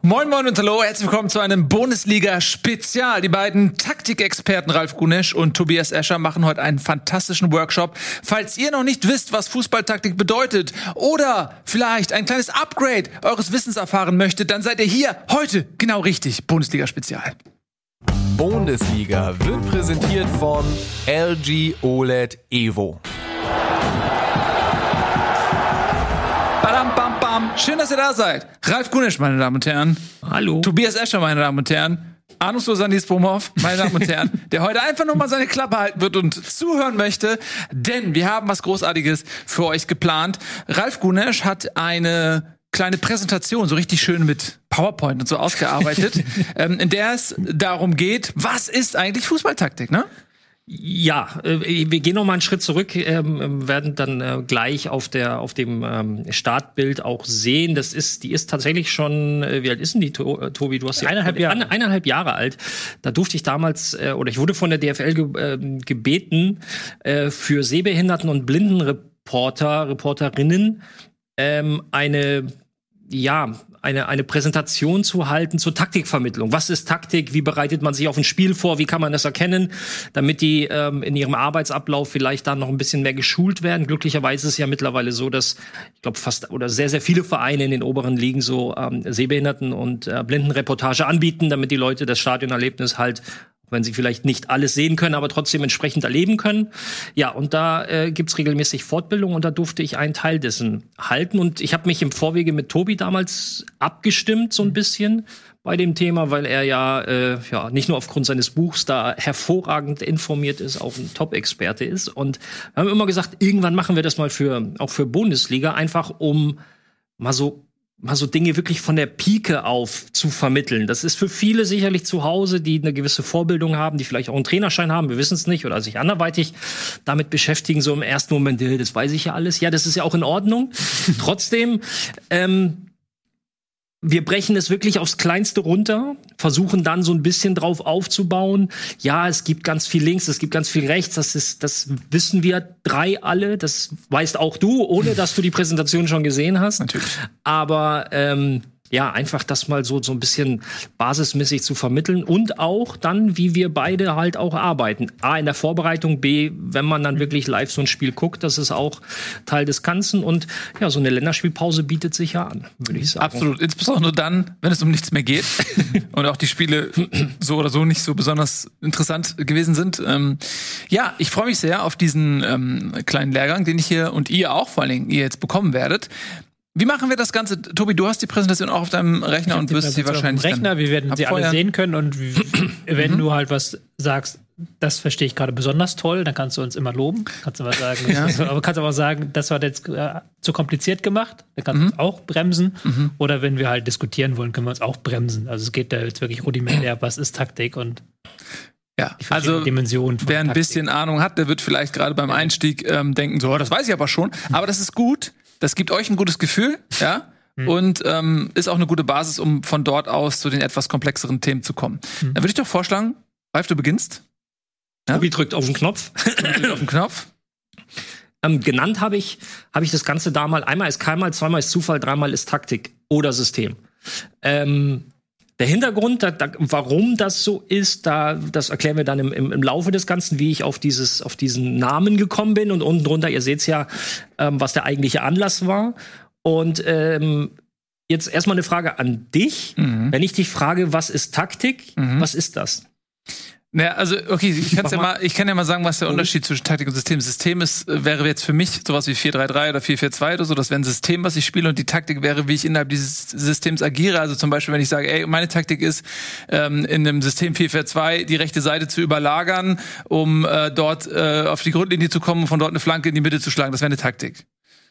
Moin Moin und hallo, herzlich willkommen zu einem Bundesliga-Spezial. Die beiden Taktikexperten Ralf Gunesch und Tobias Escher machen heute einen fantastischen Workshop. Falls ihr noch nicht wisst, was Fußballtaktik bedeutet oder vielleicht ein kleines Upgrade eures Wissens erfahren möchtet, dann seid ihr hier heute genau richtig. Bundesliga-Spezial. Bundesliga wird präsentiert von LG OLED Evo. Badam, bam, bam. Schön, dass ihr da seid. Ralf Gunesch, meine Damen und Herren. Hallo. Tobias Escher, meine Damen und Herren. Ahnungsloser Nils Bohmhoff, meine Damen und Herren, der heute einfach nur mal seine Klappe halten wird und zuhören möchte, denn wir haben was Großartiges für euch geplant. Ralf Gunesch hat eine kleine Präsentation, so richtig schön mit PowerPoint und so ausgearbeitet, in der es darum geht, was ist eigentlich Fußballtaktik, ne? Ja, wir gehen noch mal einen Schritt zurück, werden dann gleich auf dem Startbild auch sehen. Die ist tatsächlich schon, wie alt ist denn die, Tobi? Du hast sie 1,5 Jahre alt. Da durfte ich damals, ich wurde von der DFL gebeten, für Sehbehinderten und Reporterinnen eine Präsentation zu halten zur Taktikvermittlung. Was ist Taktik? Wie bereitet man sich auf ein Spiel vor? Wie kann man das erkennen? Damit die in ihrem Arbeitsablauf vielleicht dann noch ein bisschen mehr geschult werden. Glücklicherweise ist es ja mittlerweile so, dass ich glaube sehr, sehr viele Vereine in den oberen Ligen so Sehbehinderten- und Blindenreportage anbieten, damit die Leute das Stadionerlebnis halt, wenn sie vielleicht nicht alles sehen können, aber trotzdem entsprechend erleben können. Ja, und da gibt's regelmäßig Fortbildung und da durfte ich einen Teil dessen halten. Und ich habe mich im Vorwege mit Tobi damals abgestimmt, so ein bisschen bei dem Thema, weil er ja nicht nur aufgrund seines Buchs da hervorragend informiert ist, auch ein Top-Experte ist. Und wir haben immer gesagt, irgendwann machen wir das mal auch für Bundesliga, einfach um mal so Dinge wirklich von der Pike auf zu vermitteln. Das ist für viele sicherlich zu Hause, die eine gewisse Vorbildung haben, die vielleicht auch einen Trainerschein haben, wir wissen es nicht, oder sich anderweitig damit beschäftigen, so im ersten Moment, das weiß ich ja alles. Ja, das ist ja auch in Ordnung. Trotzdem, wir brechen es wirklich aufs Kleinste runter, versuchen dann so ein bisschen drauf aufzubauen. Ja, es gibt ganz viel links, es gibt ganz viel rechts, das wissen wir drei alle, das weißt auch du, ohne dass du die Präsentation schon gesehen hast. Natürlich. Aber einfach das mal so ein bisschen basismäßig zu vermitteln und auch dann, wie wir beide halt auch arbeiten. A, in der Vorbereitung, B, wenn man dann wirklich live so ein Spiel guckt, das ist auch Teil des Ganzen und ja, so eine Länderspielpause bietet sich ja an, würde ich sagen. Absolut, insbesondere dann, wenn es um nichts mehr geht und auch die Spiele so oder so nicht so besonders interessant gewesen sind. Ich freue mich sehr auf diesen kleinen Lehrgang, den ich hier und ihr auch, vor allen Dingen ihr jetzt bekommen werdet. Wie machen wir das Ganze? Tobi, du hast die Präsentation auch auf deinem Rechner und wirst sie wahrscheinlich auf dem Rechner. Wir werden sie alle sehen können und wenn du halt was sagst, das verstehe ich gerade besonders toll, dann kannst du uns immer loben. Kannst du was sagen. Aber kannst aber sagen, das war jetzt zu kompliziert gemacht. Dann kannst du uns auch bremsen. Oder wenn wir halt diskutieren wollen, können wir uns auch bremsen. Also es geht da jetzt wirklich rudimentär, was ist Taktik und Dimensionen von wer ein Taktik. bisschen Ahnung hat, der wird vielleicht gerade beim Einstieg denken, so, das weiß ich aber schon. Aber das ist gut. Das gibt euch ein gutes Gefühl, ja, und ist auch eine gute Basis, um von dort aus zu den etwas komplexeren Themen zu kommen. Dann würde ich doch vorschlagen, Ralf, du beginnst. Ja? Tobi drückt auf den Knopf. Genannt habe ich das Ganze da mal. Einmal ist keinmal, zweimal ist Zufall, dreimal ist Taktik oder System. Der Hintergrund, warum das so ist, das erklären wir dann im Laufe des Ganzen, wie ich auf diesen Namen gekommen bin. Und unten drunter, ihr seht's ja, was der eigentliche Anlass war. Und jetzt erstmal eine Frage an dich. Wenn ich dich frage, was ist Taktik, was ist das? Naja, also, okay, ich kann ja mal sagen, was der Unterschied zwischen Taktik und System ist. System wäre jetzt für mich sowas wie 4-3-3 oder 4-4-2 oder so. Das wäre ein System, was ich spiele, und die Taktik wäre, wie ich innerhalb dieses Systems agiere. Also zum Beispiel, wenn ich sage, ey, meine Taktik ist, in einem System 4-4-2 die rechte Seite zu überlagern, um dort auf die Grundlinie zu kommen und von dort eine Flanke in die Mitte zu schlagen. Das wäre eine Taktik.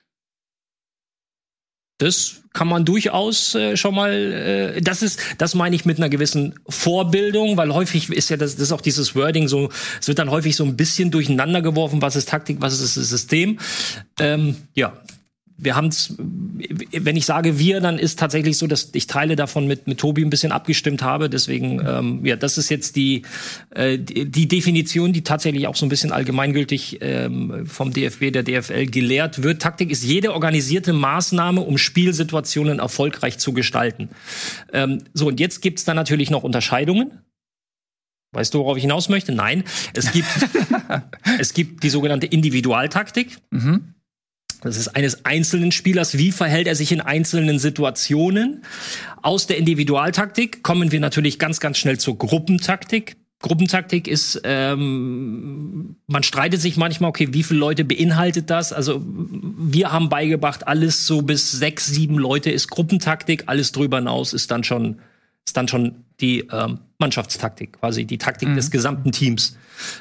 Das kann man durchaus schon mal, das meine ich mit einer gewissen Vorbildung, weil häufig ist ja das ist auch dieses Wording so, es wird dann häufig so ein bisschen durcheinander geworfen, was ist Taktik, was ist das System. wir haben es, wenn ich sage wir, dann ist tatsächlich so, dass ich Teile davon mit Tobi ein bisschen abgestimmt habe. Deswegen, das ist jetzt die Definition, die tatsächlich auch so ein bisschen allgemeingültig vom DFB, der DFL gelehrt wird. Taktik ist jede organisierte Maßnahme, um Spielsituationen erfolgreich zu gestalten. So, und jetzt gibt's da natürlich noch Unterscheidungen. Weißt du, worauf ich hinaus möchte? Nein. Es gibt die sogenannte Individualtaktik. Mhm. Das ist eines einzelnen Spielers. Wie verhält er sich in einzelnen Situationen? Aus der Individualtaktik kommen wir natürlich ganz, ganz schnell zur Gruppentaktik. Gruppentaktik ist, man streitet sich manchmal, okay, wie viele Leute beinhaltet das? Also wir haben beigebracht, alles so bis 6, 7 Leute ist Gruppentaktik, alles drüber hinaus ist dann schon die Mannschaftstaktik, quasi die Taktik des gesamten Teams.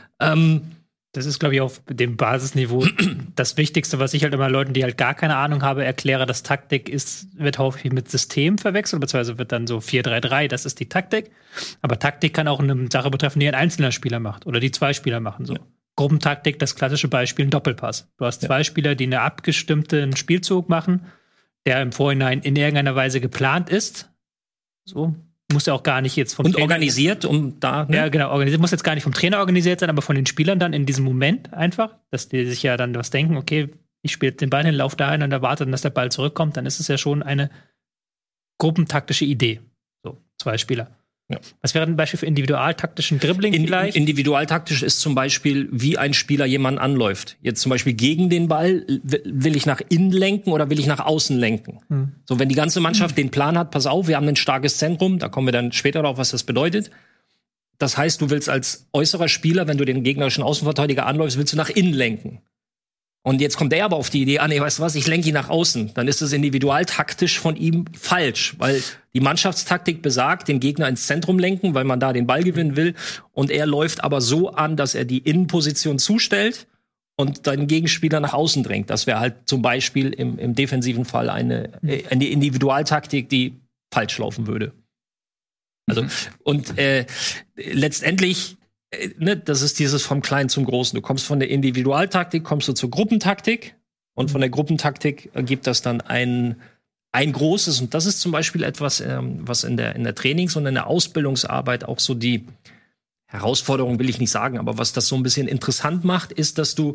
Das ist, glaube ich, auf dem Basisniveau das Wichtigste, was ich halt immer Leuten, die halt gar keine Ahnung haben, erkläre, dass Taktik wird häufig mit System verwechselt, beziehungsweise wird dann so 4-3-3, das ist die Taktik. Aber Taktik kann auch eine Sache betreffen, die ein einzelner Spieler macht oder die 2 Spieler machen. So. Ja. Gruppentaktik, das klassische Beispiel, ein Doppelpass. Du hast 2 Spieler, die einen abgestimmten Spielzug machen, der im Vorhinein in irgendeiner Weise geplant ist. So. Muss ja auch gar nicht jetzt vom Trainer organisiert, Ja, genau, organisiert. Muss jetzt gar nicht vom Trainer organisiert sein, aber von den Spielern dann in diesem Moment einfach, dass die sich ja dann was denken, okay, ich spiele den Ball hin, laufe dahin und erwarte dann, dass der Ball zurückkommt, dann ist es ja schon eine gruppentaktische Idee. So, 2 Spieler. Ja. Was wäre ein Beispiel für individualtaktischen Dribbling vielleicht? Individualtaktisch ist zum Beispiel, wie ein Spieler jemanden anläuft. Jetzt zum Beispiel gegen den Ball, will ich nach innen lenken oder will ich nach außen lenken? So, wenn die ganze Mannschaft den Plan hat, pass auf, wir haben ein starkes Zentrum, da kommen wir dann später drauf, was das bedeutet. Das heißt, du willst als äußerer Spieler, wenn du den gegnerischen Außenverteidiger anläufst, willst du nach innen lenken. Und jetzt kommt der aber auf die Idee, nee, weißt du was, ich lenke ihn nach außen. Dann ist es individualtaktisch von ihm falsch, weil die Mannschaftstaktik besagt, den Gegner ins Zentrum lenken, weil man da den Ball gewinnen will. Und er läuft aber so an, dass er die Innenposition zustellt und den Gegenspieler nach außen drängt. Das wäre halt zum Beispiel im defensiven Fall eine Individualtaktik, die falsch laufen würde. Also, und letztendlich das ist dieses vom Kleinen zum Großen. Du kommst von der Individualtaktik, kommst du zur Gruppentaktik und von der Gruppentaktik ergibt das dann ein großes, und das ist zum Beispiel etwas, was in der Trainings- und in der Ausbildungsarbeit auch so die Herausforderung, will ich nicht sagen, aber was das so ein bisschen interessant macht, ist, dass du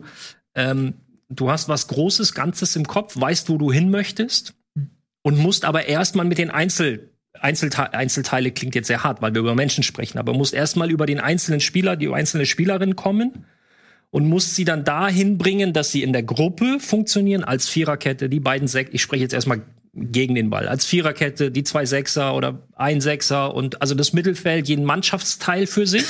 hast was Großes, Ganzes im Kopf, weißt, wo du hin möchtest und musst aber erstmal mit den Einzelteile klingt jetzt sehr hart, weil wir über Menschen sprechen, aber musst erstmal über den einzelnen Spieler, die einzelne Spielerin kommen und musst sie dann dahin bringen, dass sie in der Gruppe funktionieren als Viererkette, die beiden ich spreche jetzt erstmal gegen den Ball, als Viererkette, die 2 Sechser oder ein Sechser und also das Mittelfeld, jeden Mannschaftsteil für sich.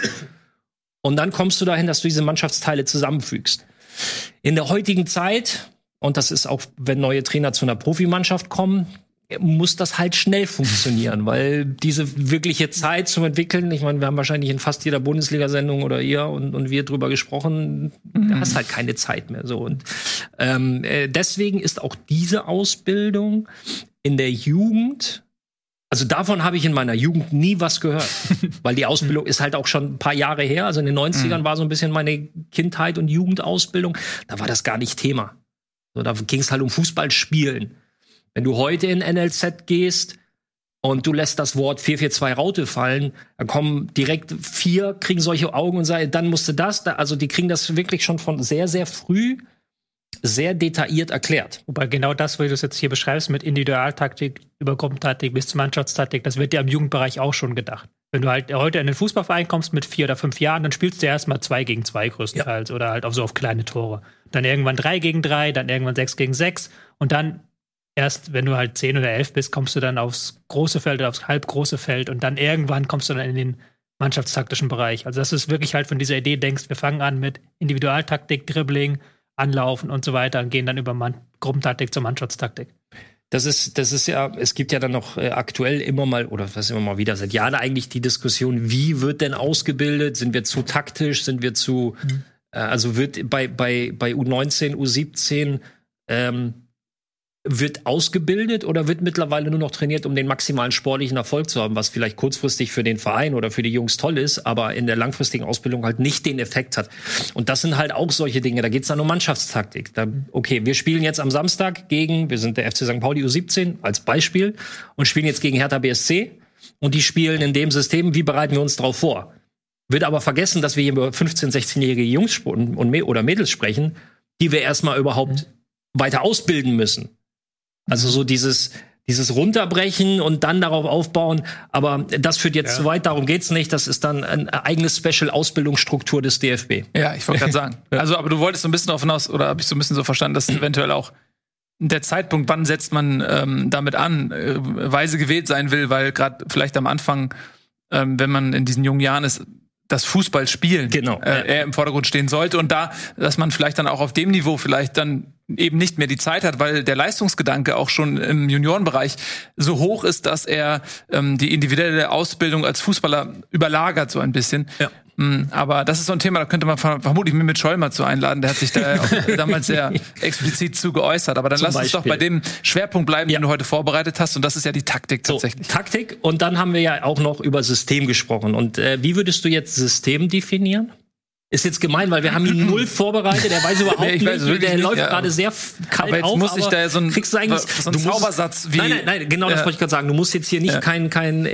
Und dann kommst du dahin, dass du diese Mannschaftsteile zusammenfügst. In der heutigen Zeit, und das ist auch, wenn neue Trainer zu einer Profimannschaft kommen, muss das halt schnell funktionieren, weil diese wirkliche Zeit zum Entwickeln, ich meine, wir haben wahrscheinlich in fast jeder Bundesliga-Sendung oder ihr und wir drüber gesprochen, da hast halt keine Zeit mehr so. Und deswegen ist auch diese Ausbildung in der Jugend, also davon habe ich in meiner Jugend nie was gehört, weil die Ausbildung ist halt auch schon ein paar Jahre her, also in den 90ern war so ein bisschen meine Kindheit und Jugendausbildung, da war das gar nicht Thema. So, da ging es halt um Fußballspielen. Wenn du heute in NLZ gehst und du lässt das Wort 4-4-2 Raute fallen, dann kommen direkt 4, kriegen solche Augen und sagen, dann musste also die kriegen das wirklich schon von sehr, sehr früh sehr detailliert erklärt. Wobei genau das, wie du es jetzt hier beschreibst, mit Individualtaktik über Gruppentaktik bis zur Mannschaftstaktik, das wird ja im Jugendbereich auch schon gedacht. Wenn du halt heute in den Fußballverein kommst mit 4 oder 5 Jahren, dann spielst du erstmal 2 gegen 2 größtenteils oder halt auf kleine Tore. Dann irgendwann 3 gegen 3, dann irgendwann 6 gegen 6 und dann erst, wenn du halt 10 oder 11 bist, kommst du dann aufs große Feld oder aufs halbgroße Feld und dann irgendwann kommst du dann in den mannschaftstaktischen Bereich. Also, dass du wirklich halt von dieser Idee denkst, wir fangen an mit Individualtaktik, Dribbling, Anlaufen und so weiter und gehen dann über Gruppentaktik zur Mannschaftstaktik. Das ist ja, es gibt ja dann noch aktuell immer mal, oder was immer mal wieder, seit Jahren eigentlich die Diskussion, wie wird denn ausgebildet? Sind wir zu taktisch? Sind wir zu, also wird bei U19, U17, wird ausgebildet oder wird mittlerweile nur noch trainiert, um den maximalen sportlichen Erfolg zu haben, was vielleicht kurzfristig für den Verein oder für die Jungs toll ist, aber in der langfristigen Ausbildung halt nicht den Effekt hat. Und das sind halt auch solche Dinge, da geht's dann um Mannschaftstaktik. Okay, wir spielen jetzt am Samstag wir sind der FC St. Pauli U17 als Beispiel und spielen jetzt gegen Hertha BSC und die spielen in dem System, wie bereiten wir uns darauf vor? Wird aber vergessen, dass wir hier über 15-, 16-jährige Jungs oder Mädels sprechen, die wir erstmal überhaupt weiter ausbilden müssen. Also so dieses Runterbrechen und dann darauf aufbauen, aber das führt jetzt zu weit, darum geht's nicht. Das ist dann eine eigene Special-Ausbildungsstruktur des DFB. Ja, ich wollte gerade sagen. Also, aber du wolltest so ein bisschen davon aus, oder habe ich so ein bisschen so verstanden, dass eventuell auch der Zeitpunkt, wann setzt man damit an, weise gewählt sein will, weil gerade vielleicht am Anfang, wenn man in diesen jungen Jahren ist, das Fußballspielen eher im Vordergrund stehen sollte und dass man vielleicht dann auch auf dem Niveau vielleicht dann eben nicht mehr die Zeit hat, weil der Leistungsgedanke auch schon im Juniorenbereich so hoch ist, dass er die individuelle Ausbildung als Fußballer überlagert so ein bisschen. Ja. Aber das ist so ein Thema, da könnte man vermutlich mit Scholl mal zu einladen. Der hat sich da auch damals sehr explizit zu geäußert. Aber dann lass uns doch bei dem Schwerpunkt bleiben, den du heute vorbereitet hast. Und das ist ja die Taktik tatsächlich. Taktik. Und dann haben wir ja auch noch über System gesprochen. Und wie würdest du jetzt System definieren? Ist jetzt gemein, weil wir haben ihn null vorbereitet. Er weiß überhaupt nicht. Der läuft gerade sehr kalt aber jetzt auf. Muss ich da ja so einen Zaubersatz wie... Nein, genau das wollte ich gerade sagen. Du musst jetzt hier nicht keine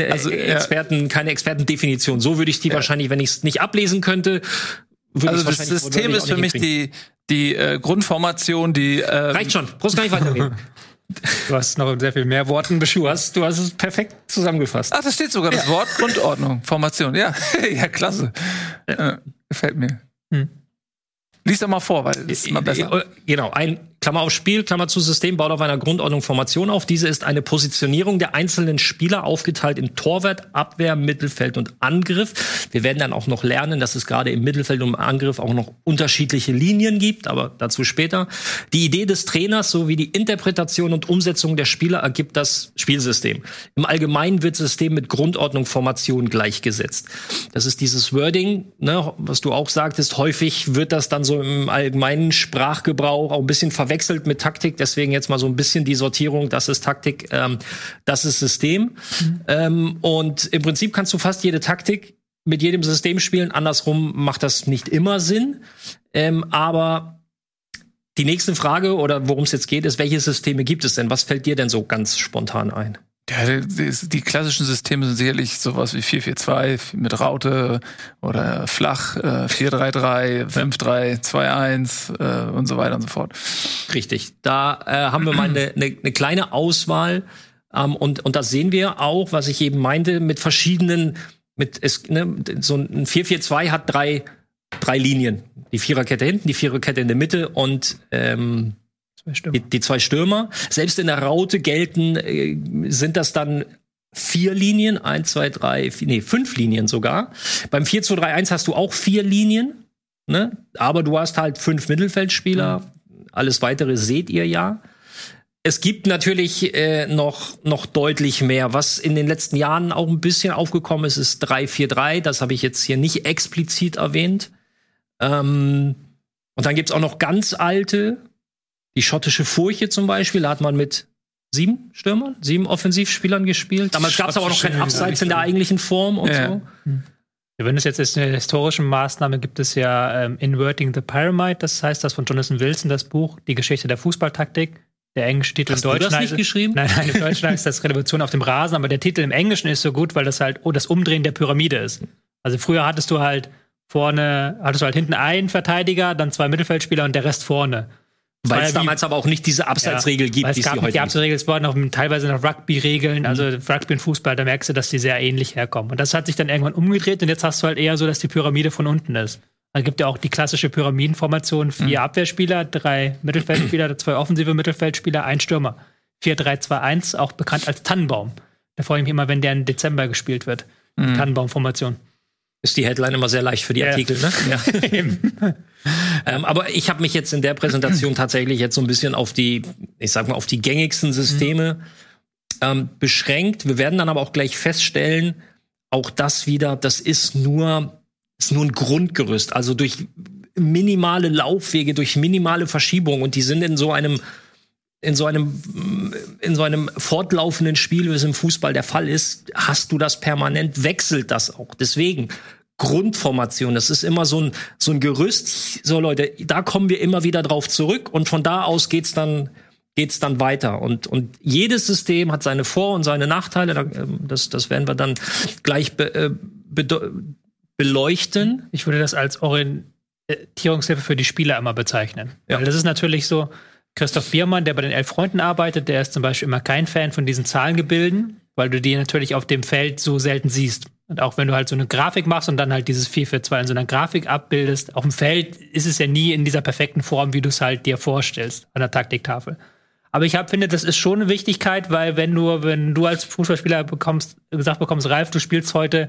Expertendefinition. So würde ich die wahrscheinlich, wenn ich es nicht ablesen könnte... Also das System ist für mich die Grundformation, die... Reicht schon. Brauchst gar nicht weiterreden. Du hast noch sehr viel mehr Worten beschrieben. Du hast es perfekt zusammengefasst. Ach, da steht sogar das Wort Grundordnung, Formation. Ja, ja, klasse. Gefällt mir. Lies doch mal vor, weil das ist immer besser. Genau, ein Klammer auf Spiel, Klammer zu System, baut auf einer Grundordnung Formation auf. Diese ist eine Positionierung der einzelnen Spieler, aufgeteilt in Torwart, Abwehr, Mittelfeld und Angriff. Wir werden dann auch noch lernen, dass es gerade im Mittelfeld und im Angriff auch noch unterschiedliche Linien gibt, aber dazu später. Die Idee des Trainers sowie die Interpretation und Umsetzung der Spieler ergibt das Spielsystem. Im Allgemeinen wird System mit Grundordnung, Formation gleichgesetzt. Das ist dieses Wording, ne, was du auch sagtest. Häufig wird das dann so im allgemeinen Sprachgebrauch auch ein bisschen verwechselt mit Taktik, deswegen jetzt mal so ein bisschen die Sortierung, das ist Taktik, das ist System. Und im Prinzip kannst du fast jede Taktik mit jedem System spielen, andersrum macht das nicht immer Sinn. Aber die nächste Frage, oder worum es jetzt geht, ist, welche Systeme gibt es denn? Was fällt dir denn so ganz spontan ein? Ja, die klassischen Systeme sind sicherlich sowas wie 4-4-2 mit Raute oder flach, 4-3-3, 5-3-2-1 und so weiter und so fort. Richtig. Da haben wir mal eine kleine Auswahl und das sehen wir auch, was ich eben meinte, mit verschiedenen, so ein 4-4-2 hat drei Linien. Die Viererkette hinten, die Viererkette in der Mitte und die zwei Stürmer. Selbst in der Raute sind das dann 4 Linien, 5 Linien sogar. Beim 4-2-3-1 hast du auch 4 Linien, ne? Aber du hast halt 5 Mittelfeldspieler. Alles Weitere seht ihr ja. Es gibt natürlich noch deutlich mehr. Was in den letzten Jahren auch ein bisschen aufgekommen ist 3-4-3. Das habe ich jetzt hier nicht explizit erwähnt. Und dann gibt's auch noch ganz alte, die schottische Furche zum Beispiel, da hat man mit 7 Offensivspielern gespielt. Damals gab es aber auch noch kein Abseits in der eigentlichen Form und so. Ja, wenn es jetzt ist eine historische Maßnahme, gibt es ja Inverting the Pyramid, das heißt das von Jonathan Wilson, das Buch, die Geschichte der Fußballtaktik. Der englische Titel im Deutschen. Hast du das nicht geschrieben? Nein, im Deutschen heißt das Revolution auf dem Rasen, aber der Titel im Englischen ist so gut, weil das halt das Umdrehen der Pyramide ist. Also früher hattest du halt hinten einen Verteidiger, dann 2 Mittelfeldspieler und der Rest vorne. Weil es damals aber auch nicht diese Abseitsregel gibt, die es gab. Die Abseitsregel, es waren auch teilweise noch Rugby-Regeln, also Rugby und Fußball, da merkst du, dass die sehr ähnlich herkommen. Und das hat sich dann irgendwann umgedreht und jetzt hast du halt eher so, dass die Pyramide von unten ist. Also gibt ja auch die klassische Pyramidenformation, 4 Abwehrspieler, 3 Mittelfeldspieler, 2 offensive Mittelfeldspieler, 1 Stürmer. 4-3-2-1, auch bekannt als Tannenbaum. Da freue ich mich immer, wenn der im Dezember gespielt wird. Tannenbaumformation. Ist die Headline immer sehr leicht für die Artikel, ne? Ja. Aber ich habe mich jetzt in der Präsentation tatsächlich jetzt so ein bisschen auf die gängigsten Systeme beschränkt. Wir werden dann aber auch gleich feststellen, auch das ist nur ein Grundgerüst. Also durch minimale Laufwege, durch minimale Verschiebungen und die sind in so einem in so einem fortlaufenden Spiel, wie es im Fußball der Fall ist, hast du das permanent, wechselt das auch. Deswegen Grundformation, das ist immer so ein Gerüst. So Leute, da kommen wir immer wieder drauf zurück und von da aus geht's dann weiter. Und jedes System hat seine Vor- und seine Nachteile. Das werden wir dann gleich beleuchten. Ich würde das als Orientierungshilfe für die Spieler immer bezeichnen. Ja. Weil das ist natürlich so, Christoph Biermann, der bei den 11 Freunden arbeitet, der ist zum Beispiel immer kein Fan von diesen Zahlengebilden, weil du die natürlich auf dem Feld so selten siehst. Und auch wenn du halt so eine Grafik machst und dann halt dieses 4-4-2 in so einer Grafik abbildest, auf dem Feld ist es ja nie in dieser perfekten Form, wie du es halt dir vorstellst, an der Taktiktafel. Aber ich finde, das ist schon eine Wichtigkeit, weil wenn du als Fußballspieler gesagt bekommst, Ralf, du spielst heute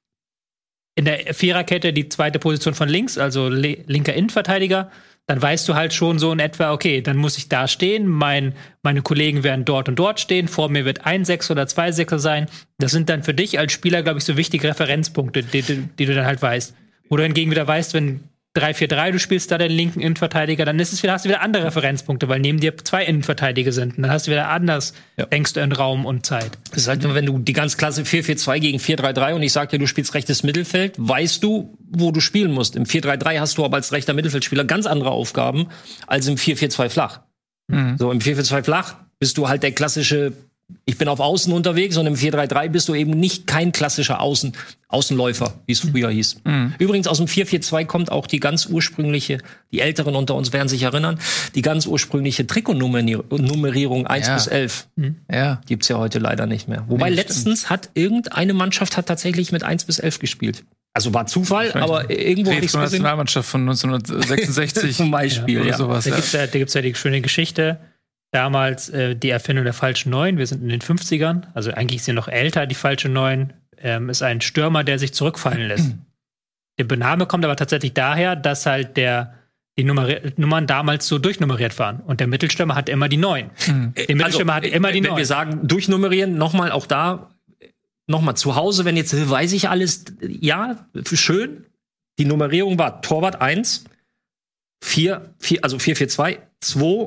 in der Viererkette die zweite Position von links, also linker Innenverteidiger, dann weißt du halt schon so in etwa, okay, dann muss ich da stehen, meine Kollegen werden dort und dort stehen, vor mir wird ein Sechser oder zwei Sechser sein. Das sind dann für dich als Spieler, glaube ich, so wichtige Referenzpunkte, die du dann halt weißt. Wo du hingegen wieder weißt, wenn 3-4-3, du spielst da den linken Innenverteidiger, dann hast du wieder andere Referenzpunkte, weil neben dir 2 Innenverteidiger sind. Und dann hast du wieder anders, denkst du in Raum und Zeit. Das ist halt, wenn du die ganz klasse 4-4-2 gegen 4-3-3 und ich sag dir, du spielst rechtes Mittelfeld, weißt du, wo du spielen musst. Im 4-3-3 hast du aber als rechter Mittelfeldspieler ganz andere Aufgaben als im 4-4-2 flach. Mhm. So, im 4-4-2 flach bist du halt der klassische, ich bin auf Außen unterwegs, und im 4-3-3 bist du eben kein klassischer Außenläufer, wie es früher hieß. Mhm. Übrigens aus dem 4-4-2 kommt auch die ganz ursprüngliche, die Älteren unter uns werden sich erinnern, die ganz ursprüngliche Trikotnummerierung 1 bis 11. Mhm. Ja. Gibt's ja heute leider nicht mehr. Wobei letztens hat irgendeine Mannschaft tatsächlich mit 1 bis 11 gespielt. Also war Zufall, aber irgendwo die Nationalmannschaft von 1966 zum Beispiel, oder sowas. Da gibt's ja die schöne Geschichte. Damals die Erfindung der falschen 9, wir sind in den 50ern, also eigentlich ist sie noch älter, die falsche 9, ist ein Stürmer, der sich zurückfallen lässt. Der Name kommt aber tatsächlich daher, dass halt die Nummern damals so durchnummeriert waren. Und der Mittelstürmer hat immer die 9. Der Mittelstürmer hat immer die 9. Wenn wir sagen durchnummerieren, nochmal zu Hause, wenn jetzt weiß ich alles, ja, schön. Die Nummerierung war Torwart 1, 4-4-2, 2,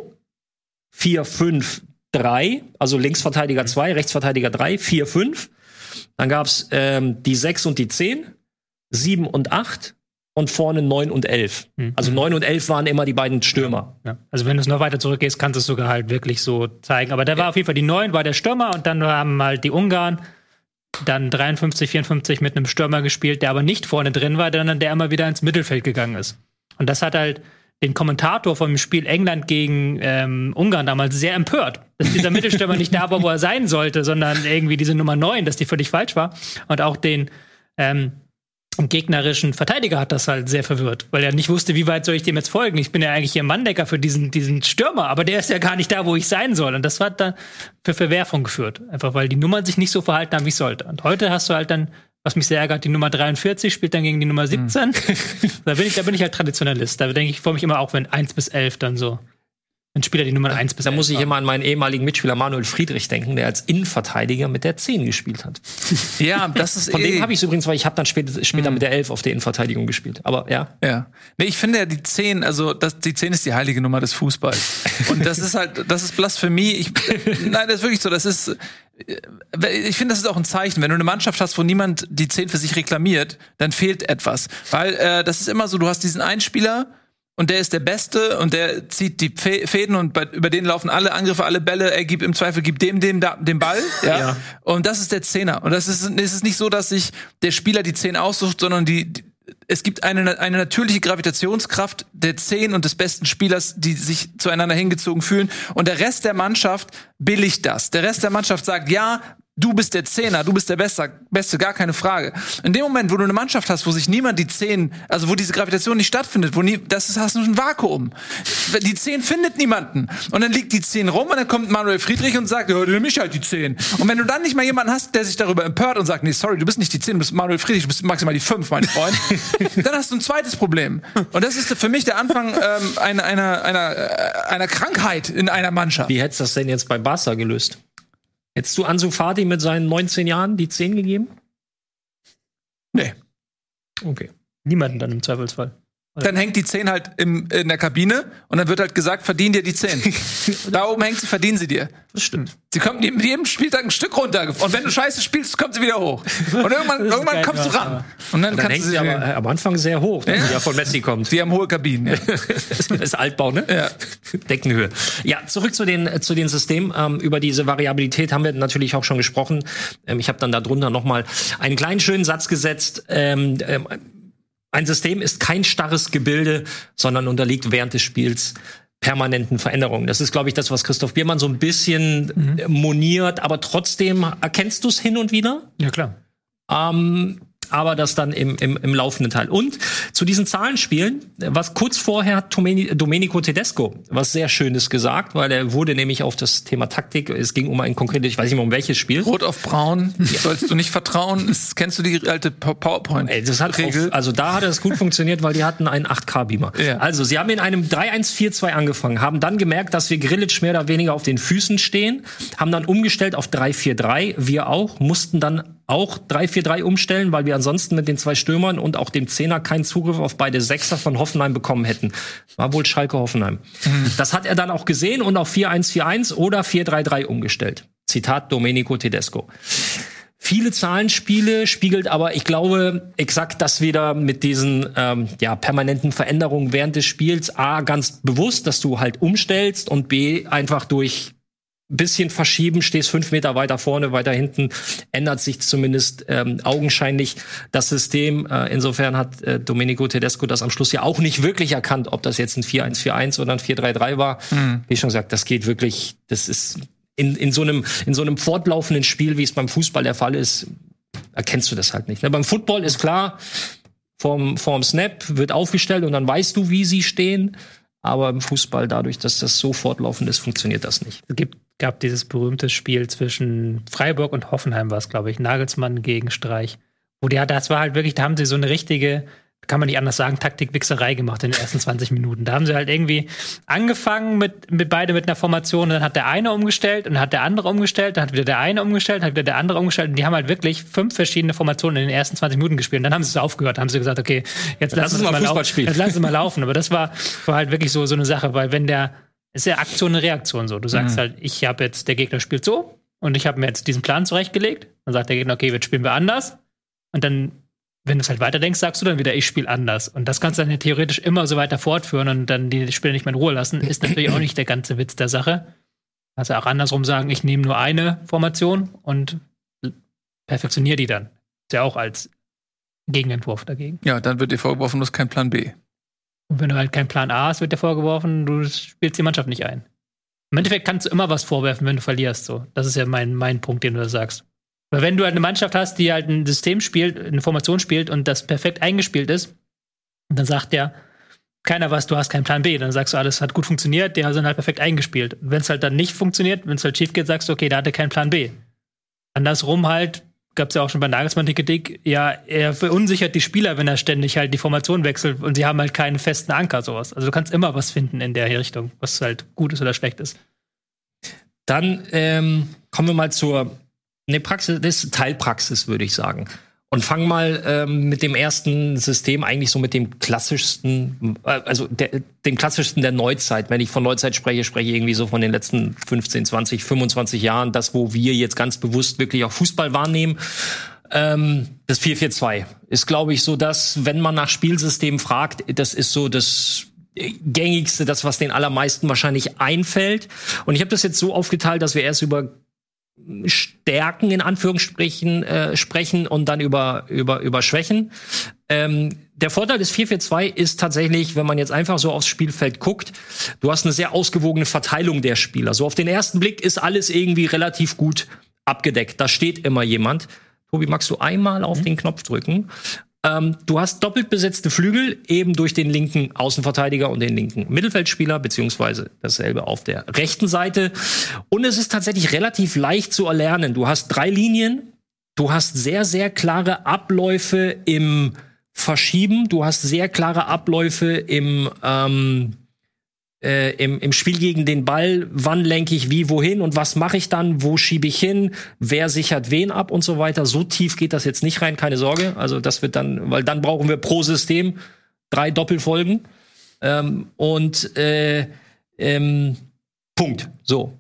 4-5-3, also Linksverteidiger 2, Rechtsverteidiger 3, 4-5. Dann gab's die 6 und die 10, 7 und 8 und vorne 9 und 11. Also 9 und 11 waren immer die beiden Stürmer. Ja. Also wenn du es noch weiter zurückgehst, kannst du es sogar halt wirklich so zeigen. Aber da war auf jeden Fall die 9, war der Stürmer, und dann haben halt die Ungarn dann 53, 54 mit einem Stürmer gespielt, der aber nicht vorne drin war, sondern der immer wieder ins Mittelfeld gegangen ist. Und das hat halt den Kommentator vom Spiel England gegen Ungarn damals sehr empört, dass dieser Mittelstürmer nicht da war, wo er sein sollte, sondern irgendwie diese Nummer 9, dass die völlig falsch war. Und auch den gegnerischen Verteidiger hat das halt sehr verwirrt, weil er nicht wusste, wie weit soll ich dem jetzt folgen. Ich bin ja eigentlich hier Manndecker für diesen Stürmer, aber der ist ja gar nicht da, wo ich sein soll. Und das hat dann für Verwerfung geführt. Einfach weil die Nummern sich nicht so verhalten haben, wie es sollte. Und heute hast du halt dann, was mich sehr ärgert, die Nummer 43 spielt dann gegen die Nummer 17. Da bin ich halt Traditionalist. Da denke ich, freue mich immer auch, wenn 1 bis 11 dann so ein Spieler die Nummer 1 bis 11 Da muss ich immer an meinen ehemaligen Mitspieler Manuel Friedrich denken, der als Innenverteidiger mit der 10 gespielt hat. Ja, das ist Von dem habe ich übrigens, weil ich habe dann später mit der 11 auf der Innenverteidigung gespielt. Aber ja. Nee, ich finde ja die 10, also die 10 ist die heilige Nummer des Fußballs. Und das ist Blasphemie. Nein, das ist wirklich so. Ich finde, das ist auch ein Zeichen. Wenn du eine Mannschaft hast, wo niemand die 10 für sich reklamiert, dann fehlt etwas. Weil das ist immer so, du hast diesen einen Spieler, und der ist der Beste und der zieht die Fäden und über den laufen alle Angriffe, alle Bälle. Er gibt im Zweifel dem den Ball. Ja? Und das ist der Zehner. Und es ist nicht so, dass sich der Spieler die 10 aussucht, sondern es gibt eine natürliche Gravitationskraft der 10 und des besten Spielers, die sich zueinander hingezogen fühlen. Und der Rest der Mannschaft billigt das. Der Rest der Mannschaft sagt, ja, du bist der Zehner, du bist der Beste, gar keine Frage. In dem Moment, wo du eine Mannschaft hast, wo sich niemand die 10, also wo diese Gravitation nicht stattfindet, hast du ein Vakuum. Die 10 findet niemanden. Und dann liegt die 10 rum und dann kommt Manuel Friedrich und sagt, ja, dann nimm ich halt die 10. Und wenn du dann nicht mal jemanden hast, der sich darüber empört und sagt, nee, sorry, du bist nicht die 10, du bist Manuel Friedrich, du bist maximal die 5, mein Freund, dann hast du ein zweites Problem. Und das ist für mich der Anfang einer Krankheit in einer Mannschaft. Wie hättest du das denn jetzt bei Barca gelöst? Hättest du Ansu Fati mit seinen 19 Jahren die 10 gegeben? Nee. Okay. Niemanden dann im Zweifelsfall. Dann hängt die 10 halt in der Kabine und dann wird halt gesagt, verdien dir die 10. Da oben hängt sie, verdienen sie dir. Das stimmt. Sie kommt mit jedem Spieltag ein Stück runter. Und wenn du Scheiße spielst, kommt sie wieder hoch. Und irgendwann kommst du ran. Und dann kannst hängt du sie aber am Anfang sehr hoch, wenn sie ja von Messi kommt. Die haben hohe Kabinen. Ja. Das ist Altbau, ne? Ja. Deckenhöhe. Ja, zurück zu den Systemen. Über diese Variabilität haben wir natürlich auch schon gesprochen. Ich habe dann darunter noch mal einen kleinen schönen Satz gesetzt. Ein System ist kein starres Gebilde, sondern unterliegt während des Spiels permanenten Veränderungen. Das ist, glaube ich, das, was Christoph Biermann so ein bisschen moniert. Aber trotzdem erkennst du es hin und wieder. Ja, klar. Aber das dann im laufenden Teil. Und zu diesen Zahlenspielen, was kurz vorher hat Domenico Tedesco was sehr Schönes gesagt, weil er wurde nämlich auf das Thema Taktik, es ging um ein konkretes, ich weiß nicht mehr um welches Spiel. Rot auf Braun, sollst du nicht vertrauen. Kennst du die alte PowerPoint-Regel? Also da hat es gut funktioniert, weil die hatten einen 8K-Beamer. Ja. Also sie haben in einem 3-1-4-2 angefangen, haben dann gemerkt, dass wir Grilic mehr oder weniger auf den Füßen stehen, haben dann umgestellt auf 3-4-3, wir auch, mussten dann auch 3-4-3 umstellen, weil wir ansonsten mit den 2 Stürmern und auch dem Zehner keinen Zugriff auf beide Sechser von Hoffenheim bekommen hätten. War wohl Schalke Hoffenheim. Das hat er dann auch gesehen und auf 4-1-4-1 oder 4-3-3 umgestellt. Zitat Domenico Tedesco. Viele Zahlenspiele spiegelt aber, ich glaube, exakt das wieder mit diesen permanenten Veränderungen während des Spiels. A, ganz bewusst, dass du halt umstellst und B, einfach durch bisschen verschieben, stehst 5 Meter weiter vorne, weiter hinten, ändert sich zumindest augenscheinlich das System. Insofern hat Domenico Tedesco das am Schluss ja auch nicht wirklich erkannt, ob das jetzt ein 4-1-4-1 oder ein 4-3-3 war. Wie schon gesagt, das geht wirklich, das ist in so einem fortlaufenden Spiel, wie es beim Fußball der Fall ist, erkennst du das halt nicht. Ne? Beim Football ist klar, vorm Snap wird aufgestellt und dann weißt du, wie sie stehen. Aber im Fußball, dadurch, dass das so fortlaufend ist, funktioniert das nicht. Es gab dieses berühmte Spiel zwischen Freiburg und Hoffenheim, war es, glaube ich, Nagelsmann gegen Streich. Das war halt wirklich, da haben sie so eine richtige, kann man nicht anders sagen, Taktikwichserei gemacht in den ersten 20 Minuten. Da haben sie halt irgendwie angefangen mit beide mit einer Formation, und dann hat der eine umgestellt und dann hat der andere umgestellt, dann hat wieder der eine umgestellt, dann hat wieder der andere umgestellt, und die haben halt wirklich 5 verschiedene Formationen in den ersten 20 Minuten gespielt. Und dann haben sie es aufgehört, haben sie gesagt, okay, jetzt lassen wir mal laufen. Aber das war halt wirklich so eine Sache, weil ist ja Aktion und Reaktion so. Du sagst halt, der Gegner spielt so und ich habe mir jetzt diesen Plan zurechtgelegt. Dann sagt der Gegner, okay, jetzt spielen wir anders. Und dann, wenn du es halt weiterdenkst, sagst du dann wieder, ich spiele anders. Und das kannst du dann ja theoretisch immer so weiter fortführen und dann die Spieler nicht mehr in Ruhe lassen. Ist natürlich auch nicht der ganze Witz der Sache. Also auch andersrum sagen, ich nehme nur eine Formation und perfektioniere die dann. Ist ja auch als Gegenentwurf dagegen. Ja, dann wird dir vorgeworfen, du hast keinen Plan B. Und wenn du halt keinen Plan A hast, wird dir vorgeworfen, du spielst die Mannschaft nicht ein. Im Endeffekt kannst du immer was vorwerfen, wenn du verlierst. So. Das ist ja mein Punkt, den du da sagst. Weil wenn du halt eine Mannschaft hast, die halt ein System spielt, eine Formation spielt und das perfekt eingespielt ist, und dann sagt der keiner was, du hast keinen Plan B. Dann sagst du, alles hat gut funktioniert, die sind halt perfekt eingespielt. Und wenn es halt dann nicht funktioniert, wenn es halt schief geht, sagst du, okay, da hat er keinen Plan B. Andersrum halt, gab es ja auch schon bei Nagelsmann die Kritik, ja, er verunsichert die Spieler, wenn er ständig halt die Formation wechselt und sie haben halt keinen festen Anker, sowas. Also du kannst immer was finden in der Richtung, was halt gut ist oder schlecht ist. Dann kommen wir mal zur Praxis, das ist Teilpraxis, würde ich sagen. Und fangen mal mit dem ersten System, eigentlich so mit dem klassischsten, dem klassischsten der Neuzeit. Wenn ich von Neuzeit spreche ich irgendwie so von den letzten 15, 20, 25 Jahren. Das, wo wir jetzt ganz bewusst wirklich auch Fußball wahrnehmen. Das 4-4-2 ist, glaube ich, so das, wenn man nach Spielsystemen fragt, das ist so das gängigste, das, was den allermeisten wahrscheinlich einfällt. Und ich habe das jetzt so aufgeteilt, dass wir erst über Stärken in Anführungsstrichen sprechen und dann über Schwächen. Der Vorteil des 4-4-2 ist tatsächlich, wenn man jetzt einfach so aufs Spielfeld guckt, du hast eine sehr ausgewogene Verteilung der Spieler. So auf den ersten Blick ist alles irgendwie relativ gut abgedeckt. Da steht immer jemand. Tobi, magst du einmal auf den Knopf drücken? Du hast doppelt besetzte Flügel, eben durch den linken Außenverteidiger und den linken Mittelfeldspieler, beziehungsweise dasselbe auf der rechten Seite. Und es ist tatsächlich relativ leicht zu erlernen. Du hast 3 Linien, du hast sehr, sehr klare Abläufe im Verschieben, du hast sehr klare Abläufe im Spiel gegen den Ball, wann lenke ich wie, wohin und was mache ich dann, wo schiebe ich hin, wer sichert wen ab und so weiter. So tief geht das jetzt nicht rein, keine Sorge. Also das wird dann, weil dann brauchen wir pro System 3 Doppelfolgen. Punkt. So.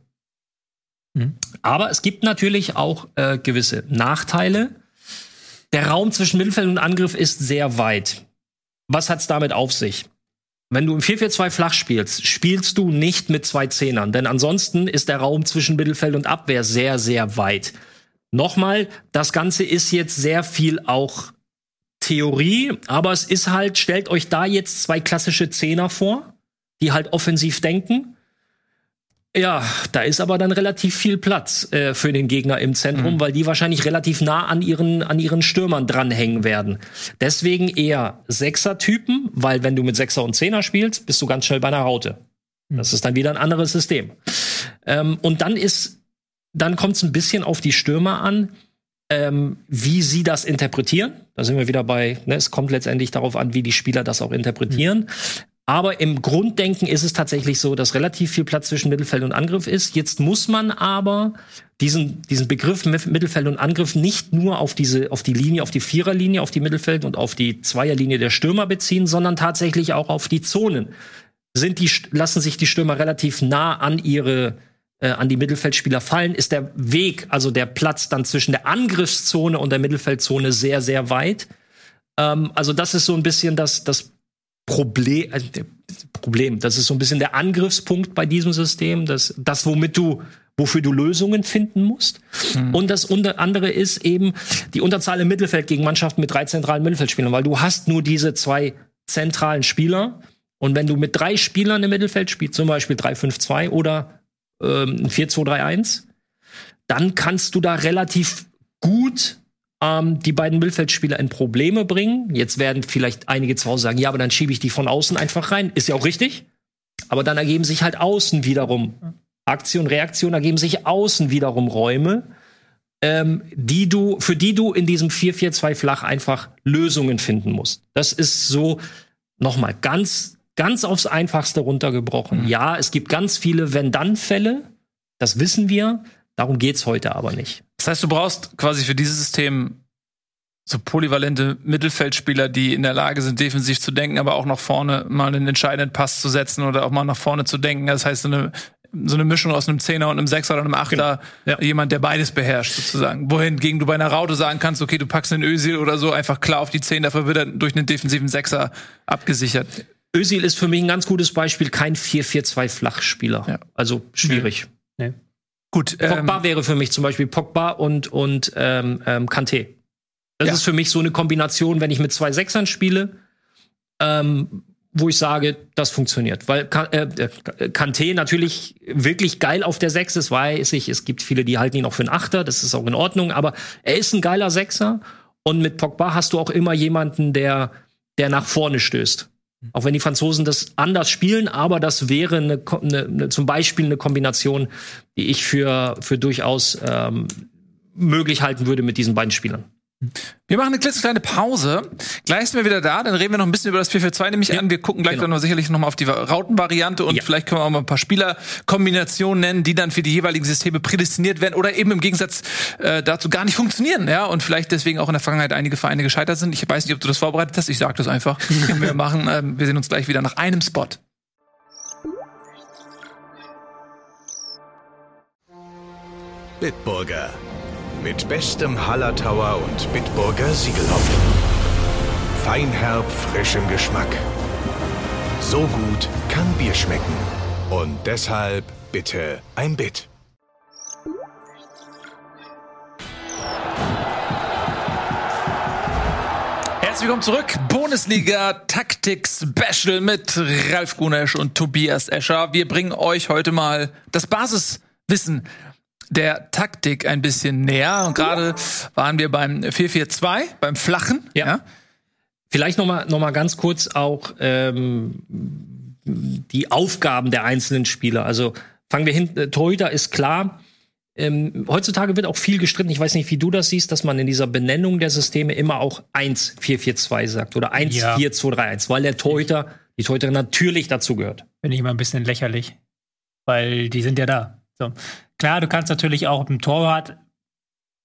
Aber es gibt natürlich auch gewisse Nachteile. Der Raum zwischen Mittelfeld und Angriff ist sehr weit. Was hat's damit auf sich? Wenn du im 4-4-2 flach spielst, spielst du nicht mit 2 Zehnern, denn ansonsten ist der Raum zwischen Mittelfeld und Abwehr sehr, sehr weit. Nochmal, das Ganze ist jetzt sehr viel auch Theorie, aber es ist halt, stellt euch da jetzt 2 klassische Zehner vor, die halt offensiv denken. Ja, da ist aber dann relativ viel Platz für den Gegner im Zentrum, weil die wahrscheinlich relativ nah an ihren Stürmern dranhängen werden. Deswegen eher Sechser-Typen, weil wenn du mit Sechser und Zehner spielst, bist du ganz schnell bei einer Raute. Das ist dann wieder ein anderes System. Und dann kommt es ein bisschen auf die Stürmer an, wie sie das interpretieren. Da sind wir wieder bei, es kommt letztendlich darauf an, wie die Spieler das auch interpretieren. Aber im Grunddenken ist es tatsächlich so, dass relativ viel Platz zwischen Mittelfeld und Angriff ist. Jetzt muss man aber diesen Begriff Mittelfeld und Angriff nicht nur auf die Linie, auf die Viererlinie, auf die Mittelfeld- und auf die Zweierlinie der Stürmer beziehen, sondern tatsächlich auch auf die Zonen. Lassen sich die Stürmer relativ nah an die Mittelfeldspieler fallen, ist der Weg, also der Platz dann zwischen der Angriffszone und der Mittelfeldzone sehr, sehr weit. Also das ist so ein bisschen das Problem, das ist so ein bisschen der Angriffspunkt bei diesem System, wofür du Lösungen finden musst. Und das andere ist eben die Unterzahl im Mittelfeld gegen Mannschaften mit 3 zentralen Mittelfeldspielern, weil du hast nur diese 2 zentralen Spieler. Und wenn du mit 3 Spielern im Mittelfeld spielst, zum Beispiel 3-5-2 oder 4-2-3-1, dann kannst du da relativ gut die beiden Mittelfeldspieler in Probleme bringen. Jetzt werden vielleicht einige zu Hause sagen, ja, aber dann schiebe ich die von außen einfach rein. Ist ja auch richtig. Aber dann ergeben sich halt außen wiederum Aktion, Reaktion, ergeben sich außen wiederum Räume, für die du in diesem 4-4-2 flach einfach Lösungen finden musst. Das ist so, nochmal, ganz, ganz aufs Einfachste runtergebrochen. Ja, es gibt ganz viele Wenn-Dann-Fälle. Das wissen wir. Darum geht's heute aber nicht. Das heißt, du brauchst quasi für dieses System so polyvalente Mittelfeldspieler, die in der Lage sind, defensiv zu denken, aber auch nach vorne mal einen entscheidenden Pass zu setzen oder auch mal nach vorne zu denken. Das heißt, so eine Mischung aus einem Zehner und einem Sechser oder einem Achter, ja. Jemand, der beides beherrscht, sozusagen. Wohingegen du bei einer Raute sagen kannst, okay, du packst einen Özil oder so einfach klar auf die 10, dafür wird er durch einen defensiven Sechser abgesichert. Özil ist für mich ein ganz gutes Beispiel, kein 4-4-2 Flachspieler. Ja. Also schwierig. Nee. Gut, Pogba wäre für mich zum Beispiel Pogba und Kanté. Das ist für mich so eine Kombination, wenn ich mit 2 Sechsern spiele, wo ich sage, das funktioniert. Weil Kanté natürlich wirklich geil auf der 6 ist, weiß ich, es gibt viele, die halten ihn auch für einen Achter, das ist auch in Ordnung, aber er ist ein geiler Sechser und mit Pogba hast du auch immer jemanden, der nach vorne stößt. Auch wenn die Franzosen das anders spielen, aber das wäre zum Beispiel eine Kombination, die ich für durchaus möglich halten würde mit diesen beiden Spielern. Wir machen eine klitzekleine Pause. Gleich sind wir wieder da, dann reden wir noch ein bisschen über das 4-4-2, nehme ich an. Wir gucken gleich dann noch sicherlich noch mal auf die Rautenvariante und vielleicht können wir auch mal ein paar Spielerkombinationen nennen, die dann für die jeweiligen Systeme prädestiniert werden oder eben im Gegensatz dazu gar nicht funktionieren, ja, und vielleicht deswegen auch in der Vergangenheit einige Vereine gescheitert sind. Ich weiß nicht, ob du das vorbereitet hast, ich sag das einfach. Wir machen, wir sehen uns gleich wieder nach einem Spot. Bitburger. Mit bestem Hallertauer und Bitburger Siegelhopfen. Feinherb, frisch im Geschmack. So gut kann Bier schmecken. Und deshalb bitte ein Bit. Herzlich willkommen zurück. Bundesliga-Taktik-Special mit Ralf Gunesch und Tobias Escher. Wir bringen euch heute mal das Basiswissen der Taktik ein bisschen näher. Und gerade waren wir beim 4-4-2, beim Flachen. Ja. Vielleicht noch mal ganz kurz auch die Aufgaben der einzelnen Spieler. Also fangen wir hin. Torhüter ist klar. Heutzutage wird auch viel gestritten. Ich weiß nicht, wie du das siehst, dass man in dieser Benennung der Systeme immer auch 1-4-4-2 sagt oder 1-4-2-3-1, weil die Torhüterin natürlich dazu gehört. Finde ich immer ein bisschen lächerlich, weil die sind ja da. So. Klar, du kannst natürlich auch im Torwart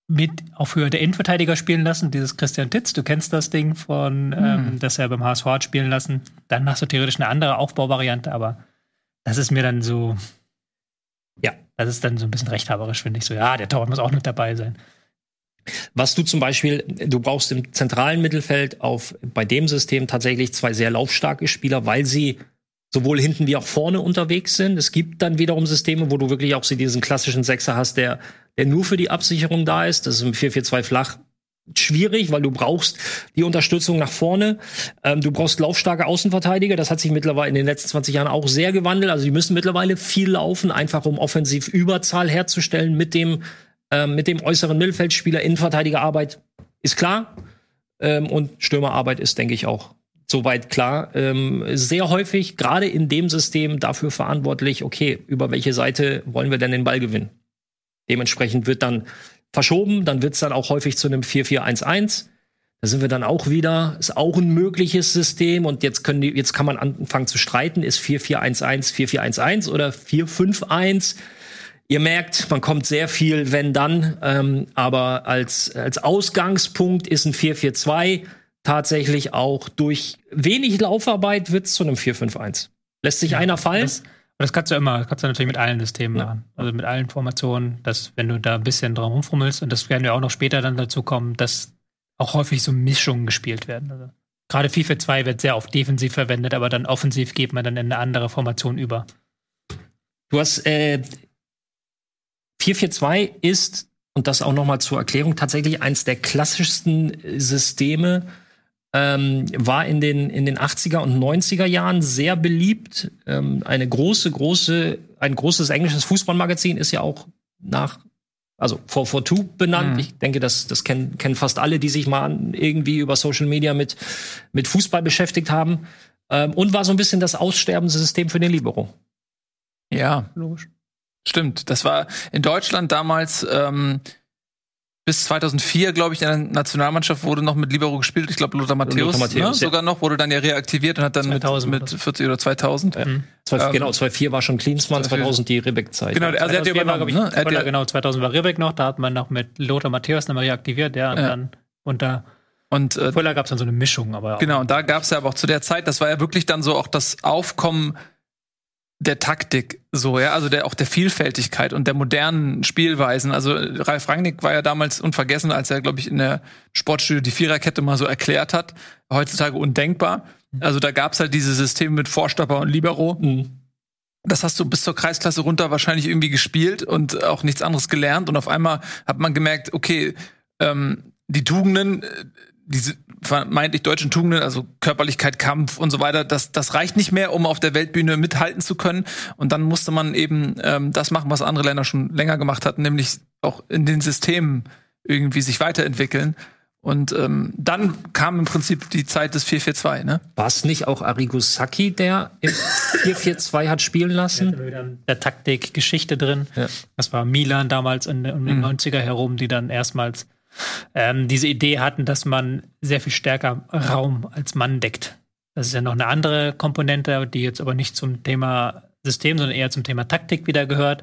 auch für der Innenverteidiger spielen lassen, dieses Christian Titz, du kennst das Ding von, das er beim HSV hat spielen lassen. Dann hast du theoretisch eine andere Aufbauvariante, aber das ist mir dann so, ja, das ist dann so ein bisschen rechthaberisch, finde ich so. Ja, der Torwart muss auch noch dabei sein. Was du zum Beispiel, du brauchst im zentralen Mittelfeld bei dem System tatsächlich 2 sehr laufstarke Spieler, weil sie sowohl hinten wie auch vorne unterwegs sind. Es gibt dann wiederum Systeme, wo du wirklich auch diesen klassischen Sechser hast, der nur für die Absicherung da ist. Das ist im 4-4-2 flach schwierig, weil du brauchst die Unterstützung nach vorne. Du brauchst laufstarke Außenverteidiger. Das hat sich mittlerweile in den letzten 20 Jahren auch sehr gewandelt. Also die müssen mittlerweile viel laufen, einfach um offensiv Überzahl herzustellen mit dem äußeren Mittelfeldspieler. Innenverteidigerarbeit ist klar. Und Stürmerarbeit ist, denke ich, auch soweit klar. Sehr häufig, gerade in dem System, dafür verantwortlich, okay, über welche Seite wollen wir denn den Ball gewinnen? Dementsprechend wird dann verschoben, dann wird es dann auch häufig zu einem 4-4-1-1. Da sind wir dann auch wieder, ist auch ein mögliches System. Und jetzt kann man anfangen zu streiten, ist 4-4-1-1, 4-4-1-1 oder 4-5-1. Ihr merkt, man kommt sehr viel, wenn dann. Aber als Ausgangspunkt ist ein 4-4-2 tatsächlich auch durch wenig Laufarbeit wird es zu einem 4-5-1. Lässt sich einer fallen? Das kannst du natürlich mit allen Systemen machen. Also mit allen Formationen, dass wenn du da ein bisschen dran rumfummelst, und das werden wir auch noch später dann dazu kommen, dass auch häufig so Mischungen gespielt werden. Also gerade 4-4-2 wird sehr oft defensiv verwendet, aber dann offensiv geht man dann in eine andere Formation über. Du hast 4-4-2 ist, und das auch noch mal zur Erklärung, tatsächlich eins der klassischsten Systeme, war in den 80er und 90er Jahren sehr beliebt. Ein großes englisches Fußballmagazin ist ja auch also 442 benannt. Mhm. Ich denke, das kennen fast alle, die sich mal irgendwie über Social Media mit Fußball beschäftigt haben. Und war so ein bisschen das aussterbende System für den Libero. Ja, logisch. Stimmt. Das war in Deutschland damals bis 2004, glaube ich, in der Nationalmannschaft wurde noch mit Libero gespielt. Ich glaube, Lothar Matthäus sogar noch, wurde dann ja reaktiviert und hat dann 2000 mit 40 oder 2000. Ja. Genau, 2004 war schon Klinsmann, 2000 die Ribbeck-Zeit. Genau, also er hat übernommen. Genau, 2000 war Ribbeck noch, da hat man noch mit Lothar Matthäus nochmal reaktiviert, und vorher gab es dann so eine Mischung. Aber genau, und da gab es ja aber auch zu der Zeit, das war ja wirklich dann so auch das Aufkommen der Taktik, so, ja, also auch der Vielfältigkeit und der modernen Spielweisen. Also Ralf Rangnick war ja damals unvergessen, als er, glaube ich, in der Sportstudio die Viererkette mal so erklärt hat. Heutzutage undenkbar. Also da gab's halt diese Systeme mit Vorstopper und Libero. Mhm. Das hast du bis zur Kreisklasse runter wahrscheinlich irgendwie gespielt und auch nichts anderes gelernt. Und auf einmal hat man gemerkt, okay, die Tugenden, diese vermeintlich deutschen Tugenden, also Körperlichkeit, Kampf und so weiter, das reicht nicht mehr, um auf der Weltbühne mithalten zu können. Und dann musste man eben das machen, was andere Länder schon länger gemacht hatten, nämlich auch in den Systemen irgendwie sich weiterentwickeln. Und dann kam im Prinzip die Zeit des 4-4-2, ne? War es nicht auch Arrigo Sacchi, der im 4-4-2 hat spielen lassen? Da wieder der Taktik-Geschichte drin. Ja. Das war Milan damals um den 90er herum, die dann erstmals diese Idee hatten, dass man sehr viel stärker Raum als Mann deckt. Das ist ja noch eine andere Komponente, die jetzt aber nicht zum Thema System, sondern eher zum Thema Taktik wieder gehört.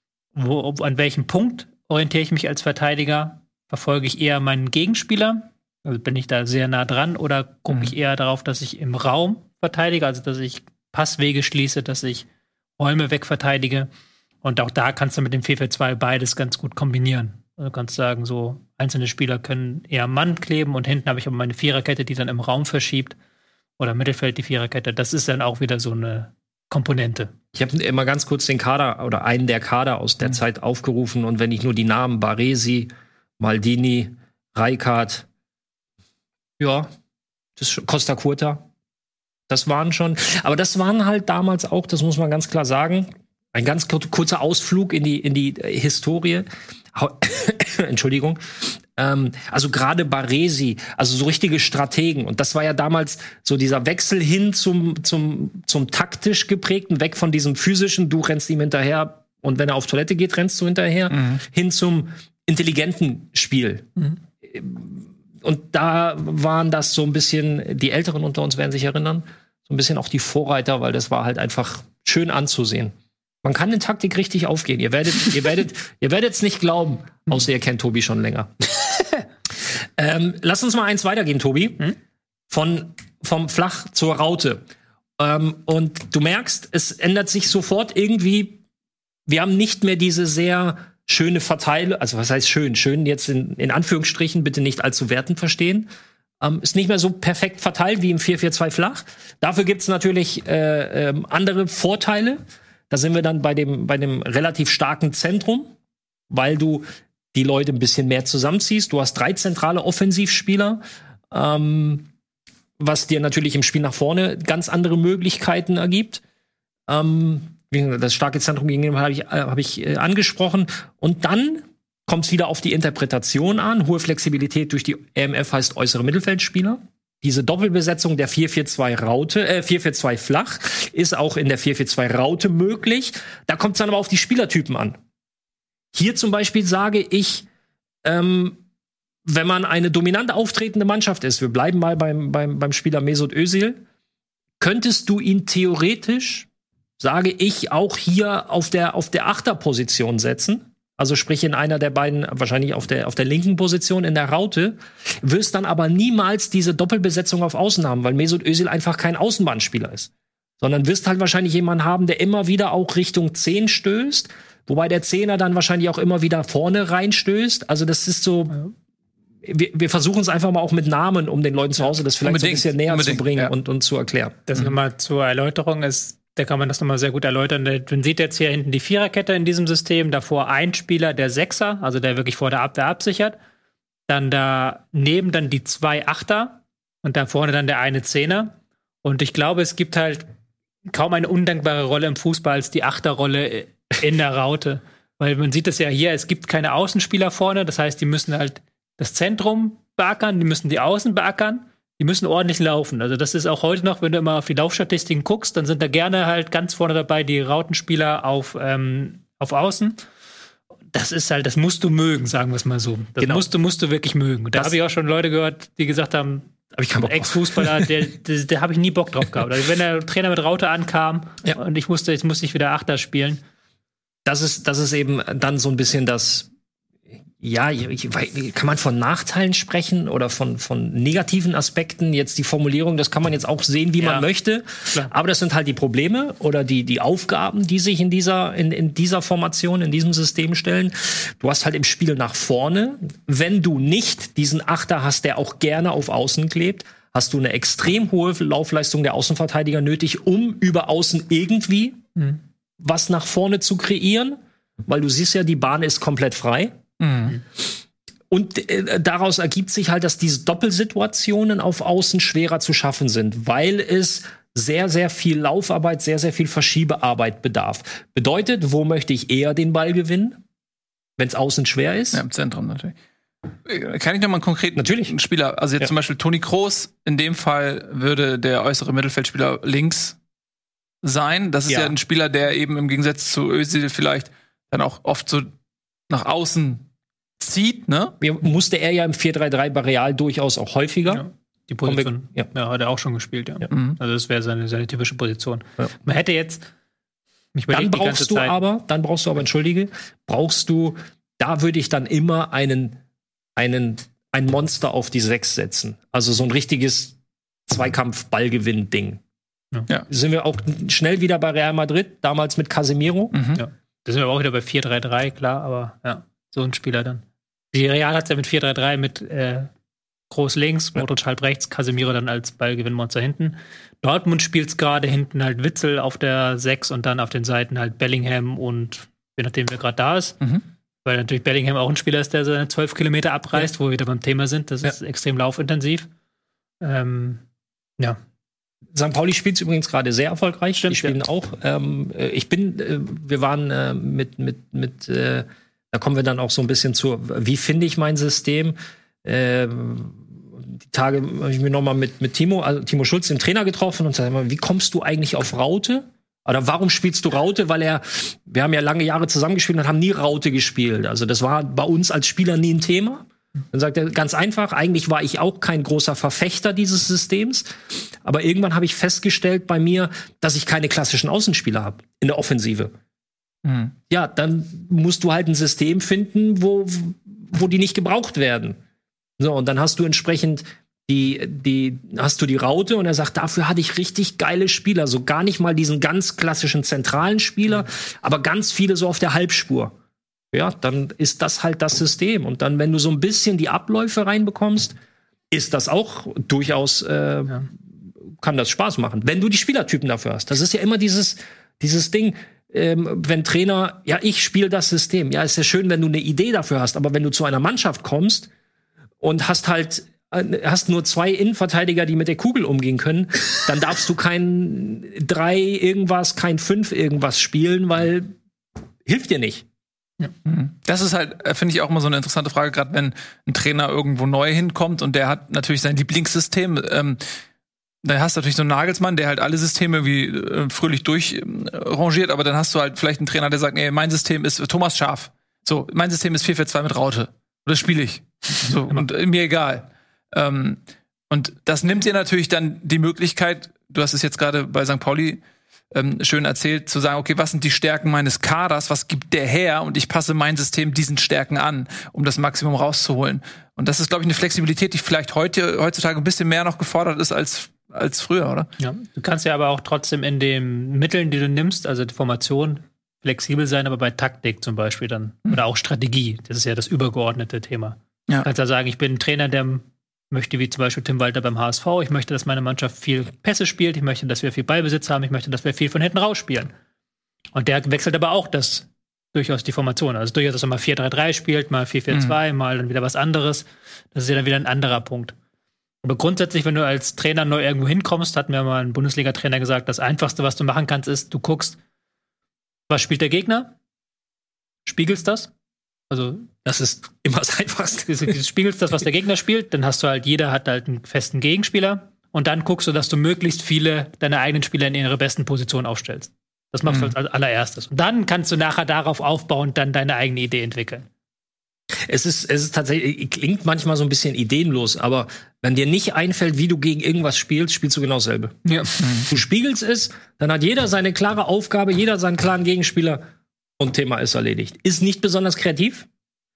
An welchem Punkt orientiere ich mich als Verteidiger? Verfolge ich eher meinen Gegenspieler? Also bin ich da sehr nah dran? Oder gucke ich eher darauf, dass ich im Raum verteidige, also dass ich Passwege schließe, dass ich Räume wegverteidige? Und auch da kannst du mit dem 4-4-2 beides ganz gut kombinieren. Du kannst sagen, so einzelne Spieler können eher am Mann kleben und hinten habe ich aber meine Viererkette, die dann im Raum verschiebt. Oder im Mittelfeld die Viererkette. Das ist dann auch wieder so eine Komponente. Ich habe immer ganz kurz den Kader oder einen der Kader aus der Zeit aufgerufen. Und wenn ich nur die Namen Baresi, Maldini, Rijkaard, Costa Curta, das waren schon. Aber das waren halt damals auch, das muss man ganz klar sagen, ein ganz kurzer Ausflug in die Historie. Entschuldigung. Also gerade Baresi, also so richtige Strategen. Und das war ja damals so dieser Wechsel hin zum taktisch geprägten, weg von diesem physischen, du rennst ihm hinterher und wenn er auf Toilette geht, rennst du hinterher, hin zum intelligenten Spiel. Und da waren das so ein bisschen, die Älteren unter uns werden sich erinnern, so ein bisschen auch die Vorreiter, weil das war halt einfach schön anzusehen. Man kann in Taktik richtig aufgehen. Ihr werdet's nicht glauben, außer ihr kennt Tobi schon länger. Lass uns mal eins weitergehen, Tobi. Vom Flach zur Raute. Und du merkst, es ändert sich sofort irgendwie. Wir haben nicht mehr diese sehr schöne Verteilung. Also was heißt schön? Schön jetzt in Anführungsstrichen, bitte nicht allzu wertend verstehen. Ist nicht mehr so perfekt verteilt wie im 4-4-2 flach. Dafür gibt's natürlich andere Vorteile. Da sind wir dann bei dem relativ starken Zentrum, weil du die Leute ein bisschen mehr zusammenziehst. Du hast 3 zentrale Offensivspieler, was dir natürlich im Spiel nach vorne ganz andere Möglichkeiten ergibt. Das starke Zentrum gegenüber hab ich angesprochen. Und dann kommt es wieder auf die Interpretation an. Hohe Flexibilität durch die EMF heißt äußere Mittelfeldspieler. Diese Doppelbesetzung der 4-4-2 flach ist auch in der 4-4-2 Raute möglich. Da kommt es dann aber auf die Spielertypen an. Hier zum Beispiel sage ich, wenn man eine dominant auftretende Mannschaft ist, wir bleiben mal beim Spieler Mesut Özil, könntest du ihn theoretisch, sage ich, auch hier auf der Achterposition setzen. Also sprich in einer der beiden, wahrscheinlich auf der linken Position in der Raute, wirst dann aber niemals diese Doppelbesetzung auf Außen haben, weil Mesut Özil einfach kein Außenbahnspieler ist. Sondern wirst halt wahrscheinlich jemanden haben, der immer wieder auch Richtung 10 stößt, wobei der Zehner dann wahrscheinlich auch immer wieder vorne reinstößt. Also das ist so, wir versuchen es einfach mal auch mit Namen, um den Leuten zu Hause das vielleicht so ein bisschen näher zu bringen und zu erklären. Das nochmal zur Erläuterung ist, da kann man das nochmal sehr gut erläutern. Man sieht jetzt hier hinten die Viererkette in diesem System. Davor ein Spieler, der Sechser, also der wirklich vor der Abwehr absichert. Dann daneben dann die 2 Achter und da vorne dann der eine Zehner. Und ich glaube, es gibt halt kaum eine undankbare Rolle im Fußball als die Achterrolle in der Raute. Weil man sieht es ja hier, es gibt keine Außenspieler vorne. Das heißt, die müssen halt das Zentrum beackern, die müssen die Außen beackern. Die müssen ordentlich laufen. Also das ist auch heute noch, wenn du immer auf die Laufstatistiken guckst, dann sind da gerne halt ganz vorne dabei die Rautenspieler auf Außen. Das ist halt, das musst du mögen, sagen wir es mal so. Das musst du wirklich mögen. Und da habe ich auch schon Leute gehört, die gesagt haben, Ex-Fußballer, der habe ich nie Bock drauf gehabt. Also wenn der Trainer mit Raute ankam und jetzt musste ich wieder Achter spielen. Das ist eben dann so ein bisschen das. Ja, kann man von Nachteilen sprechen oder von negativen Aspekten? Jetzt die Formulierung, das kann man jetzt auch sehen, wie man möchte. Klar. Aber das sind halt die Probleme oder die Aufgaben, die sich in dieser Formation, in diesem System stellen. Du hast halt im Spiel nach vorne, wenn du nicht diesen Achter hast, der auch gerne auf Außen klebt, hast du eine extrem hohe Laufleistung der Außenverteidiger nötig, um über Außen irgendwie was nach vorne zu kreieren. Weil du siehst ja, die Bahn ist komplett frei. Mhm. Und daraus ergibt sich halt, dass diese Doppelsituationen auf Außen schwerer zu schaffen sind, weil es sehr, sehr viel Laufarbeit, sehr, sehr viel Verschiebearbeit bedarf. Bedeutet, wo möchte ich eher den Ball gewinnen, wenn es außen schwer ist? Ja, im Zentrum natürlich. Kann ich noch mal einen konkreten Spieler, also jetzt zum Beispiel Toni Kroos, in dem Fall würde der äußere Mittelfeldspieler links sein. Das ist ja ein Spieler, der eben im Gegensatz zu Özil vielleicht dann auch oft so nach außen zieht, ne? Musste er ja im 4-3-3 bei Real durchaus auch häufiger. Ja, die Position. Ja, hat er auch schon gespielt, ja. Also das wäre seine typische Position. Ja. Man hätte jetzt dann brauchst du aber, entschuldige, da würde ich dann immer ein Monster auf die 6 setzen. Also so ein richtiges Zweikampf-Ballgewinn-Ding. Ja. Sind wir auch schnell wieder bei Real Madrid, damals mit Casemiro. Ja. Da sind wir auch wieder bei 4-3-3, klar, aber ja, so ein Spieler dann. Die Real hat ja mit 4-3-3 mit Kroos links, Modric halb rechts, Casemiro dann als Ballgewinnmonster hinten. Dortmund spielt gerade hinten halt Witzel auf der 6 und dann auf den Seiten halt Bellingham und je nachdem, wer gerade da ist. Weil natürlich Bellingham auch ein Spieler ist, der seine 12 Kilometer abreißt, wo wir wieder beim Thema sind. Das ist extrem laufintensiv. St. Pauli spielt es übrigens gerade sehr erfolgreich. Stimmt, die spielen auch. Wir waren da kommen wir dann auch so ein bisschen zu, wie finde ich mein System? Die Tage habe ich mich noch mal mit Timo Schulz, dem Trainer, getroffen und gesagt, wie kommst du eigentlich auf Raute? Oder warum spielst du Raute? Weil wir haben ja lange Jahre zusammengespielt und haben nie Raute gespielt. Also das war bei uns als Spieler nie ein Thema. Dann sagt er ganz einfach, eigentlich war ich auch kein großer Verfechter dieses Systems. Aber irgendwann habe ich festgestellt bei mir, dass ich keine klassischen Außenspieler habe in der Offensive. Ja, dann musst du halt ein System finden, wo die nicht gebraucht werden. So, und dann hast du entsprechend hast du die Raute und er sagt, dafür hatte ich richtig geile Spieler, so gar nicht mal diesen ganz klassischen zentralen Spieler, aber ganz viele so auf der Halbspur. Ja, dann ist das halt das System. Und dann, wenn du so ein bisschen die Abläufe reinbekommst, ist das auch durchaus, kann das Spaß machen, wenn du die Spielertypen dafür hast. Das ist ja immer dieses Ding, wenn Trainer, ja, ich spiele das System. Ja, ist ja schön, wenn du eine Idee dafür hast, aber wenn du zu einer Mannschaft kommst und hast nur 2 Innenverteidiger, die mit der Kugel umgehen können, dann darfst du kein 3 irgendwas, kein 5 irgendwas spielen, weil hilft dir nicht. Ja. Das ist halt, finde ich, auch immer so eine interessante Frage, gerade wenn ein Trainer irgendwo neu hinkommt und der hat natürlich sein Lieblingssystem. Da hast du natürlich so einen Nagelsmann, der halt alle Systeme irgendwie fröhlich durchrangiert, aber dann hast du halt vielleicht einen Trainer, der sagt, nee, mein System ist Thomas Schaaf. So, mein System ist 4-4-2 mit Raute. Und das spiele ich. So, und mir egal. Und das nimmt dir natürlich dann die Möglichkeit, du hast es jetzt gerade bei St. Pauli schön erzählt, zu sagen, okay, was sind die Stärken meines Kaders, was gibt der her und ich passe mein System diesen Stärken an, um das Maximum rauszuholen. Und das ist, glaube ich, eine Flexibilität, die vielleicht heutzutage ein bisschen mehr noch gefordert ist als früher, oder? Ja, du kannst ja aber auch trotzdem in den Mitteln, die du nimmst, also die Formation, flexibel sein, aber bei Taktik zum Beispiel dann, oder auch Strategie, das ist ja das übergeordnete Thema. Ja. Du kannst ja sagen, ich bin ein Trainer, der möchte, wie zum Beispiel Tim Walter beim HSV, ich möchte, dass meine Mannschaft viel Pässe spielt, ich möchte, dass wir viel Ballbesitz haben, ich möchte, dass wir viel von hinten raus spielen. Und der wechselt aber auch durchaus die Formation. Also durchaus, dass er mal 4-3-3 spielt, mal 4-4-2, mal dann wieder was anderes. Das ist ja dann wieder ein anderer Punkt. Aber grundsätzlich, wenn du als Trainer neu irgendwo hinkommst, hat mir mal ein Bundesliga-Trainer gesagt, das Einfachste, was du machen kannst, ist, du guckst, was spielt der Gegner, spiegelst das. Also, das ist immer das Einfachste. Du spiegelst das, was der Gegner spielt, dann hast du halt, jeder hat halt einen festen Gegenspieler und dann guckst du, dass du möglichst viele deiner eigenen Spieler in ihre besten Positionen aufstellst. Das machst du als allererstes. Und dann kannst du nachher darauf aufbauen und dann deine eigene Idee entwickeln. Es ist tatsächlich, klingt manchmal so ein bisschen ideenlos, aber wenn dir nicht einfällt, wie du gegen irgendwas spielst, spielst du genau dasselbe. Ja. Du spiegelst es, dann hat jeder seine klare Aufgabe, jeder seinen klaren Gegenspieler und Thema ist erledigt. Ist nicht besonders kreativ,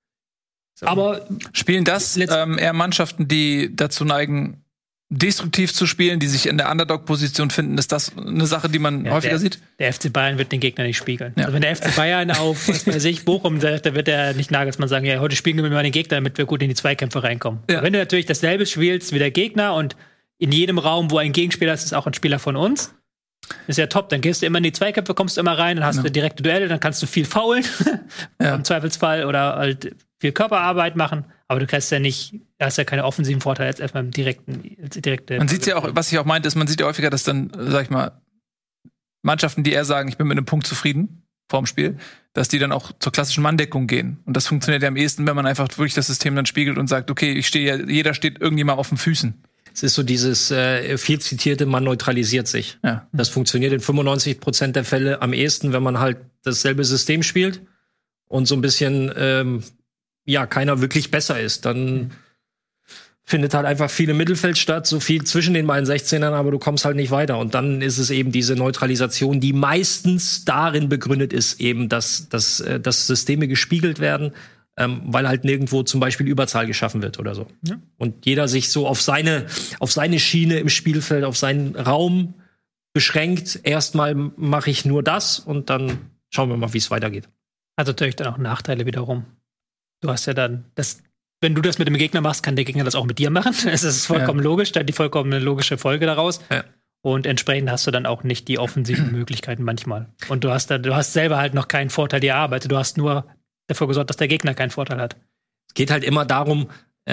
aber spielen das eher Mannschaften, die dazu neigen, destruktiv zu spielen, die sich in der Underdog-Position finden? Ist das eine Sache, die man häufiger sieht? Der FC Bayern wird den Gegner nicht spiegeln. Ja. Also wenn der FC Bayern auf, was weiß ich, Bochum sagt, da wird der nicht Nagelsmann sagen, ja, heute spiegeln wir mal den Gegner, damit wir gut in die Zweikämpfe reinkommen. Ja. Wenn du natürlich dasselbe spielst wie der Gegner und in jedem Raum, wo ein Gegenspieler ist, ist auch ein Spieler von uns, ist ja top. Dann gehst du immer in die Zweikämpfe, kommst du immer rein, dann hast du direkte Duelle, dann kannst du viel faulen, im Zweifelsfall, oder halt viel Körperarbeit machen. Aber du hast ja keine offensiven Vorteile jetzt erstmal im direkte. Man sieht ja auch, was ich auch meinte, ist, man sieht ja häufiger, dass dann, sag ich mal, Mannschaften, die eher sagen, ich bin mit einem Punkt zufrieden vorm Spiel, dass die dann auch zur klassischen Manndeckung gehen. Und das funktioniert ja am ehesten, wenn man einfach wirklich das System dann spiegelt und sagt, okay, jeder steht irgendjemand auf den Füßen. Es ist so dieses viel zitierte, man neutralisiert sich. Ja. Das funktioniert in 95% der Fälle am ehesten, wenn man halt dasselbe System spielt und so ein bisschen keiner wirklich besser ist. Dann findet halt einfach viel im Mittelfeld statt, so viel zwischen den beiden 16ern, aber du kommst halt nicht weiter. Und dann ist es eben diese Neutralisation, die meistens darin begründet ist, eben, dass Systeme gespiegelt werden, weil halt nirgendwo zum Beispiel Überzahl geschaffen wird oder so. Ja. Und jeder sich so auf seine Schiene im Spielfeld, auf seinen Raum beschränkt. Erstmal mache ich nur das und dann schauen wir mal, wie es weitergeht. Also natürlich dann auch Nachteile wiederum. Du hast ja dann wenn du das mit dem Gegner machst, kann der Gegner das auch mit dir machen. Es ist vollkommen logisch, dann die vollkommen logische Folge daraus. Ja. Und entsprechend hast du dann auch nicht die offensiven Möglichkeiten manchmal. Und du hast selber halt noch keinen Vorteil dir erarbeitet. Du hast nur dafür gesorgt, dass der Gegner keinen Vorteil hat. Es geht halt immer darum,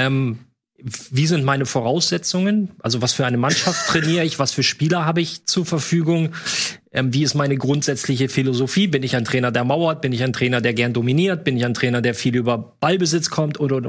wie sind meine Voraussetzungen? Also was für eine Mannschaft trainiere ich? Was für Spieler habe ich zur Verfügung? Wie ist meine grundsätzliche Philosophie? Bin ich ein Trainer, der mauert? Bin ich ein Trainer, der gern dominiert? Bin ich ein Trainer, der viel über Ballbesitz kommt? Und.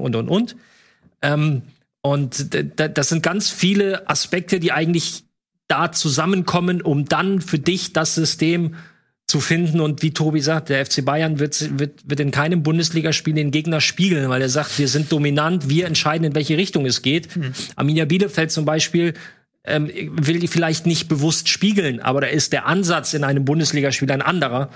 Und das sind ganz viele Aspekte, die eigentlich da zusammenkommen, um dann für dich das System zu finden. Und wie Tobi sagt, der FC Bayern wird in keinem Bundesligaspiel den Gegner spiegeln, weil er sagt, wir sind dominant, wir entscheiden, in welche Richtung es geht. Arminia Bielefeld zum Beispiel will die vielleicht nicht bewusst spiegeln, aber da ist der Ansatz in einem Bundesligaspiel ein anderer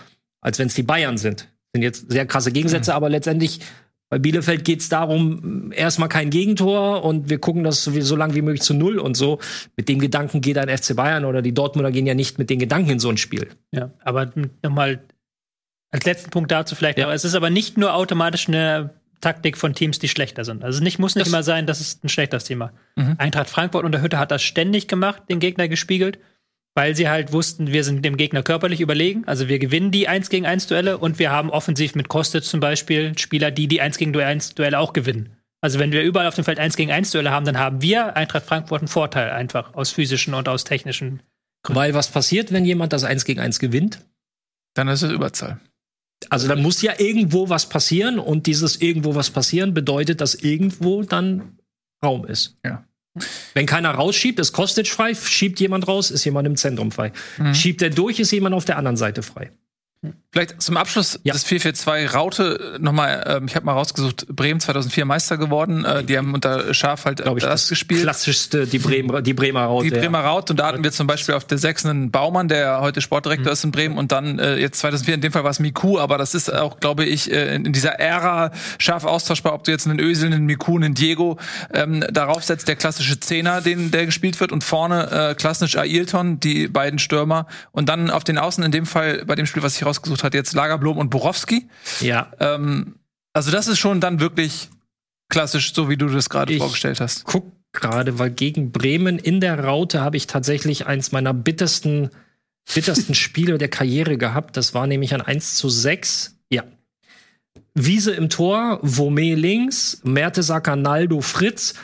als wenn es die Bayern sind. Sind jetzt sehr krasse Gegensätze, aber letztendlich bei Bielefeld geht es darum, erstmal kein Gegentor und wir gucken das so lange wie möglich zu 0 und so. Mit dem Gedanken geht ein FC Bayern oder die Dortmunder gehen ja nicht mit den Gedanken in so ein Spiel. Ja, aber nochmal als letzten Punkt dazu vielleicht noch. Es ist aber nicht nur automatisch eine Taktik von Teams, die schlechter sind. Also muss nicht immer sein, das ist ein schlechtes Thema. Eintracht Frankfurt unter Hütte hat das ständig gemacht, den Gegner gespiegelt, weil sie halt wussten, wir sind dem Gegner körperlich überlegen. Also wir gewinnen die 1-gegen-1 Duelle und wir haben offensiv mit Kostic zum Beispiel Spieler, die 1-gegen-1 Duelle auch gewinnen. Also wenn wir überall auf dem Feld 1-gegen-1 Duelle haben, dann haben wir Eintracht Frankfurt einen Vorteil einfach aus physischen und aus technischen Gründen. Weil was passiert, wenn jemand das 1-gegen-1 gewinnt? Dann ist es Überzahl. Also dann muss ja irgendwo was passieren und dieses irgendwo was passieren bedeutet, dass irgendwo dann Raum ist. Ja. Wenn keiner rausschiebt, ist Kostic frei, schiebt jemand raus, ist jemand im Zentrum frei. Schiebt er durch, ist jemand auf der anderen Seite frei. Vielleicht zum Abschluss des 4-4-2 Raute nochmal, ich habe mal rausgesucht, Bremen 2004 Meister geworden, die haben unter Schaf halt das gespielt. Klassischste, die Bremer Raute. Die Bremer Raute, und da hatten wir zum Beispiel auf der 6 einen Baumann, der heute Sportdirektor ist in Bremen, und dann jetzt 2004, in dem Fall war es Miku, aber das ist auch, glaube ich, in dieser Ära scharf austauschbar, ob du jetzt einen Özil, einen Miku, einen Diego darauf setzt, der klassische Zehner, der gespielt wird, und vorne klassisch Ailton, die beiden Stürmer, und dann auf den Außen, in dem Fall bei dem Spiel, was ich rausgesucht hat, jetzt Lagerblom und Borowski. Ja. Also das ist schon dann wirklich klassisch, so wie du das gerade vorgestellt hast. Guck gerade, weil gegen Bremen in der Raute habe ich tatsächlich eins meiner bittersten Spiele der Karriere gehabt. Das war nämlich ein 1:6. Ja. Wiese im Tor, Vomé links, Mertesacker, Naldo, Fritz.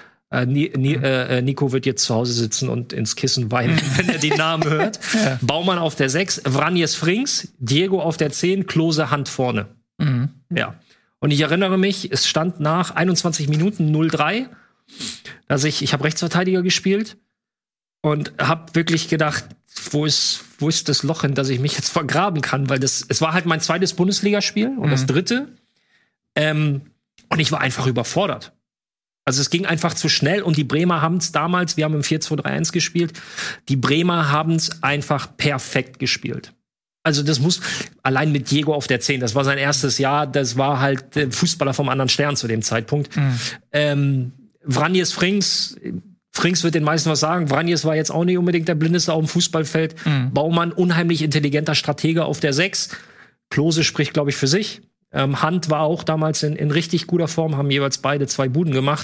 Nico wird jetzt zu Hause sitzen und ins Kissen weinen, wenn er die Namen hört. Ja. Baumann auf der 6, Vranjes Frings, Diego auf der 10, Klose Hand vorne. Ja. Und ich erinnere mich, es stand nach 21 Minuten 0-3, dass ich habe Rechtsverteidiger gespielt und habe wirklich gedacht, wo ist das Loch, in das ich mich jetzt vergraben kann, weil es war halt mein zweites Bundesligaspiel und das dritte. Und ich war einfach überfordert. Also es ging einfach zu schnell und die Bremer haben es damals, wir haben im 4-2-3-1 gespielt, die Bremer haben es einfach perfekt gespielt. Also das muss, allein mit Diego auf der 10, das war sein erstes Jahr, das war halt Fußballer vom anderen Stern zu dem Zeitpunkt. Vranjes Frings wird den meisten was sagen, Vranjes war jetzt auch nicht unbedingt der Blindeste auf dem Fußballfeld. Baumann, unheimlich intelligenter Stratege auf der 6. Klose spricht, glaube ich, für sich. Hand war auch damals in richtig guter Form, haben jeweils beide 2 Buden gemacht.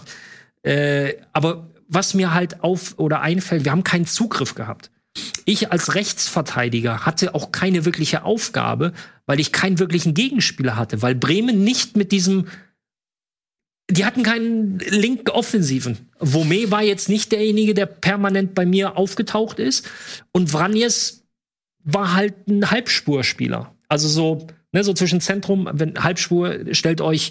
Aber was mir halt einfällt, wir haben keinen Zugriff gehabt. Ich als Rechtsverteidiger hatte auch keine wirkliche Aufgabe, weil ich keinen wirklichen Gegenspieler hatte, weil Bremen nicht mit diesem, die hatten keinen linken Offensiven. Vomé war jetzt nicht derjenige, der permanent bei mir aufgetaucht ist, und Vranjes war halt ein Halbspurspieler. Also so zwischen Zentrum, wenn Halbspur, stellt euch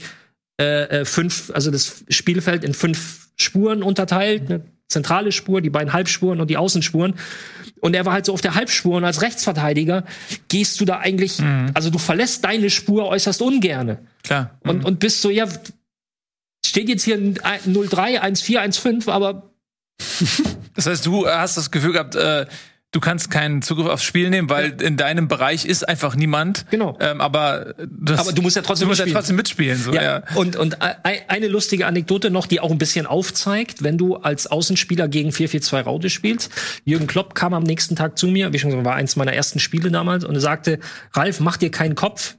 5, also das Spielfeld in 5 Spuren unterteilt, eine zentrale Spur, die beiden Halbspuren und die Außenspuren. Und er war halt so auf der Halbspur, und als Rechtsverteidiger gehst du da eigentlich, also du verlässt deine Spur äußerst ungerne. Klar. Und bist so, ja, steht jetzt hier 0-3, 1-4, 1-5, aber das heißt, du hast das Gefühl gehabt, du kannst keinen Zugriff aufs Spiel nehmen, weil in deinem Bereich ist einfach niemand. Genau. Aber du musst ja trotzdem mitspielen. So, ja. Und eine lustige Anekdote noch, die auch ein bisschen aufzeigt, wenn du als Außenspieler gegen 4-4-2 Raute spielst. Jürgen Klopp kam am nächsten Tag zu mir, wie schon gesagt, war eins meiner ersten Spiele damals, und er sagte, Ralf, mach dir keinen Kopf.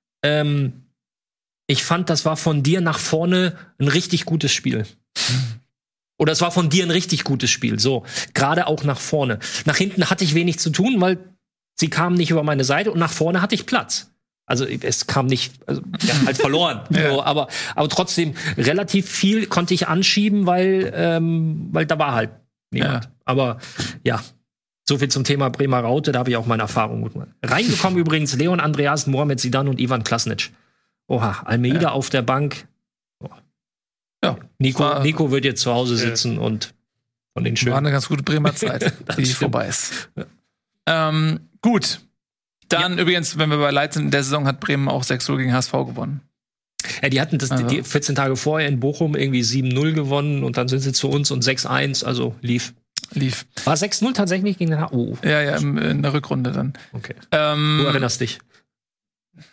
Ich fand, das war von dir nach vorne ein richtig gutes Spiel. Oder es war von dir ein richtig gutes Spiel, so. Gerade auch nach vorne. Nach hinten hatte ich wenig zu tun, weil sie kamen nicht über meine Seite, und nach vorne hatte ich Platz. Also es kam nicht, halt verloren. Ja. So, aber trotzdem, relativ viel konnte ich anschieben, weil da war halt niemand. Ja. Aber ja, so viel zum Thema Bremer Raute, da habe ich auch meine Erfahrung gut gemacht. Reingekommen übrigens Leon Andreasen, Mohamed Zidane und Ivan Klasnic. Oha, Almeida auf der Bank. Ja, Nico wird jetzt zu Hause sitzen und von den schönen. War eine ganz gute Bremer Zeit, die vorbei ist. Gut. Dann übrigens, wenn wir bei Leid sind, in der Saison hat Bremen auch 6-0 gegen HSV gewonnen. Ja, die hatten die 14 Tage vorher in Bochum irgendwie 7-0 gewonnen, und dann sind sie zu uns und 6-1, also lief. War 6-0 tatsächlich gegen den HSV? Ja, in der Rückrunde dann. Okay. Du erinnerst dich.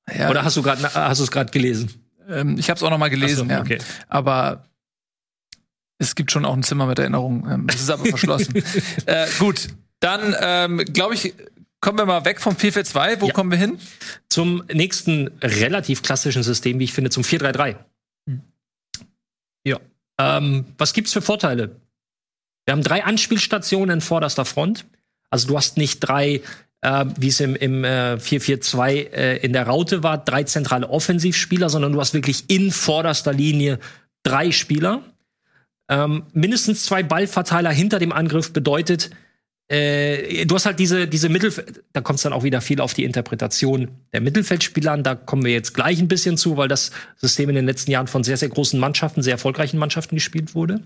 Ja, Oder hast du es gerade gelesen? Ich habe es auch noch mal gelesen, Ach so, okay. ja. Aber es gibt schon auch ein Zimmer mit Erinnerungen. Es ist aber verschlossen. Gut, dann glaube ich, kommen wir mal weg vom 4-4-2. Wo kommen wir hin? Zum nächsten relativ klassischen System, wie ich finde, zum 4-3-3. Ja. Was gibt's für Vorteile? Wir haben 3 Anspielstationen in vorderster Front. Also du hast nicht 3, wie es im 4-4-2 in der Raute war, 3 zentrale Offensivspieler, sondern du hast wirklich in vorderster Linie 3 Spieler. Mindestens 2 Ballverteiler hinter dem Angriff bedeutet, du hast halt diese Mittelfeld, da kommt es dann auch wieder viel auf die Interpretation der Mittelfeldspieler an. Da kommen wir jetzt gleich ein bisschen zu, weil das System in den letzten Jahren von sehr, sehr großen Mannschaften, sehr erfolgreichen Mannschaften gespielt wurde.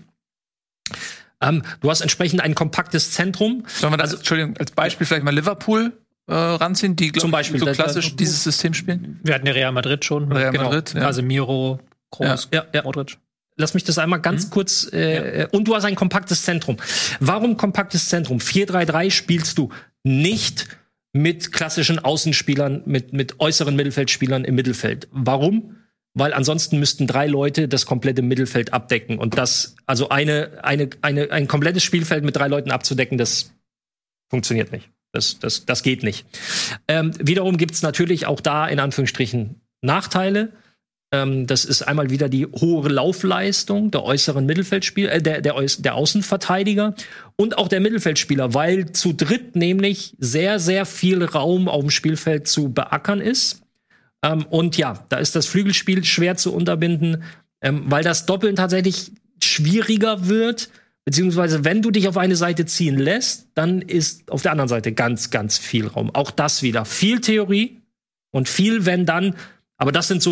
Du hast entsprechend ein kompaktes Zentrum. Sollen wir das, Entschuldigung, als Beispiel vielleicht mal Liverpool ranziehen, die zum Beispiel so klassisch dieses System spielen? Wir hatten ja Real Madrid schon. Real Madrid, ja. Casemiro, Kroos, Modric. Lass mich das einmal ganz kurz. Und du hast ein kompaktes Zentrum. Warum kompaktes Zentrum? 4-3-3 spielst du nicht mit klassischen Außenspielern, mit äußeren Mittelfeldspielern im Mittelfeld. Warum? Weil ansonsten müssten 3 Leute das komplette Mittelfeld abdecken. Und das, also ein komplettes Spielfeld mit 3 Leuten abzudecken, das funktioniert nicht. Das geht nicht. Wiederum gibt's natürlich auch da in Anführungsstrichen Nachteile. Das ist einmal wieder die hohe Laufleistung der äußeren Mittelfeldspieler, der Außenverteidiger und auch der Mittelfeldspieler, weil zu dritt nämlich sehr, sehr viel Raum auf dem Spielfeld zu beackern ist. Und ja, da ist das Flügelspiel schwer zu unterbinden, weil das Doppeln tatsächlich schwieriger wird, beziehungsweise wenn du dich auf eine Seite ziehen lässt, dann ist auf der anderen Seite ganz, ganz viel Raum. Auch das wieder viel Theorie und viel wenn dann, aber das sind so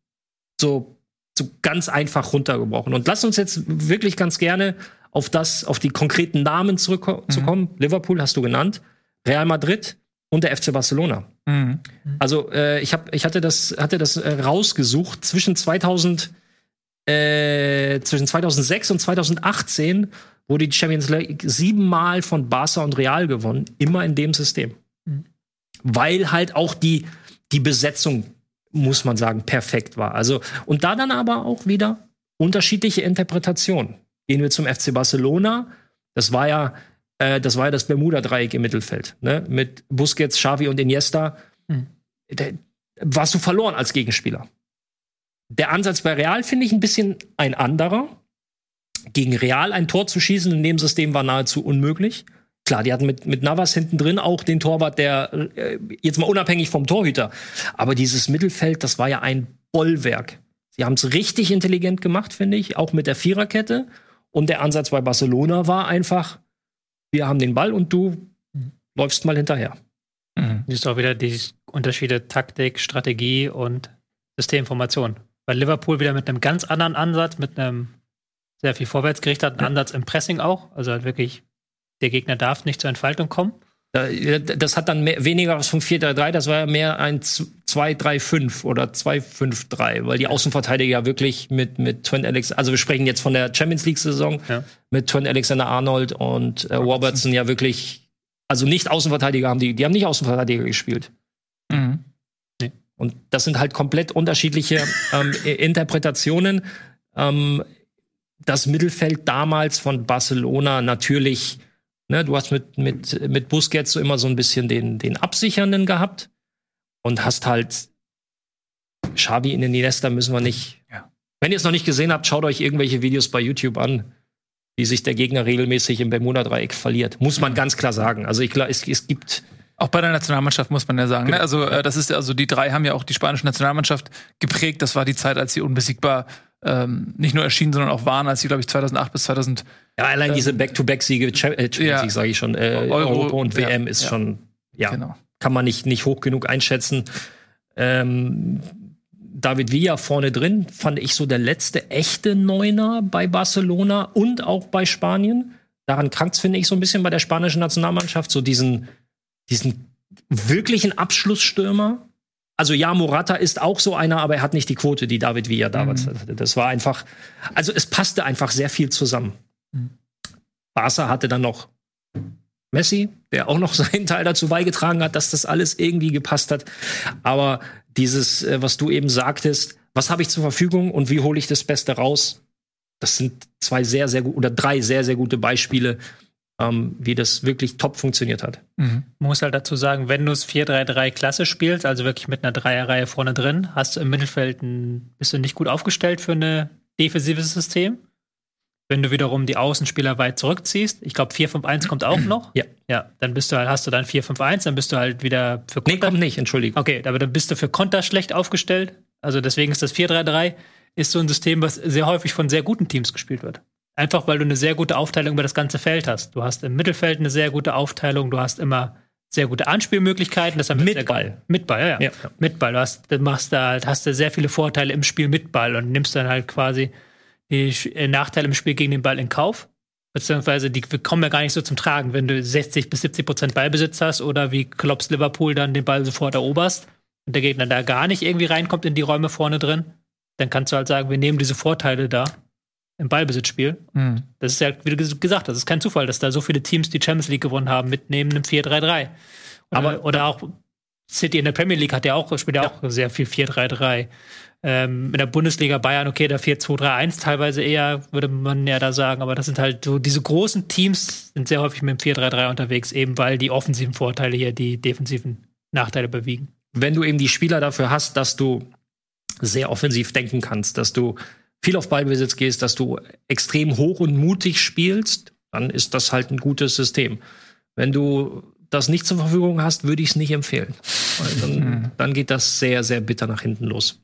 ganz einfach runtergebrochen. Und lass uns jetzt wirklich ganz gerne auf die konkreten Namen zurückzukommen. Liverpool hast du genannt, Real Madrid und der FC Barcelona. Mhm. Also ich hatte das rausgesucht zwischen 2006 und 2018 wurde die Champions League 7-mal von Barca und Real gewonnen, immer in dem System. Mhm. Weil halt auch die Besetzung, muss man sagen, perfekt war. Also, und da dann aber auch wieder unterschiedliche Interpretationen. Gehen wir zum FC Barcelona. Das war ja das Bermuda-Dreieck im Mittelfeld. Ne? Mit Busquets, Xavi und Iniesta. Da warst du verloren als Gegenspieler. Der Ansatz bei Real finde ich ein bisschen ein anderer. Gegen Real ein Tor zu schießen in dem System war nahezu unmöglich. Klar, die hatten mit Navas hinten drin auch den Torwart, der jetzt mal unabhängig vom Torhüter. Aber dieses Mittelfeld, das war ja ein Bollwerk. Sie haben es richtig intelligent gemacht, finde ich, auch mit der Viererkette. Und der Ansatz bei Barcelona war einfach, wir haben den Ball und du läufst mal hinterher. Mhm. Das ist auch wieder die Unterschiede Taktik, Strategie und Systemformation. Bei Liverpool wieder mit einem ganz anderen Ansatz, mit einem sehr viel vorwärtsgerichteten Ansatz im Pressing auch. Also halt wirklich, der Gegner darf nicht zur Entfaltung kommen. Das hat dann weniger was vom 4-3-3, das war ja mehr ein 2-3-5 oder 2-5-3, weil die Außenverteidiger ja wirklich mit Trent Alexander, also wir sprechen jetzt von der Champions League-Saison, mit Trent Alexander-Arnold und Robertson ja wirklich, also nicht Außenverteidiger haben die haben nicht Außenverteidiger gespielt. Mhm. Nee. Und das sind halt komplett unterschiedliche Interpretationen. Das Mittelfeld damals von Barcelona natürlich. Ne, du hast mit Busquets so immer so ein bisschen den Absichernden gehabt und hast halt Xavi in den Iniesta müssen wir nicht. Ja. Wenn ihr es noch nicht gesehen habt, schaut euch irgendwelche Videos bei YouTube an, wie sich der Gegner regelmäßig im Bermuda-Dreieck verliert. Muss man ganz klar sagen. Also es gibt auch bei der Nationalmannschaft muss man ja sagen. Genau. Ne? Also die 3 haben ja auch die spanische Nationalmannschaft geprägt. Das war die Zeit, als sie unbesiegbar nicht nur erschienen, sondern auch waren, als sie, glaube ich, 2008 bis 2000 ja, allein diese Back-to-Back-Siege, Champions League, sage ich schon, Euro und WM ist schon, genau. Kann man nicht hoch genug einschätzen. David Villa vorne drin, fand ich so der letzte echte Neuner bei Barcelona und auch bei Spanien. Daran krankt's, finde ich, so ein bisschen bei der spanischen Nationalmannschaft, so diesen wirklichen Abschlussstürmer. Also ja, Morata ist auch so einer, aber er hat nicht die Quote, die David Villa damals hatte. Das war einfach, also es passte einfach sehr viel zusammen. Barca hatte dann noch Messi, der auch noch seinen Teil dazu beigetragen hat, dass das alles irgendwie gepasst hat. Aber Dieses, was du eben sagtest, was habe ich zur Verfügung und wie hole ich das Beste raus? Das sind drei sehr, sehr gute Beispiele, wie das wirklich top funktioniert hat. Man muss halt dazu sagen, wenn du es 4-3-3 klassisch spielst, also wirklich mit einer Dreierreihe vorne drin, hast du im Mittelfeld bist du nicht gut aufgestellt für ein defensives System. Wenn du wiederum die Außenspieler weit zurückziehst, ich glaube 4-5-1 kommt auch noch. Ja, dann hast du dann 4-5-1, dann bist du halt wieder für Konter. Nee, kommt nicht, Entschuldigung. Okay, aber dann bist du für Konter schlecht aufgestellt. Also deswegen ist das 4-3-3 ist so ein System, was sehr häufig von sehr guten Teams gespielt wird. Einfach, weil du eine sehr gute Aufteilung über das ganze Feld hast. Du hast im Mittelfeld eine sehr gute Aufteilung, du hast immer sehr gute Anspielmöglichkeiten. Das mit Ball. Mit Ball, ja. Mit Ball. hast du sehr viele Vorteile im Spiel mit Ball und nimmst dann halt quasi die Nachteile im Spiel gegen den Ball in Kauf. Beziehungsweise die kommen ja gar nicht so zum Tragen, wenn du 60-70% Ballbesitz hast oder wie Klopps Liverpool dann den Ball sofort eroberst und der Gegner da gar nicht irgendwie reinkommt in die Räume vorne drin, dann kannst du halt sagen, wir nehmen diese Vorteile da im Ballbesitzspiel. Das ist ja, wie du gesagt hast, das ist kein Zufall, dass da so viele Teams die Champions League gewonnen haben mit neben einem 4-3-3. Oder auch City in der Premier League spielt ja auch sehr viel 4-3-3. In der Bundesliga Bayern, okay, der 4-2-3-1 teilweise eher, würde man ja da sagen, aber das sind halt so, diese großen Teams sind sehr häufig mit dem 4-3-3 unterwegs, eben weil die offensiven Vorteile hier die defensiven Nachteile überwiegen. Wenn du eben die Spieler dafür hast, dass du sehr offensiv denken kannst, dass du viel auf Ballbesitz gehst, dass du extrem hoch und mutig spielst, dann ist das halt ein gutes System. Wenn du das nicht zur Verfügung hast, würde ich es nicht empfehlen. Weil dann geht das sehr, sehr bitter nach hinten los.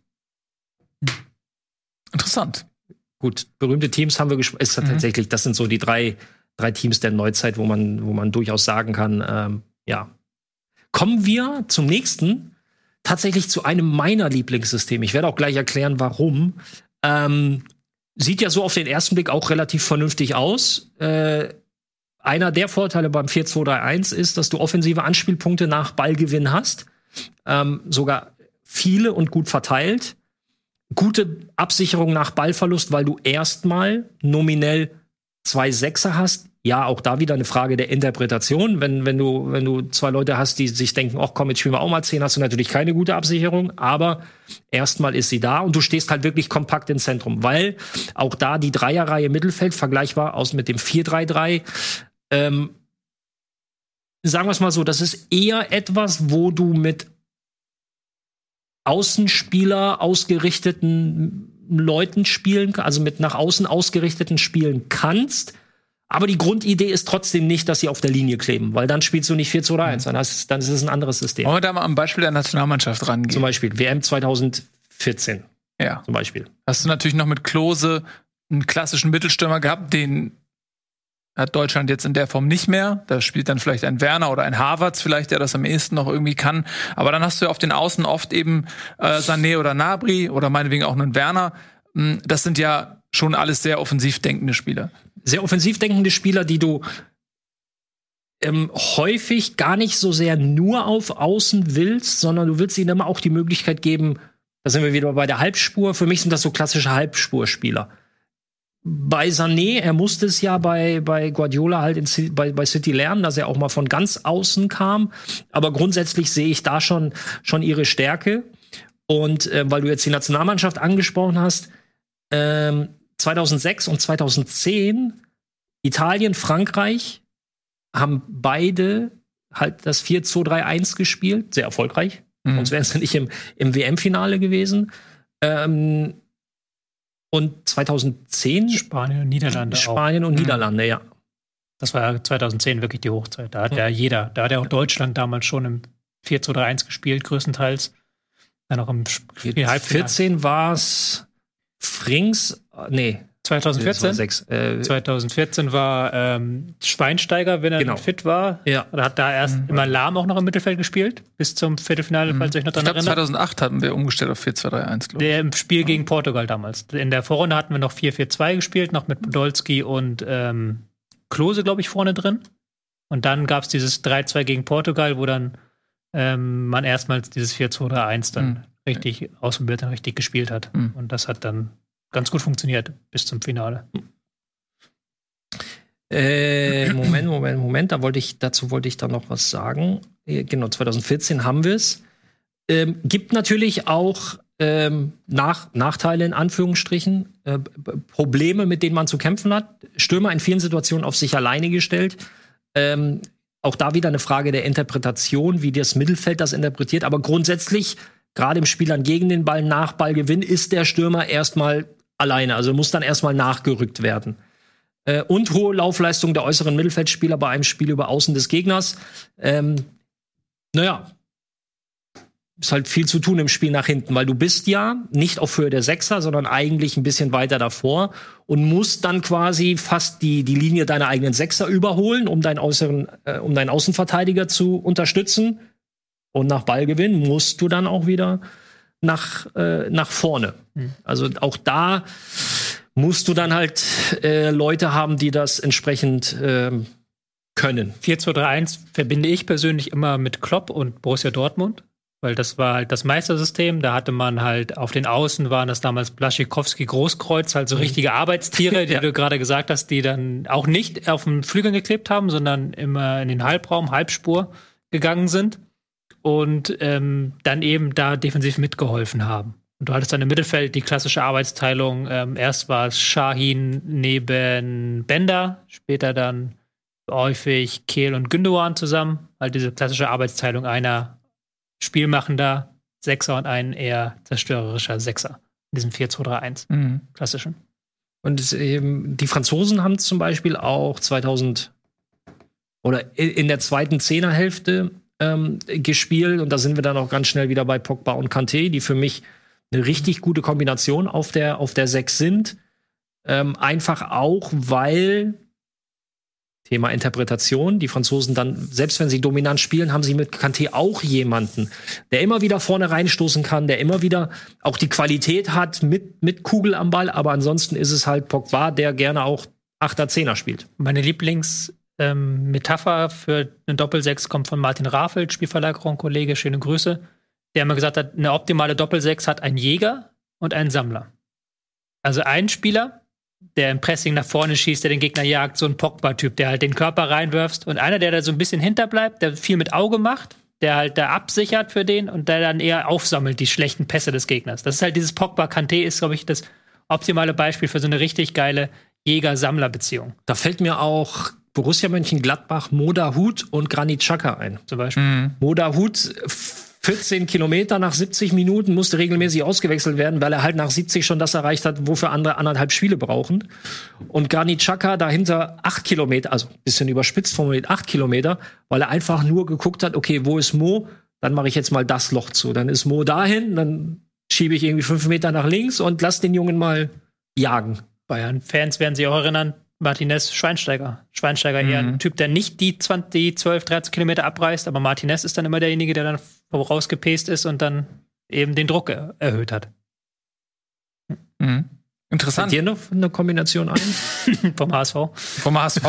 Interessant. Gut, berühmte Teams haben wir gesprochen. Ist tatsächlich, das sind so die drei Teams der Neuzeit, wo man durchaus sagen kann, ja. Kommen wir zum nächsten, tatsächlich zu einem meiner Lieblingssysteme. Ich werde auch gleich erklären, warum. Sieht ja so auf den ersten Blick auch relativ vernünftig aus. Einer der Vorteile beim 4-2-3-1 ist, dass du offensive Anspielpunkte nach Ballgewinn hast. Sogar viele und gut verteilt. Gute Absicherung nach Ballverlust, weil du erstmal nominell 2 Sechser hast. Ja, auch da wieder eine Frage der Interpretation. Wenn du 2 Leute hast, die sich denken, ach komm, jetzt spielen wir auch mal 10, hast du natürlich keine gute Absicherung. Aber erstmal ist sie da und du stehst halt wirklich kompakt im Zentrum. Weil auch da die Dreierreihe Mittelfeld vergleichbar aus mit dem 4-3-3. Sagen wir es mal so, das ist eher etwas, wo du mit Außenspieler ausgerichteten Leuten spielen, also mit nach außen ausgerichteten spielen kannst. Aber die Grundidee ist trotzdem nicht, dass sie auf der Linie kleben, weil dann spielst du nicht 4-2-3-1, dann ist es ein anderes System. Wollen wir da mal am Beispiel der Nationalmannschaft rangehen? Zum Beispiel WM 2014. Ja. Zum Beispiel. Hast du natürlich noch mit Klose einen klassischen Mittelstürmer gehabt, den hat Deutschland jetzt in der Form nicht mehr. Da spielt dann vielleicht ein Werner oder ein Havertz vielleicht, der das am ehesten noch irgendwie kann. Aber dann hast du ja auf den Außen oft eben Sané oder Gnabry oder meinetwegen auch einen Werner. Das sind ja schon alles sehr offensiv denkende Spieler. Sehr offensiv denkende Spieler, die du häufig gar nicht so sehr nur auf Außen willst, sondern du willst ihnen immer auch die Möglichkeit geben, da sind wir wieder bei der Halbspur. Für mich sind das so klassische Halbspurspieler. Bei Sané, er musste es ja bei Guardiola halt bei City lernen, dass er auch mal von ganz außen kam. Aber grundsätzlich sehe ich da schon ihre Stärke. Und weil du jetzt die Nationalmannschaft angesprochen hast, 2006 und 2010 Italien, Frankreich haben beide halt das 4-2-3-1 gespielt, sehr erfolgreich. Sonst wären sie nicht im WM-Finale gewesen. Und 2010 Spanien und Niederlande Niederlande, ja. Das war ja 2010 wirklich die Hochzeit. Da hat da hat ja auch Deutschland damals schon im 4-2-3-1 gespielt, größtenteils. Dann auch im Spiel 14 war es Frings, 2014? 2014 war Schweinsteiger, wenn er fit war. Ja. Oder hat da erst immer Lahm auch noch im Mittelfeld gespielt, bis zum Viertelfinale, falls ihr euch noch dran erinnert. 2008 hatten wir umgestellt auf 4-2-3-1, glaube ich. Im Spiel gegen Portugal damals. In der Vorrunde hatten wir noch 4-4-2 gespielt, noch mit Podolski und Klose, glaube ich, vorne drin. Und dann gab es dieses 3-2 gegen Portugal, wo dann man erstmals dieses 4-2-3-1 dann richtig ausprobiert und richtig gespielt hat. Und das hat dann ganz gut funktioniert bis zum Finale. Moment. Dazu wollte ich dann noch was sagen. Genau, 2014 haben wir es. Gibt natürlich auch Nachteile in Anführungsstrichen, Probleme, mit denen man zu kämpfen hat. Stürmer in vielen Situationen auf sich alleine gestellt. Auch da wieder eine Frage der Interpretation, wie das Mittelfeld das interpretiert. Aber grundsätzlich, gerade im Spielern gegen den Ball, nach Ballgewinn, ist der Stürmer erstmal alleine. Also muss dann erstmal nachgerückt werden. Und hohe Laufleistung der äußeren Mittelfeldspieler bei einem Spiel über Außen des Gegners. Ist halt viel zu tun im Spiel nach hinten, weil du bist ja nicht auf Höhe der Sechser, sondern eigentlich ein bisschen weiter davor und musst dann quasi fast die Linie deiner eigenen Sechser überholen, um deinen Außenverteidiger zu unterstützen. Und nach Ballgewinn musst du dann auch wieder nach vorne. Also auch da musst du dann halt Leute haben, die das entsprechend können. 4-2-3-1 verbinde ich persönlich immer mit Klopp und Borussia Dortmund, weil das war halt das Meistersystem. Da hatte man halt auf den Außen waren das damals Blaszczykowski, Großkreuz, halt so richtige Arbeitstiere, die du gerade gesagt hast, die dann auch nicht auf den Flügeln geklebt haben, sondern immer in den Halbraum, Halbspur gegangen sind und dann eben da defensiv mitgeholfen haben. Und du hattest dann im Mittelfeld die klassische Arbeitsteilung. Erst war es Şahin neben Bender, später dann häufig Kehl und Gündoğan zusammen. Halt diese klassische Arbeitsteilung, einer spielmachender Sechser und ein eher zerstörerischer Sechser. In diesem 4-2-3-1 klassischen. Und die Franzosen haben zum Beispiel auch 2000 oder in der zweiten Zehnerhälfte gespielt. Und da sind wir dann auch ganz schnell wieder bei Pogba und Kanté, die für mich eine richtig gute Kombination auf der 6 sind. Einfach auch, weil Thema Interpretation, die Franzosen dann, selbst wenn sie dominant spielen, haben sie mit Kanté auch jemanden, der immer wieder vorne reinstoßen kann, der immer wieder auch die Qualität hat mit Kugel am Ball, aber ansonsten ist es halt Pogba, der gerne auch 8er, 10er spielt. Meine Lieblingsmetapher für eine Doppelsechs kommt von Martin Rafelt, Spielverlagerung, Kollege, schöne Grüße, der immer gesagt hat, eine optimale Doppelsechs hat einen Jäger und einen Sammler. Also ein Spieler, der im Pressing nach vorne schießt, der den Gegner jagt, so ein Pogba-Typ, der halt den Körper reinwirft und einer, der da so ein bisschen hinterbleibt, der viel mit Auge macht, der halt da absichert für den und der dann eher aufsammelt, die schlechten Pässe des Gegners. Das ist halt dieses Pogba-Kanté ist, glaube ich, das optimale Beispiel für so eine richtig geile Jäger-Sammler-Beziehung. Da fällt mir auch Borussia Mönchengladbach, Mo Dahoud und Granit Xhaka ein. Zum Beispiel. Mo Dahoud 14 Kilometer nach 70 Minuten musste regelmäßig ausgewechselt werden, weil er halt nach 70 schon das erreicht hat, wofür andere 1,5 Spiele brauchen. Und Granit Xhaka dahinter 8 Kilometer, also ein bisschen überspitzt formuliert, 8 Kilometer, weil er einfach nur geguckt hat, okay, wo ist Mo? Dann mache ich jetzt mal das Loch zu. Dann ist Mo dahin, dann schiebe ich irgendwie 5 Meter nach links und lass den Jungen mal jagen. Bayern-Fans werden sich auch erinnern, Martinez, Schweinsteiger. Schweinsteiger eher ein Typ, der nicht die 12, 13 Kilometer abreißt, aber Martinez ist dann immer derjenige, der dann vorausgepaced ist und dann eben den Druck erhöht hat. Interessant. Fällt dir noch eine Kombination ein? Vom HSV. Vom HSV?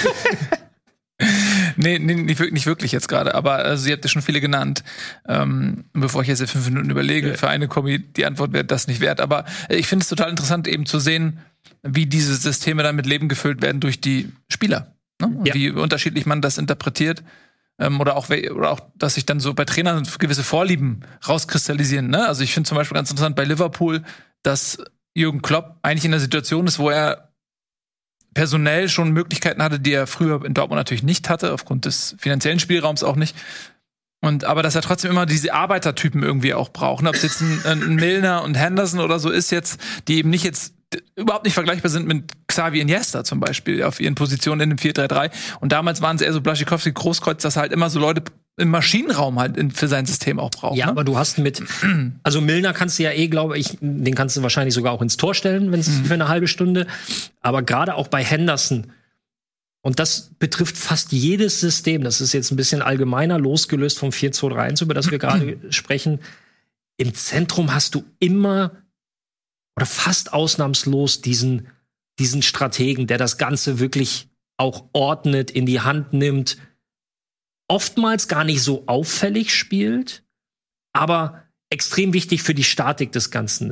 Nee, nicht wirklich jetzt gerade, aber also, ihr habt ja schon viele genannt. Bevor ich jetzt 5 Minuten überlege, für eine Kombi, die Antwort wäre das nicht wert. Aber ich finde es total interessant, eben zu sehen, wie diese Systeme dann mit Leben gefüllt werden durch die Spieler. Ne? Und wie unterschiedlich man das interpretiert. Oder auch, dass sich dann so bei Trainern gewisse Vorlieben rauskristallisieren. Ne? Also ich finde zum Beispiel ganz interessant bei Liverpool, dass Jürgen Klopp eigentlich in einer Situation ist, wo er personell schon Möglichkeiten hatte, die er früher in Dortmund natürlich nicht hatte, aufgrund des finanziellen Spielraums auch nicht. Aber dass er trotzdem immer diese Arbeitertypen irgendwie auch braucht. Ne? Ob es jetzt ein Milner und Henderson oder so ist jetzt, die eben nicht jetzt überhaupt nicht vergleichbar sind mit Xavi Iniesta zum Beispiel auf ihren Positionen in dem 4-3-3. Und damals waren es eher so Blaszczykowski, Großkreuz, dass halt immer so Leute im Maschinenraum halt für sein System auch brauchen. Ja, ne? aber du hast also Milner kannst du ja glaube ich, den kannst du wahrscheinlich sogar auch ins Tor stellen, wenn es für eine halbe Stunde. Aber gerade auch bei Henderson, und das betrifft fast jedes System, das ist jetzt ein bisschen allgemeiner, losgelöst vom 4-2-3-1, über das wir gerade sprechen. Im Zentrum hast du immer oder fast ausnahmslos diesen Strategen, der das Ganze wirklich auch ordnet, in die Hand nimmt, oftmals gar nicht so auffällig spielt, aber extrem wichtig für die Statik des Ganzen ist.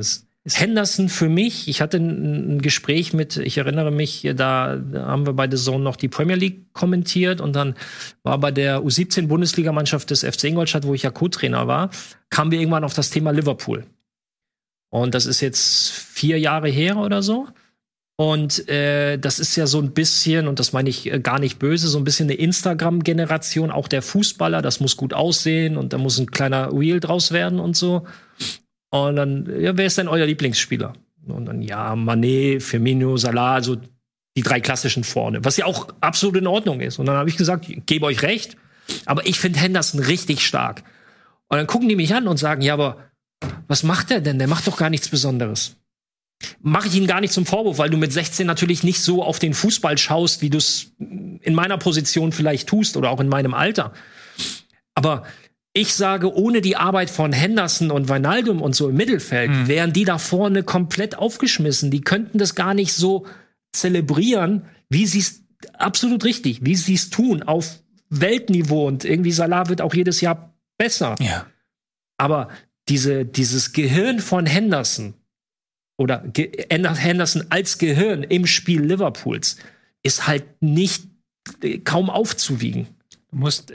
Henderson für mich, ich hatte ein Gespräch ich erinnere mich, da haben wir bei The Zone noch die Premier League kommentiert und dann war bei der U17-Bundesligamannschaft des FC Ingolstadt, wo ich ja Co-Trainer war, kamen wir irgendwann auf das Thema Liverpool. Und das ist jetzt 4 Jahre her oder so. Und das ist ja so ein bisschen, und das meine ich gar nicht böse, so ein bisschen eine Instagram-Generation, auch der Fußballer, das muss gut aussehen und da muss ein kleiner Reel draus werden und so. Und dann, ja, wer ist denn euer Lieblingsspieler? Und dann, ja, Mané, Firmino, Salah, also die 3 klassischen vorne, was ja auch absolut in Ordnung ist. Und dann habe ich gesagt, ich gebe euch recht, aber ich finde Henderson richtig stark. Und dann gucken die mich an und sagen, ja, aber was macht der denn? Der macht doch gar nichts Besonderes. Mache ich ihn gar nicht zum Vorwurf, weil du mit 16 natürlich nicht so auf den Fußball schaust, wie du es in meiner Position vielleicht tust oder auch in meinem Alter. Aber ich sage, ohne die Arbeit von Henderson und Wijnaldum und so im Mittelfeld, wären die da vorne komplett aufgeschmissen. Die könnten das gar nicht so zelebrieren, wie sie es, absolut richtig, wie sie es tun, auf Weltniveau. Und irgendwie Salah wird auch jedes Jahr besser. Ja. Aber dieses Gehirn von Henderson oder Henderson als Gehirn im Spiel Liverpools ist halt kaum aufzuwiegen. Du musst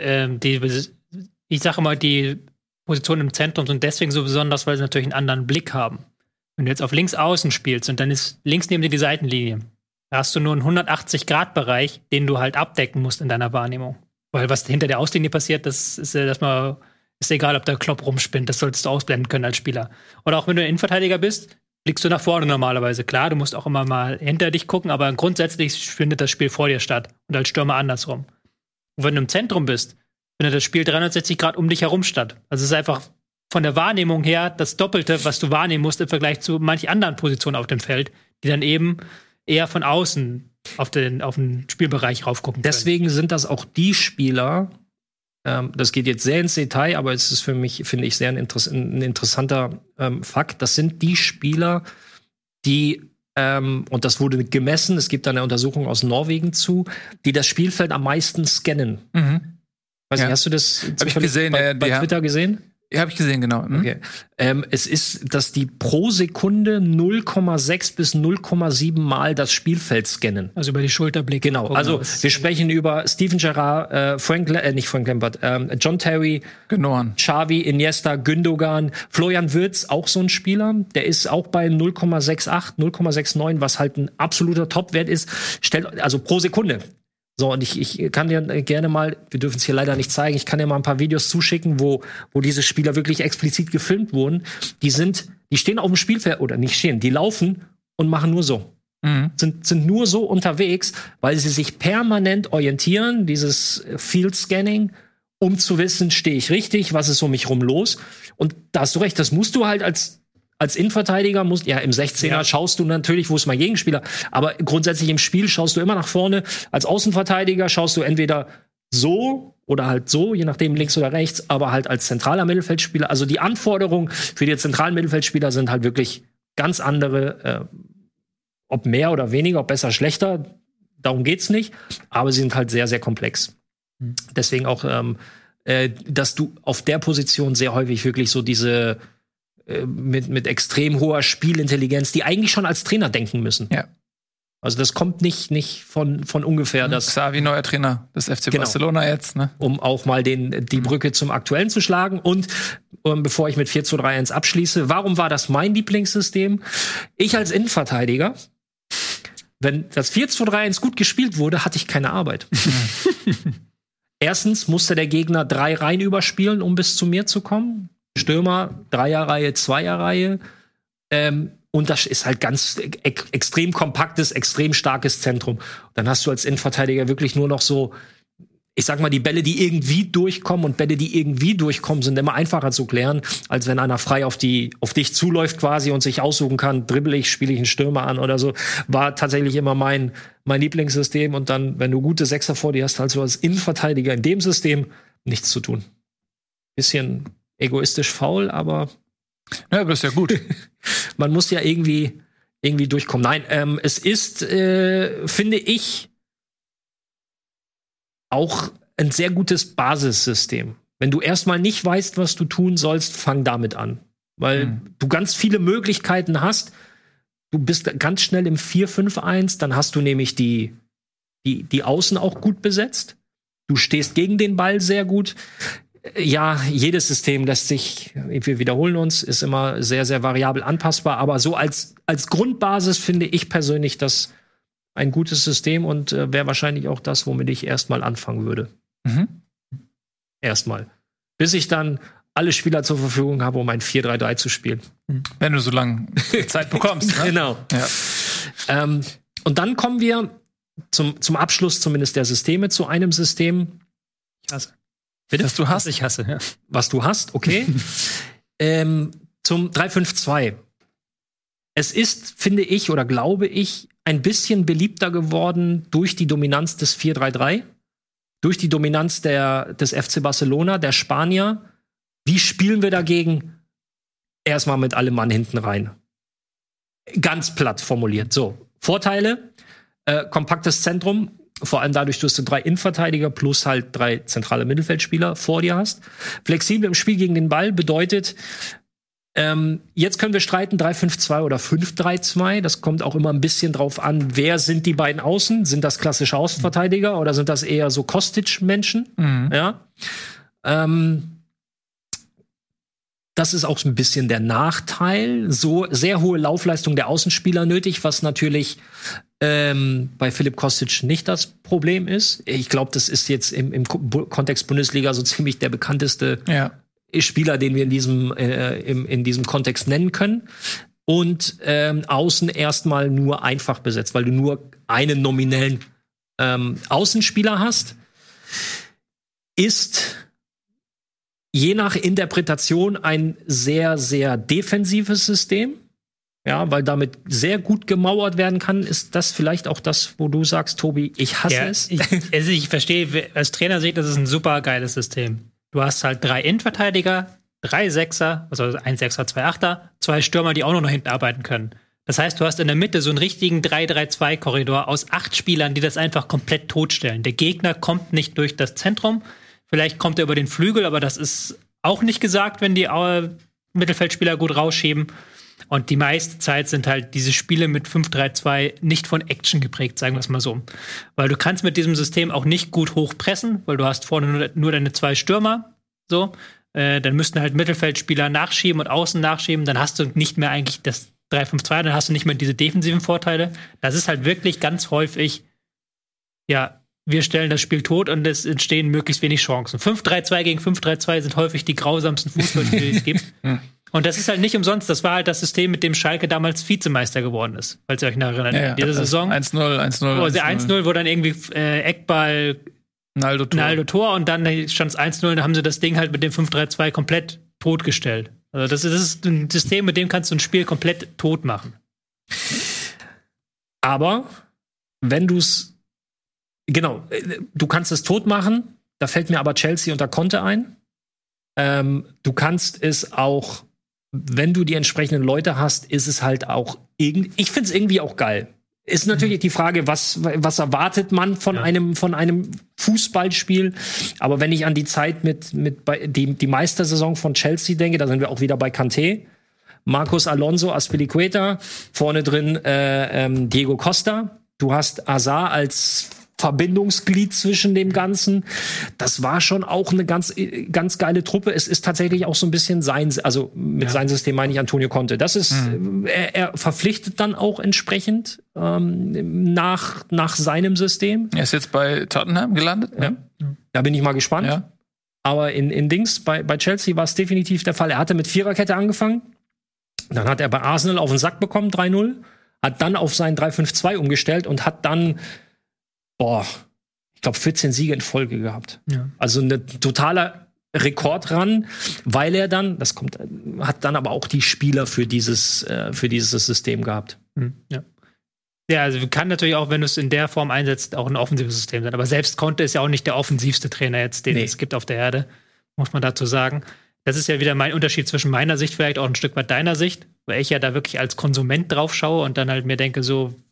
ich sage mal, die Positionen im Zentrum sind deswegen so besonders, weil sie natürlich einen anderen Blick haben. Wenn du jetzt auf links außen spielst und dann ist links neben dir die Seitenlinie, da hast du nur einen 180-Grad-Bereich, den du halt abdecken musst in deiner Wahrnehmung. Weil was hinter der Auslinie passiert, das ist erstmal, ist egal, ob der Klopp rumspinnt, das solltest du ausblenden können als Spieler. Oder auch wenn du ein Innenverteidiger bist, blickst du nach vorne normalerweise. Klar, du musst auch immer mal hinter dich gucken, aber grundsätzlich findet das Spiel vor dir statt und als Stürmer andersrum. Und wenn du im Zentrum bist, findet das Spiel 360 Grad um dich herum statt. Also es ist einfach von der Wahrnehmung her das Doppelte, was du wahrnehmen musst im Vergleich zu manch anderen Positionen auf dem Feld, die dann eben eher von außen auf den Spielbereich raufgucken können. Deswegen sind das auch die Spieler, das geht jetzt sehr ins Detail, aber es ist für mich, finde ich, sehr ein interessanter Fakt. Das sind die Spieler, die und das wurde gemessen, es gibt da eine Untersuchung aus Norwegen zu, die das Spielfeld am meisten scannen. Weiß nicht, hast du das hab ich gesehen, bei Twitter gesehen? Ja, habe ich gesehen, genau. Okay. Es ist, dass die pro Sekunde 0,6 bis 0,7 Mal das Spielfeld scannen. Also über die Schulter blicken. Genau. Also wir sprechen über Steven Gerrard, nicht Frank Lampard, John Terry, Gündogan, Xavi, Iniesta, Gündogan, Florian Wirtz, auch so ein Spieler. Der ist auch bei 0,68, 0,69, was halt ein absoluter Topwert ist. Also pro Sekunde. So, und ich kann dir gerne mal, wir dürfen es hier leider nicht zeigen, ich kann dir mal ein paar Videos zuschicken, wo diese Spieler wirklich explizit gefilmt wurden. Die stehen auf dem Spielfeld, oder nicht stehen, die laufen und machen nur so. Sind nur so unterwegs, weil sie sich permanent orientieren, dieses Field Scanning, um zu wissen, stehe ich richtig, was ist um mich rum los. Und da hast du recht, das musst du halt als Innenverteidiger im 16er schaust du natürlich, wo ist mein Gegenspieler, aber grundsätzlich im Spiel schaust du immer nach vorne. Als Außenverteidiger schaust du entweder so oder halt so, je nachdem links oder rechts, aber halt als zentraler Mittelfeldspieler. Also die Anforderungen für die zentralen Mittelfeldspieler sind halt wirklich ganz andere, ob mehr oder weniger, ob besser, schlechter, darum geht's nicht, aber sie sind halt sehr, sehr komplex. Deswegen auch, dass du auf der Position sehr häufig wirklich so diese mit extrem hoher Spielintelligenz, die eigentlich schon als Trainer denken müssen. Ja. Also das kommt nicht von ungefähr. Xavi, neuer Trainer des FC Barcelona jetzt. Ne? Um auch mal die Brücke zum Aktuellen zu schlagen. Und bevor ich mit 4-2-3-1 abschließe, warum war das mein Lieblingssystem? Ich als Innenverteidiger, wenn das 4-2-3-1 gut gespielt wurde, hatte ich keine Arbeit. Erstens musste der Gegner 3 Reihen überspielen, um bis zu mir zu kommen. Stürmer, 3er-Reihe, 2er-Reihe. Und das ist halt ganz extrem kompaktes, extrem starkes Zentrum. Dann hast du als Innenverteidiger wirklich nur noch so, ich sag mal, die Bälle, die irgendwie durchkommen. Und Bälle, die irgendwie durchkommen, sind immer einfacher zu klären, als wenn einer frei auf dich zuläuft quasi und sich aussuchen kann, dribbel ich, spiele ich einen Stürmer an oder so. War tatsächlich immer mein Lieblingssystem. Und dann, wenn du gute Sechser vor dir hast, halt so als Innenverteidiger in dem System nichts zu tun. Bisschen egoistisch faul, aber ja, aber ist ja gut. Man muss ja irgendwie durchkommen. Nein, es ist, finde ich, auch ein sehr gutes Basissystem. Wenn du erstmal nicht weißt, was du tun sollst, fang damit an. weil du ganz viele Möglichkeiten hast. Du bist ganz schnell im 4-5-1, dann hast du nämlich die Außen auch gut besetzt. Du stehst gegen den Ball sehr gut. Ja, jedes System lässt sich, wir wiederholen uns, ist immer sehr, sehr variabel anpassbar. Aber so als Grundbasis finde ich persönlich das ein gutes System und wäre wahrscheinlich auch das, womit ich erstmal anfangen würde. Erstmal. Bis ich dann alle Spieler zur Verfügung habe, um ein 4-3-3 zu spielen. Wenn du so lange Zeit bekommst. Ne? Genau. Ja. Und dann kommen wir zum Abschluss zumindest der Systeme zu einem System. Ich hasse. Bitte? Was du hast? Ich hasse, ja. Was du hast, okay. Zum 3-5-2. Es ist, finde ich, oder glaube ich, ein bisschen beliebter geworden durch die Dominanz des 4-3-3, durch die Dominanz des FC Barcelona, der Spanier. Wie spielen wir dagegen? Erstmal mit allem Mann hinten rein. Ganz platt formuliert. So, Vorteile, kompaktes Zentrum, vor allem dadurch, dass du 3 Innenverteidiger plus halt 3 zentrale Mittelfeldspieler vor dir hast. Flexibel im Spiel gegen den Ball bedeutet, jetzt können wir streiten, 3-5-2 oder 5-3-2. Das kommt auch immer ein bisschen drauf an, wer sind die beiden Außen? Sind das klassische Außenverteidiger oder sind das eher so Kostic-Menschen? Ja. Das ist auch so ein bisschen der Nachteil. So sehr hohe Laufleistung der Außenspieler nötig, was natürlich bei Philipp Kostic nicht das Problem ist. Ich glaube, das ist jetzt im Kontext Bundesliga so ziemlich der bekannteste Spieler, den wir in diesem Kontext nennen können. Und außen erstmal nur einfach besetzt, weil du nur einen nominellen Außenspieler hast. Ist je nach Interpretation ein sehr, sehr defensives System. Ja, weil damit sehr gut gemauert werden kann. Ist das vielleicht auch das, wo du sagst, Tobi, ich hasse es? Ich verstehe, als Trainer sehe ich, das ist ein super geiles System. Du hast halt 3 Innenverteidiger, 3 Sechser, also 1 Sechser, 2 Achter, 2 Stürmer, die auch noch hinten arbeiten können. Das heißt, du hast in der Mitte so einen richtigen 3-3-2-Korridor aus 8 Spielern, die das einfach komplett totstellen. Der Gegner kommt nicht durch das Zentrum. Vielleicht kommt er über den Flügel, aber das ist auch nicht gesagt, wenn die Mittelfeldspieler gut rausschieben. Und die meiste Zeit sind halt diese Spiele mit 5-3-2 nicht von Action geprägt, sagen wir es mal so. Weil du kannst mit diesem System auch nicht gut hochpressen, weil du hast vorne nur deine 2 Stürmer. So, dann müssten halt Mittelfeldspieler nachschieben und außen nachschieben. Dann hast du nicht mehr eigentlich das 3-5-2, dann hast du nicht mehr diese defensiven Vorteile. Das ist halt wirklich ganz häufig, ja, wir stellen das Spiel tot und es entstehen möglichst wenig Chancen. 5-3-2 gegen 5-3-2 sind häufig die grausamsten Fußballspiele, die es gibt. Und das ist halt nicht umsonst. Das war halt das System, mit dem Schalke damals Vizemeister geworden ist. Falls ihr euch noch erinnert. Ja, diese Saison. 1-0, 1-0, wo dann irgendwie Eckball, Naldo Tor und dann stand es 1-0 und dann haben sie das Ding halt mit dem 5-3-2 komplett totgestellt. Also das ist ein System, mit dem kannst du ein Spiel komplett tot machen. Aber wenn du kannst es tot machen, da fällt mir aber Chelsea unter Conte ein. Du kannst es auch, wenn du die entsprechenden Leute hast, ist es halt auch ich finde es irgendwie auch geil. Ist natürlich die Frage, was erwartet man von einem Fußballspiel? Aber wenn ich an die Zeit die Meistersaison von Chelsea denke, da sind wir auch wieder bei Kanté, Marcos Alonso, Azpilicueta, vorne drin Diego Costa. Du hast Hazard als Verbindungsglied zwischen dem Ganzen. Das war schon auch eine ganz, ganz geile Truppe. Es ist tatsächlich auch so ein bisschen sein System meine ich Antonio Conte. Das ist, er verpflichtet dann auch entsprechend nach seinem System. Er ist jetzt bei Tottenham gelandet. Ja. Da bin ich mal gespannt. Ja. Aber in Dings, bei Chelsea war es definitiv der Fall. Er hatte mit Viererkette angefangen. Dann hat er bei Arsenal auf den Sack bekommen, 3-0. Hat dann auf sein 3-5-2 umgestellt und hat dann ich glaube 14 Siege in Folge gehabt. Ja. Also ein totaler Rekordrun, weil er dann, hat dann aber auch die Spieler für dieses System gehabt. Ja, also kann natürlich auch, wenn du es in der Form einsetzt, auch ein offensives System sein. Aber selbst Conte ist ja auch nicht der offensivste Trainer jetzt, den es gibt auf der Erde, muss man dazu sagen. Das ist ja wieder mein Unterschied zwischen meiner Sicht, vielleicht auch ein Stück weit deiner Sicht, weil ich ja da wirklich als Konsument drauf schaue und dann halt mir denke so,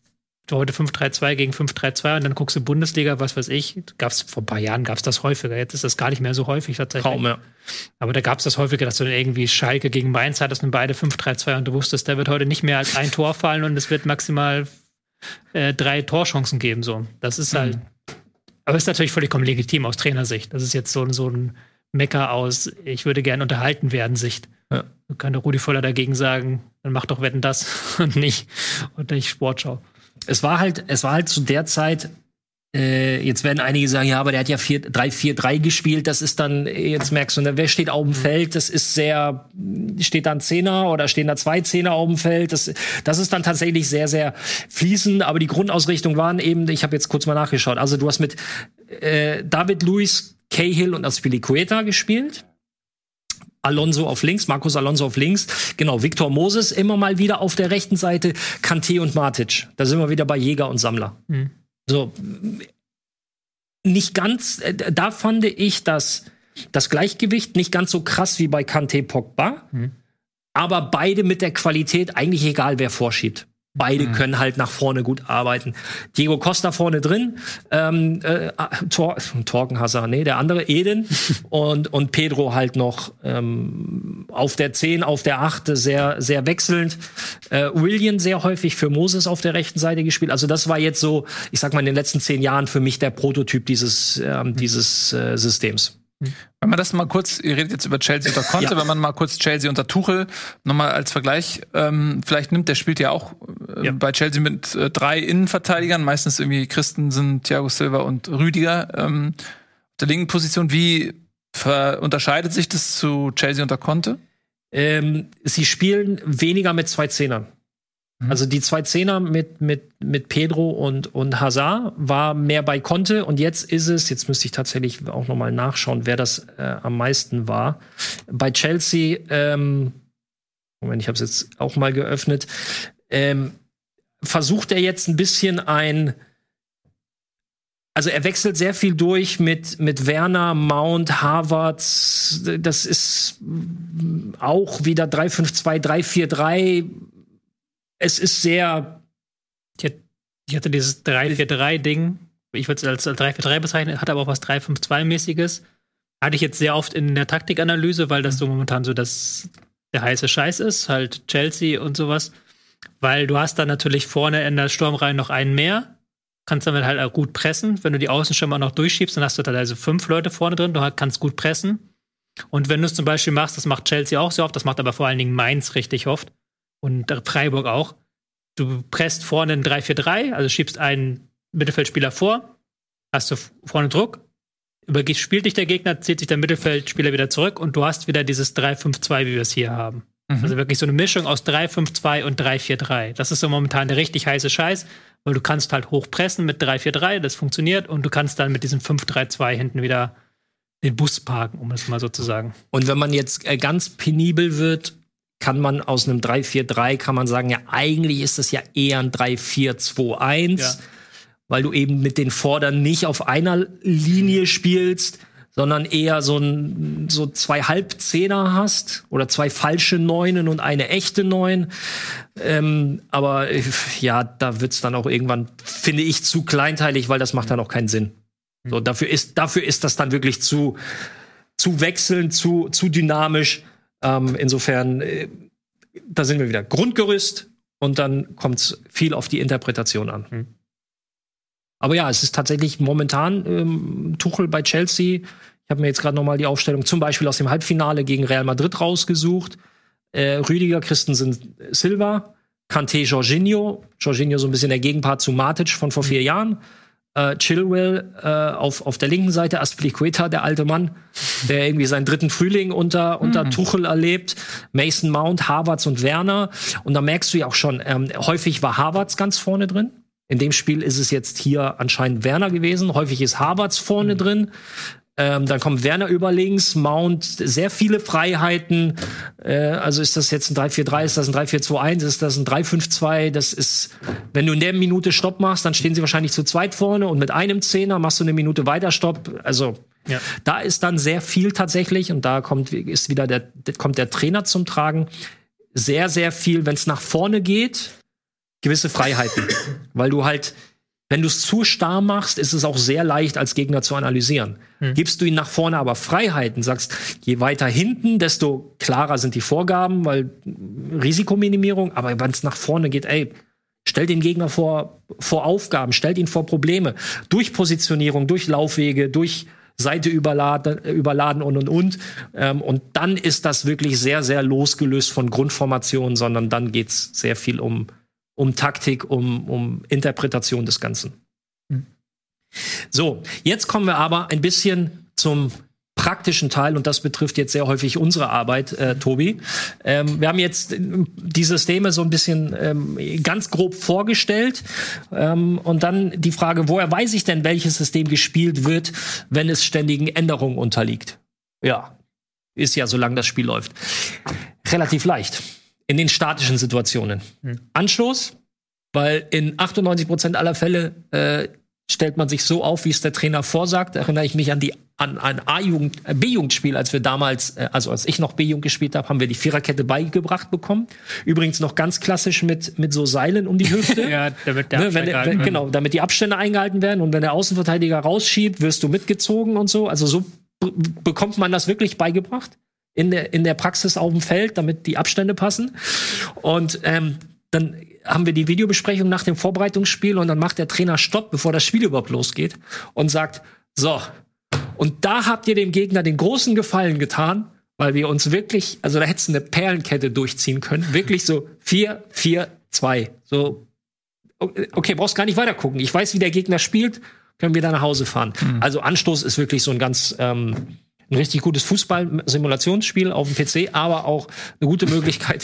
heute 5-3-2 gegen 5-3-2 und dann guckst du Bundesliga, was weiß ich, vor ein paar Jahren gab's das häufiger. Jetzt ist das gar nicht mehr so häufig tatsächlich. Kaum, ja. Aber da gab's das häufiger, dass du dann irgendwie Schalke gegen Mainz hattest und beide 5-3-2 und du wusstest, da wird heute nicht mehr als ein Tor fallen und es wird maximal 3 Torchancen geben. So. Das ist halt. Aber ist natürlich vollkommen legitim aus Trainersicht. Das ist jetzt so ein Mecker aus, ich würde gern unterhalten werden, Sicht. Ja. Da kann der Rudi Völler dagegen sagen, dann mach doch Wetten das und nicht Sportschau. Es war halt zu der Zeit, jetzt werden einige sagen, ja, aber der hat ja 3-4-3 gespielt, das ist dann, jetzt merkst du, wer steht auf dem Feld, das ist steht da ein Zehner oder stehen da 2 Zehner auf dem Feld, das ist dann tatsächlich sehr, sehr fließend, aber die Grundausrichtung waren eben, ich habe jetzt kurz mal nachgeschaut, also du hast mit David Luiz, Cahill und Azpilicueta gespielt. Alonso auf links, Marcos Alonso auf links. Genau, Victor Moses immer mal wieder auf der rechten Seite. Kanté und Matic. Da sind wir wieder bei Jäger und Sammler. Mhm. So, nicht ganz, da fand ich das Gleichgewicht nicht ganz so krass wie bei Kanté Pogba. Mhm. Aber beide mit der Qualität, eigentlich egal, wer vorschiebt. Beide können halt nach vorne gut arbeiten. Diego Costa vorne drin, Torgen Hazard, der andere, Eden und Pedro halt noch auf der 10, auf der 8, sehr, sehr wechselnd. Willian sehr häufig für Moses auf der rechten Seite gespielt. Also das war jetzt so, ich sag mal, in den letzten 10 Jahren für mich der Prototyp dieses Systems. Wenn man das mal kurz, ihr redet jetzt über Chelsea unter Conte, wenn man mal kurz Chelsea unter Tuchel nochmal als Vergleich vielleicht nimmt, der spielt ja auch bei Chelsea mit 3 Innenverteidigern, meistens irgendwie Christensen, Thiago Silva und Rüdiger auf der linken Position. Wie unterscheidet sich das zu Chelsea unter Conte? Sie spielen weniger mit 2 Zehnern. Also die 2 Zehner mit Pedro und Hazard war mehr bei Conte und jetzt müsste ich tatsächlich auch noch mal nachschauen, wer das am meisten war. Bei Chelsea, Moment, ich habe es jetzt auch mal geöffnet, versucht er jetzt ein bisschen also er wechselt sehr viel durch mit Werner, Mount, Havertz, das ist auch wieder 3-5-2, 3-4-3. Es ist sehr. Ich hatte dieses 3-4-3-Ding. Ich würde es als 3-4-3 bezeichnen, hat aber auch was 3-5-2-mäßiges. Hatte ich jetzt sehr oft in der Taktikanalyse, weil das so momentan so der heiße Scheiß ist, halt Chelsea und sowas. Weil du hast dann natürlich vorne in der Sturmreihe noch einen mehr, kannst damit halt auch gut pressen. Wenn du die Außenstürmer noch durchschiebst, dann hast du teilweise 5 Leute vorne drin, du kannst gut pressen. Und wenn du es zum Beispiel machst, das macht Chelsea auch sehr oft, das macht aber vor allen Dingen Mainz richtig oft. Und Freiburg auch. Du presst vorne ein 3-4-3, also schiebst einen Mittelfeldspieler vor, hast du vorne Druck, spielt dich der Gegner, zieht sich der Mittelfeldspieler wieder zurück und du hast wieder dieses 3-5-2, wie wir es hier haben. Also wirklich so eine Mischung aus 3-5-2 und 3-4-3. Das ist so momentan der richtig heiße Scheiß, weil du kannst halt hochpressen mit 3-4-3, das funktioniert und du kannst dann mit diesem 5-3-2 hinten wieder den Bus parken, um es mal so zu sagen. Und wenn man jetzt ganz penibel wird, kann man aus einem 3-4-3 kann man sagen, ja, eigentlich ist das ja eher ein 3-4-2-1, weil du eben mit den Vordern nicht auf einer Linie spielst, sondern eher so 2 Halbzehner hast oder 2 falsche Neunen und eine echte Neun. Aber ja, da wird's dann auch irgendwann, finde ich, zu kleinteilig, weil das macht dann auch keinen Sinn. So, dafür ist das dann wirklich zu wechselnd, zu dynamisch. Insofern, da sind wir wieder. Grundgerüst und dann kommt es viel auf die Interpretation an. Aber ja, es ist tatsächlich momentan Tuchel bei Chelsea. Ich habe mir jetzt gerade noch mal die Aufstellung zum Beispiel aus dem Halbfinale gegen Real Madrid rausgesucht. Rüdiger, Christensen, Silva, Kanté, Jorginho. Jorginho so ein bisschen der Gegenpart zu Matic von vor 4 Jahren. Chilwell auf der linken Seite, Azpilicueta, der alte Mann, der irgendwie seinen 3. Frühling unter Tuchel erlebt, Mason Mount, Havertz und Werner. Und da merkst du ja auch schon, häufig war Havertz ganz vorne drin. In dem Spiel ist es jetzt hier anscheinend Werner gewesen. Häufig ist Havertz vorne drin. Dann kommt Werner über links, Mount, sehr viele Freiheiten. Also ist das jetzt ein 3-4-3, ist das ein 3-4-2-1, ist das ein 3-5-2? Das ist, wenn du in der Minute Stopp machst, dann stehen sie wahrscheinlich zu zweit vorne und mit einem Zehner machst du eine Minute weiter Stopp. Also da ist dann sehr viel tatsächlich und da kommt der Trainer zum Tragen. Sehr, sehr viel, wenn es nach vorne geht, gewisse Freiheiten. Weil du halt, wenn du es zu starr machst, ist es auch sehr leicht, als Gegner zu analysieren. Gibst du ihnen nach vorne aber Freiheiten, sagst, je weiter hinten, desto klarer sind die Vorgaben, weil Risikominimierung, aber wenn es nach vorne geht, stell den Gegner vor Aufgaben, stellt ihn vor Probleme. Durch Positionierung, durch Laufwege, durch Seite überladen und. Und dann ist das wirklich sehr, sehr losgelöst von Grundformationen, sondern dann geht's sehr viel um Taktik, um Interpretation des Ganzen. So, jetzt kommen wir aber ein bisschen zum praktischen Teil, und das betrifft jetzt sehr häufig unsere Arbeit, Tobi. Wir haben jetzt die Systeme so ein bisschen ganz grob vorgestellt, und dann die Frage, woher weiß ich denn, welches System gespielt wird, wenn es ständigen Änderungen unterliegt? Ja, ist ja, solange das Spiel läuft. Relativ leicht. In den statischen Situationen. Anstoß, weil in 98% aller Fälle stellt man sich so auf, wie es der Trainer vorsagt. Da erinnere ich mich an ein B-Jugendspiel, als wir damals, also als ich noch B-Jugend gespielt habe, haben wir die Viererkette beigebracht bekommen. Übrigens noch ganz klassisch mit so Seilen um die Hüfte. Ja, damit der Abstand genau, damit die Abstände eingehalten werden. Und wenn der Außenverteidiger rausschiebt, wirst du mitgezogen und so. Also so bekommt man das wirklich beigebracht in der Praxis auf dem Feld, damit die Abstände passen. Und dann haben wir die Videobesprechung nach dem Vorbereitungsspiel, und dann macht der Trainer Stopp, bevor das Spiel überhaupt losgeht, und sagt, so, und da habt ihr dem Gegner den großen Gefallen getan, weil wir uns wirklich, also da hättest du eine Perlenkette durchziehen können, wirklich so 4-4-2, so, okay, brauchst gar nicht weiter gucken, ich weiß, wie der Gegner spielt, können wir da nach Hause fahren. Also Anstoß ist wirklich so ein ganz ein richtig gutes Fußball-Simulationsspiel auf dem PC, aber auch eine gute Möglichkeit,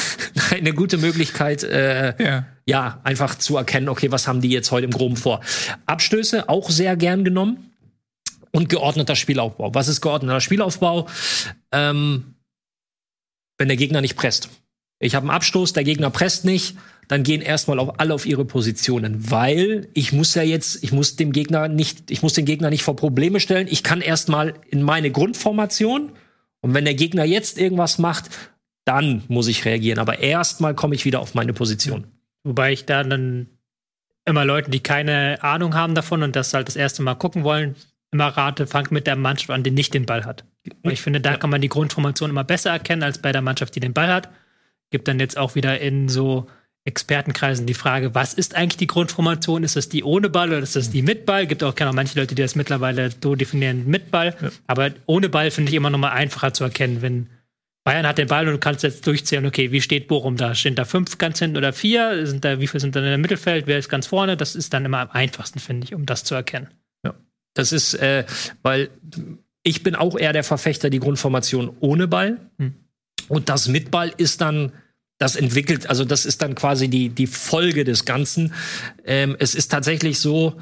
ja, einfach zu erkennen, okay, was haben die jetzt heute im Groben vor. Abstöße auch sehr gern genommen, und geordneter Spielaufbau. Was ist geordneter Spielaufbau? Wenn der Gegner nicht presst. Ich habe einen Abstoß, der Gegner presst nicht, dann gehen erstmal alle auf ihre Positionen, weil ich muss den Gegner nicht vor Probleme stellen. Ich kann erstmal in meine Grundformation, und wenn der Gegner jetzt irgendwas macht, dann muss ich reagieren. Aber erstmal komme ich wieder auf meine Position. Wobei ich da dann immer Leuten, die keine Ahnung haben davon und das halt das erste Mal gucken wollen, immer rate, fangt mit der Mannschaft an, die nicht den Ball hat. Weil ich finde, da kann man die Grundformation immer besser erkennen als bei der Mannschaft, die den Ball hat. Gibt dann jetzt auch wieder in so Expertenkreisen die Frage, was ist eigentlich die Grundformation? Ist das die ohne Ball oder ist das die mit Ball? Gibt auch manche Leute, die das mittlerweile so definieren mit Ball. Ja. Aber ohne Ball finde ich immer noch mal einfacher zu erkennen, wenn Bayern hat den Ball und du kannst jetzt durchzählen, okay, wie steht Bochum da? Stehen da 5 ganz hinten oder 4? Wie viele sind dann im Mittelfeld? Wer ist ganz vorne? Das ist dann immer am einfachsten, finde ich, um das zu erkennen. Ja. Das ist, weil ich bin auch eher der Verfechter, die Grundformation ohne Ball. Und das mit Ball ist dann, das entwickelt, also das ist dann quasi die Folge des Ganzen. Es ist tatsächlich so,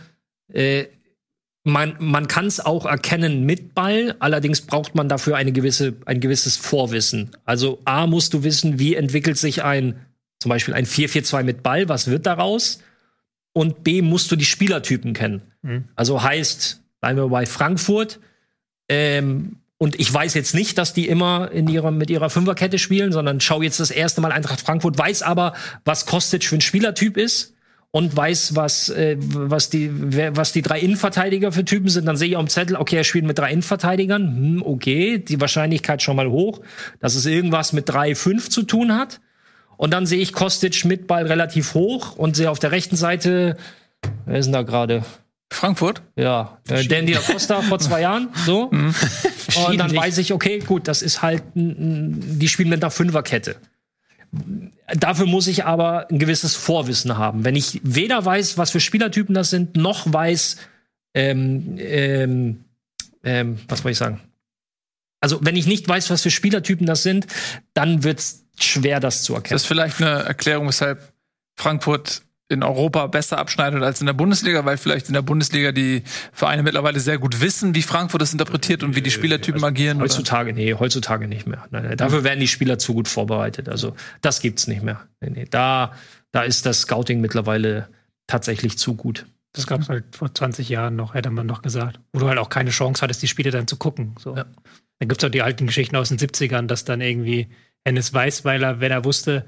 man kann es auch erkennen mit Ball, allerdings braucht man dafür ein gewisses Vorwissen. Also A, musst du wissen, wie entwickelt sich zum Beispiel ein 4-4-2 mit Ball, was wird daraus? Und B, musst du die Spielertypen kennen. Also heißt, bleiben wir bei Frankfurt, und ich weiß jetzt nicht, dass die immer mit ihrer Fünferkette spielen, sondern schau jetzt das erste Mal Eintracht Frankfurt, weiß aber, was Kostic für ein Spielertyp ist und weiß, was die 3 Innenverteidiger für Typen sind. Dann sehe ich auf dem Zettel, okay, er spielt mit 3 Innenverteidigern. Okay, die Wahrscheinlichkeit schon mal hoch, dass es irgendwas mit 3-5 zu tun hat. Und dann sehe ich Kostic mit Ball relativ hoch und sehe auf der rechten Seite, wer ist denn da gerade? Frankfurt? Ja, Dandy da Costa vor 2 Jahren, so. Und dann weiß ich, okay, gut, das ist halt, die spielen mit einer Fünferkette. Dafür muss ich aber ein gewisses Vorwissen haben. Wenn ich weder weiß, was für Spielertypen das sind, noch weiß, was soll ich sagen? Also, wenn ich nicht weiß, was für Spielertypen das sind, dann wird's schwer, das zu erkennen. Das ist vielleicht eine Erklärung, weshalb Frankfurt in Europa besser abschneidet als in der Bundesliga, weil vielleicht in der Bundesliga die Vereine mittlerweile sehr gut wissen, wie Frankfurt das interpretiert und wie die Spielertypen agieren. Heutzutage nicht mehr. Nein. Dafür werden die Spieler zu gut vorbereitet. Also das gibt's nicht mehr. Nee. Da ist das Scouting mittlerweile tatsächlich zu gut. Das gab es halt vor 20 Jahren noch, hätte man noch gesagt. Wo du halt auch keine Chance hattest, die Spiele dann zu gucken. So. Ja. Dann gibt's auch die alten Geschichten aus den 70ern, dass dann irgendwie Hennes Weißweiler, wenn er wusste,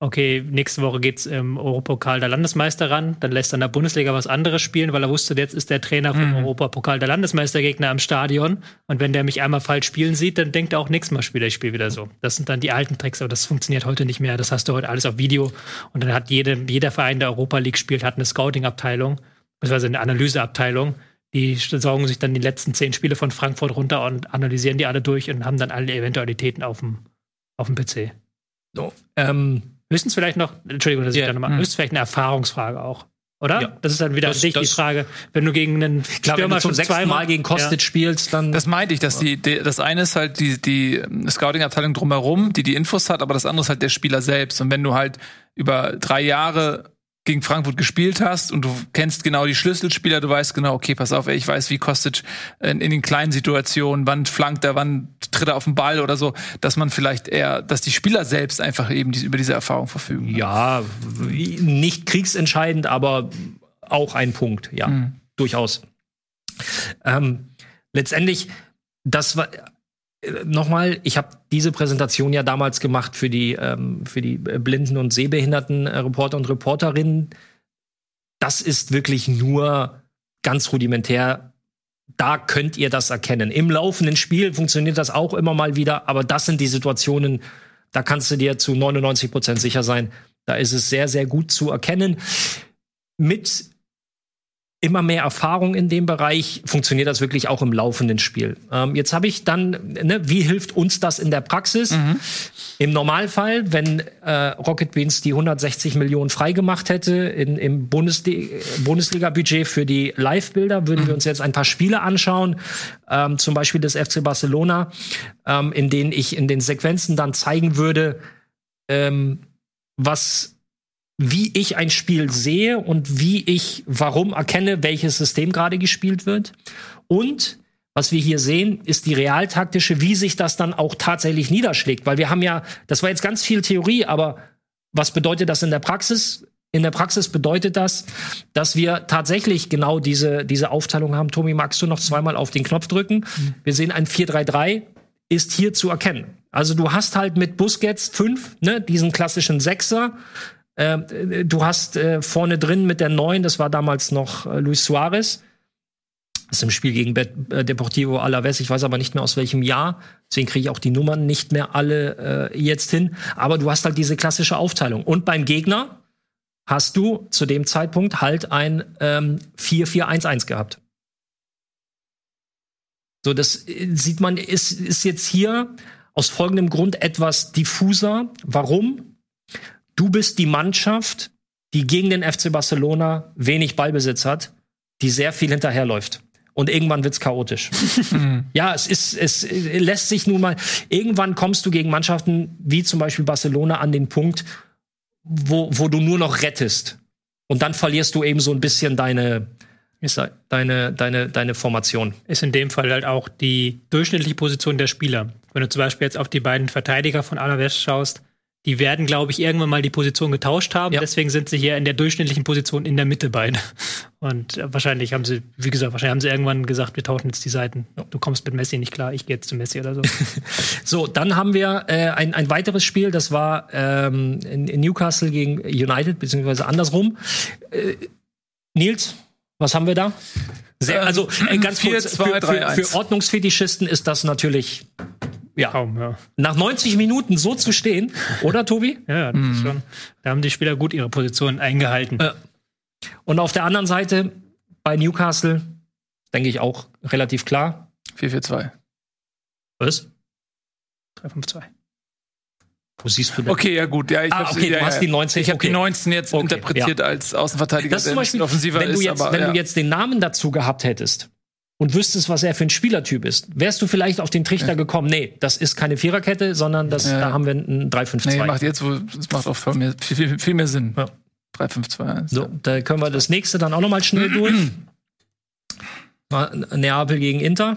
okay, nächste Woche geht's im Europapokal der Landesmeister ran, dann lässt er in der Bundesliga was anderes spielen, weil er wusste, jetzt ist der Trainer vom Europapokal der Landesmeistergegner am Stadion und wenn der mich einmal falsch spielen sieht, dann denkt er auch nächstes Mal spiele ich wieder so. Das sind dann die alten Tricks, aber das funktioniert heute nicht mehr. Das hast du heute alles auf Video und dann hat jeder Verein, der Europa League spielt, hat eine Scouting-Abteilung, beziehungsweise eine Analyseabteilung. Die saugen sich dann die letzten 10 Spiele von Frankfurt runter und analysieren die alle durch und haben dann alle Eventualitäten auf dem PC. So, höchstens vielleicht noch, Entschuldigung, dass ich da nochmal, höchstens vielleicht eine Erfahrungsfrage auch, oder? Ja. Das ist dann wieder die Frage, wenn du gegen einen Stürmer schon 6 Mal gegen Kostic spielst, dann... Das meinte ich, dass das eine ist halt die Scouting-Abteilung drumherum, die Infos hat, aber das andere ist halt der Spieler selbst. Und wenn du halt über 3 Jahre gegen Frankfurt gespielt hast und du kennst genau die Schlüsselspieler, du weißt genau, okay, pass auf, ich weiß, wie Kostic in den kleinen Situationen, wann flankt er, wann tritt er auf den Ball oder so, dass man vielleicht eher, dass die Spieler selbst einfach eben über diese Erfahrung verfügen. Ja, nicht kriegsentscheidend, aber auch ein Punkt, ja, durchaus. Letztendlich, das war nochmal, ich habe diese Präsentation ja damals gemacht für die blinden und sehbehinderten Reporter und Reporterinnen. Das ist wirklich nur ganz rudimentär. Da könnt ihr das erkennen. Im laufenden Spiel funktioniert das auch immer mal wieder, aber das sind die Situationen, da kannst du dir zu 99% sicher sein. Da ist es sehr, sehr gut zu erkennen. Mit immer mehr Erfahrung in dem Bereich funktioniert das wirklich auch im laufenden Spiel. Jetzt habe ich dann, wie hilft uns das in der Praxis? Im Normalfall, wenn Rocket Beans die 160 Millionen freigemacht hätte im Bundesliga-Budget für die Live-Bilder, würden wir uns jetzt ein paar Spiele anschauen, zum Beispiel des FC Barcelona, in denen ich in den Sequenzen dann zeigen würde, wie ich ein Spiel sehe und warum erkenne, welches System gerade gespielt wird. Und was wir hier sehen, ist die realtaktische, wie sich das dann auch tatsächlich niederschlägt. Weil wir haben ja, das war jetzt ganz viel Theorie, aber was bedeutet das in der Praxis? In der Praxis bedeutet das, dass wir tatsächlich genau diese Aufteilung haben. Tobi, magst du noch zweimal auf den Knopf drücken? Wir sehen ein 4-3-3 ist hier zu erkennen. Also du hast halt mit Busquets 5, diesen klassischen Sechser. Du hast vorne drin mit der 9, das war damals noch Luis Suarez. Das ist im Spiel gegen Deportivo Alavés. Ich weiß aber nicht mehr aus welchem Jahr. Deswegen kriege ich auch die Nummern nicht mehr alle jetzt hin. Aber du hast halt diese klassische Aufteilung. Und beim Gegner hast du zu dem Zeitpunkt halt ein 4-4-1-1 gehabt. So, das sieht man, ist jetzt hier aus folgendem Grund etwas diffuser. Warum? Du bist die Mannschaft, die gegen den FC Barcelona wenig Ballbesitz hat, die sehr viel hinterherläuft. Und irgendwann wird's chaotisch. Ja, es lässt sich nun mal, irgendwann kommst du gegen Mannschaften wie zum Beispiel Barcelona an den Punkt, wo du nur noch rettest. Und dann verlierst du eben so ein bisschen deine Formation. Ist in dem Fall halt auch die durchschnittliche Position der Spieler. Wenn du zum Beispiel jetzt auf die beiden Verteidiger von Alavés schaust, die werden, glaube ich, irgendwann mal die Position getauscht haben. Ja. Deswegen sind sie hier in der durchschnittlichen Position in der Mitte beide. Und wahrscheinlich haben sie irgendwann gesagt, wir tauschen jetzt die Seiten. Du kommst mit Messi nicht klar, ich gehe jetzt zu Messi oder so. So, dann haben wir ein weiteres Spiel, das war in Newcastle gegen United, beziehungsweise andersrum. Nils, was haben wir da? Ganz kurz, für Ordnungsfetischisten ist das natürlich kaum, ja. Nach 90 Minuten so zu stehen, oder Tobi? Ja, das ist schon. Da haben die Spieler gut ihre Position eingehalten. Und auf der anderen Seite bei Newcastle, denke ich auch relativ klar. 4-4-2. Was? 3-5-2. Wo siehst du denn? Okay, ja gut. Ja, du hast die 19. Ich habe die 19 jetzt interpretiert als Außenverteidiger, das der ein offensiver wenn du jetzt den Namen dazu gehabt hättest und wüsstest, was er für ein Spielertyp ist, wärst du vielleicht auf den Trichter gekommen, nee, das ist keine Viererkette, sondern da haben wir ein 3-5-2. Nee, das macht auch viel mehr Sinn. Ja. 3-5-2. So, da können wir das nächste dann auch noch mal schnell durch. Neapel gegen Inter.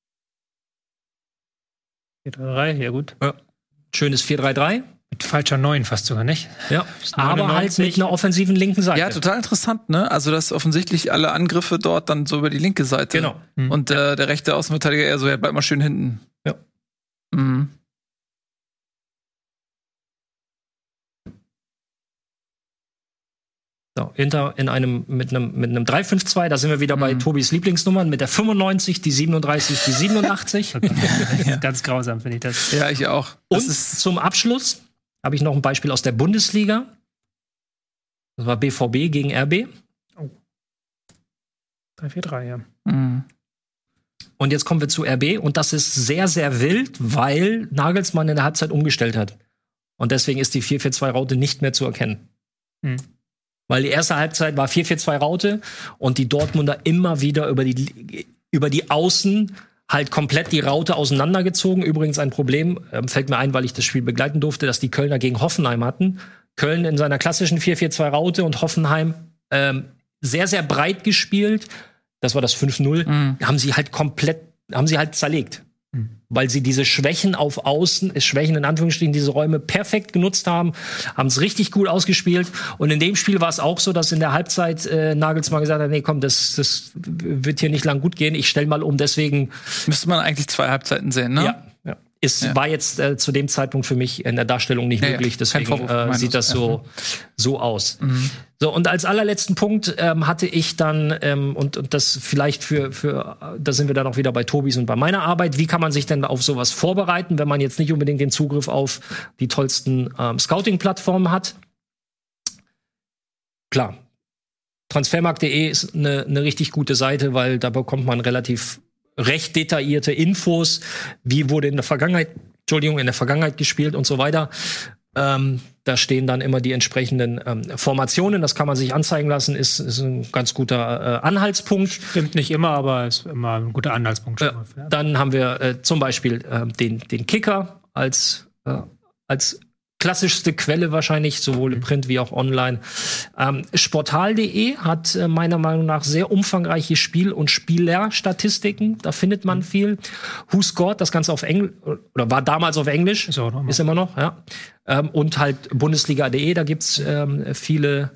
4-3-3, ja gut. Ja. Schönes 4-3-3. Mit falscher 9 fast sogar, nicht? Ja, aber halt mit einer offensiven linken Seite. Ja, total interessant, ne? Also, dass offensichtlich alle Angriffe dort dann so über die linke Seite. Genau. Und der rechte Außenverteidiger eher so, bleibt mal schön hinten. Ja. Genau, Inter mit einem 3-5-2, da sind wir wieder bei Tobis Lieblingsnummern, mit der 95, die 37, die 87. Ganz grausam finde ich das. Ja, ich auch. Und zum Abschluss habe ich noch ein Beispiel aus der Bundesliga. Das war BVB gegen RB. 3-4-3, ja. Und jetzt kommen wir zu RB und das ist sehr, sehr wild, weil Nagelsmann in der Halbzeit umgestellt hat. Und deswegen ist die 4-4-2-Raute nicht mehr zu erkennen. Weil die erste Halbzeit war 4-4-2-Raute und die Dortmunder immer wieder über die Außen halt komplett die Raute auseinandergezogen. Übrigens ein Problem, fällt mir ein, weil ich das Spiel begleiten durfte, dass die Kölner gegen Hoffenheim hatten. Köln in seiner klassischen 4-4-2-Raute und Hoffenheim sehr, sehr breit gespielt. Das war das 5-0. Haben sie halt zerlegt. Weil sie diese Schwächen auf Außen, Schwächen in Anführungsstrichen, diese Räume perfekt genutzt haben es richtig gut ausgespielt. Und in dem Spiel war es auch so, dass in der Halbzeit Nagelsmann gesagt hat, nee, komm, das wird hier nicht lang gut gehen, ich stell mal um, deswegen müsste man eigentlich 2 Halbzeiten sehen, ne? Ja. War jetzt zu dem Zeitpunkt für mich in der Darstellung nicht möglich, deswegen sieht das so aus. So, und als allerletzten Punkt hatte ich dann, und das vielleicht da sind wir dann auch wieder bei Tobis und bei meiner Arbeit, wie kann man sich denn auf sowas vorbereiten, wenn man jetzt nicht unbedingt den Zugriff auf die tollsten Scouting-Plattformen hat? Klar, Transfermarkt.de ist eine richtig gute Seite, weil da bekommt man recht detaillierte Infos, wie wurde in der Vergangenheit gespielt und so weiter. Da stehen dann immer die entsprechenden Formationen, das kann man sich anzeigen lassen, ist ein ganz guter Anhaltspunkt. Stimmt nicht immer, aber ist immer ein guter Anhaltspunkt. Dann haben wir zum Beispiel den Kicker als klassischste Quelle wahrscheinlich, sowohl im Print wie auch online. Sportal.de hat meiner Meinung nach sehr umfangreiche Spiel- und Spielerstatistiken. Da findet man viel. Who Scored, das Ganze auf Englisch, oder war damals auf Englisch, ist immer noch, ja. Und halt Bundesliga.de, da gibt's viele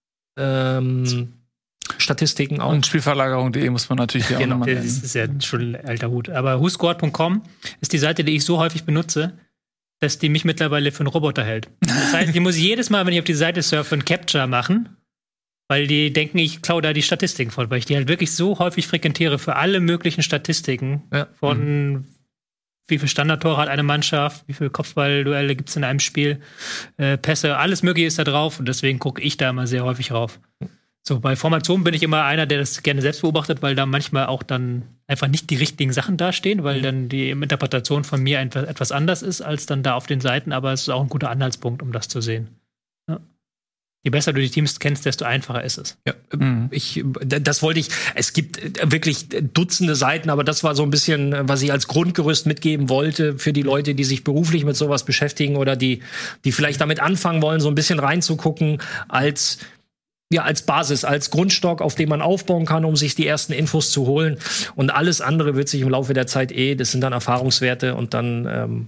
Statistiken auch. Und Spielverlagerung.de muss man natürlich auch nochmal nennen. Das ist ja schon ein alter Hut. Aber whoscored.com ist die Seite, die ich so häufig benutze, dass die mich mittlerweile für einen Roboter hält. Das heißt, ich muss jedes Mal, wenn ich auf die Seite surfe, ein Capture machen, weil die denken, ich klaue da die Statistiken von, weil ich die halt wirklich so häufig frequentiere für alle möglichen Statistiken von wie viel Standardtore hat eine Mannschaft, wie viele Kopfballduelle gibt es in einem Spiel, Pässe, alles Mögliche ist da drauf und deswegen gucke ich da immer sehr häufig rauf. So, bei Formationen bin ich immer einer, der das gerne selbst beobachtet, weil da manchmal auch dann einfach nicht die richtigen Sachen dastehen, weil dann die Interpretation von mir etwas anders ist, als dann da auf den Seiten, aber es ist auch ein guter Anhaltspunkt, um das zu sehen. Ja. Je besser du die Teams kennst, desto einfacher ist es. Ja, das wollte ich, es gibt wirklich Dutzende Seiten, aber das war so ein bisschen, was ich als Grundgerüst mitgeben wollte für die Leute, die sich beruflich mit sowas beschäftigen oder die vielleicht damit anfangen wollen, so ein bisschen reinzugucken als Basis, als Grundstock, auf dem man aufbauen kann, um sich die ersten Infos zu holen. Und alles andere wird sich im Laufe der Zeit das sind dann Erfahrungswerte und dann,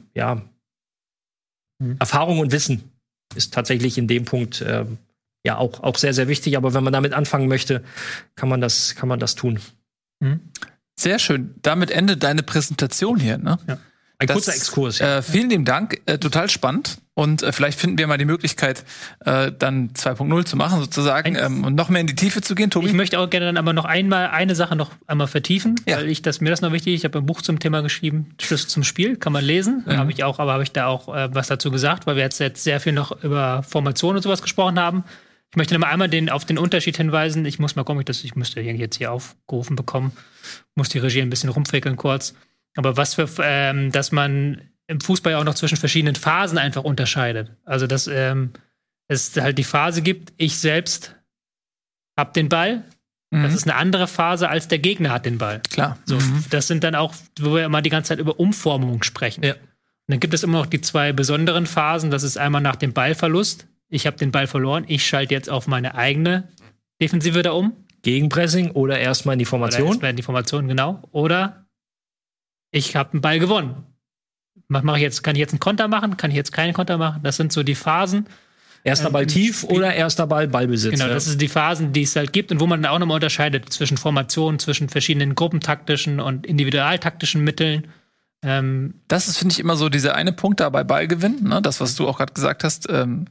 Erfahrung und Wissen ist tatsächlich in dem Punkt auch sehr, sehr wichtig. Aber wenn man damit anfangen möchte, kann man das tun. Sehr schön. Damit endet deine Präsentation hier, ne? Ja. Ein kurzer Exkurs. Ja. Vielen lieben Dank, total spannend. Und vielleicht finden wir mal die Möglichkeit, dann 2.0 zu machen, sozusagen, und noch mehr in die Tiefe zu gehen. Tobi? Ich möchte auch gerne dann aber noch eine Sache noch einmal vertiefen, weil mir das noch wichtig ist. Ich habe ein Buch zum Thema geschrieben, Schlüssel zum Spiel, kann man lesen. Habe ich da auch was dazu gesagt, weil wir jetzt sehr viel noch über Formationen und sowas gesprochen haben. Ich möchte noch mal einmal auf den Unterschied hinweisen. Ich muss mal gucken, ich müsste jetzt hier aufgerufen bekommen. Muss die Regie ein bisschen rumfrickeln kurz. Aber dass man im Fußball ja auch noch zwischen verschiedenen Phasen einfach unterscheidet. Also, dass es halt die Phase gibt, ich selbst hab den Ball. Das ist eine andere Phase, als der Gegner hat den Ball. Klar. So, das sind dann auch, wo wir immer die ganze Zeit über Umformung sprechen. Ja. Und dann gibt es immer noch die 2 besonderen Phasen. Das ist einmal nach dem Ballverlust. Ich habe den Ball verloren. Ich schalte jetzt auf meine eigene Defensive da um. Gegenpressing oder erstmal in die Formation. Erstmal in die Formation, genau. Oder ich habe einen Ball gewonnen. Kann ich jetzt einen Konter machen? Kann ich jetzt keinen Konter machen? Das sind so die Phasen. Erster Ball tief oder erster Ball Ballbesitz. Genau, das sind die Phasen, die es halt gibt und wo man dann auch nochmal unterscheidet zwischen Formationen, zwischen verschiedenen gruppentaktischen und individualtaktischen Mitteln. Das ist, finde ich, immer so dieser eine Punkt da bei Ballgewinn, ne? Das, was du auch gerade gesagt hast,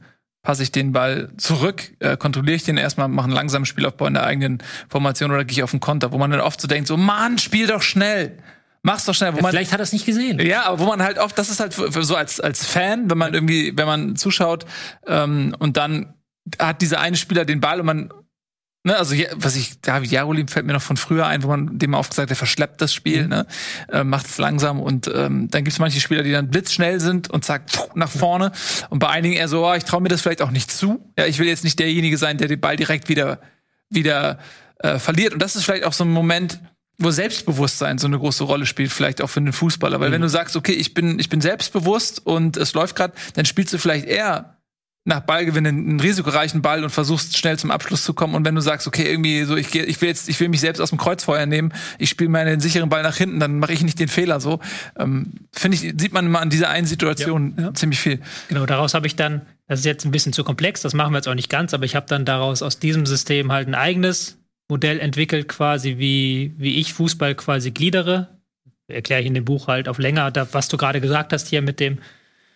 passe ich den Ball zurück, kontrolliere ich den erstmal, mache einen langsamen Spielaufbau in der eigenen Formation oder gehe ich auf den Konter, wo man dann oft so denkt, so Mann, spiel doch schnell. Mach's doch schnell. Vielleicht hat er es nicht gesehen. Ja, aber wo man halt oft, das ist halt für so als Fan, wenn man zuschaut und dann hat dieser eine Spieler den Ball und man, ne, also David Jarolím fällt mir noch von früher ein, wo man dem aufgesagt hat, der verschleppt das Spiel, ne, macht es langsam und dann gibt's manche Spieler, die dann blitzschnell sind und zack, nach vorne und bei einigen eher so, ich traue mir das vielleicht auch nicht zu. Ja, ich will jetzt nicht derjenige sein, der den Ball direkt wieder verliert und das ist vielleicht auch so ein Moment, wo Selbstbewusstsein so eine große Rolle spielt, vielleicht auch für den Fußballer. Weil wenn du sagst, okay, ich bin selbstbewusst und es läuft gerade, dann spielst du vielleicht eher nach Ballgewinn einen risikoreichen Ball und versuchst schnell zum Abschluss zu kommen. Und wenn du sagst, okay, irgendwie so, ich will mich selbst aus dem Kreuzfeuer nehmen, ich spiele meinen sicheren Ball nach hinten, dann mache ich nicht den Fehler so. Finde ich, sieht man immer an dieser einen Situation ziemlich viel. Genau, daraus habe ich dann, das ist jetzt ein bisschen zu komplex, das machen wir jetzt auch nicht ganz, aber ich habe dann daraus aus diesem System halt ein eigenes Modell entwickelt, quasi wie ich Fußball quasi gliedere. Erkläre ich in dem Buch halt auf länger, was du gerade gesagt hast hier mit dem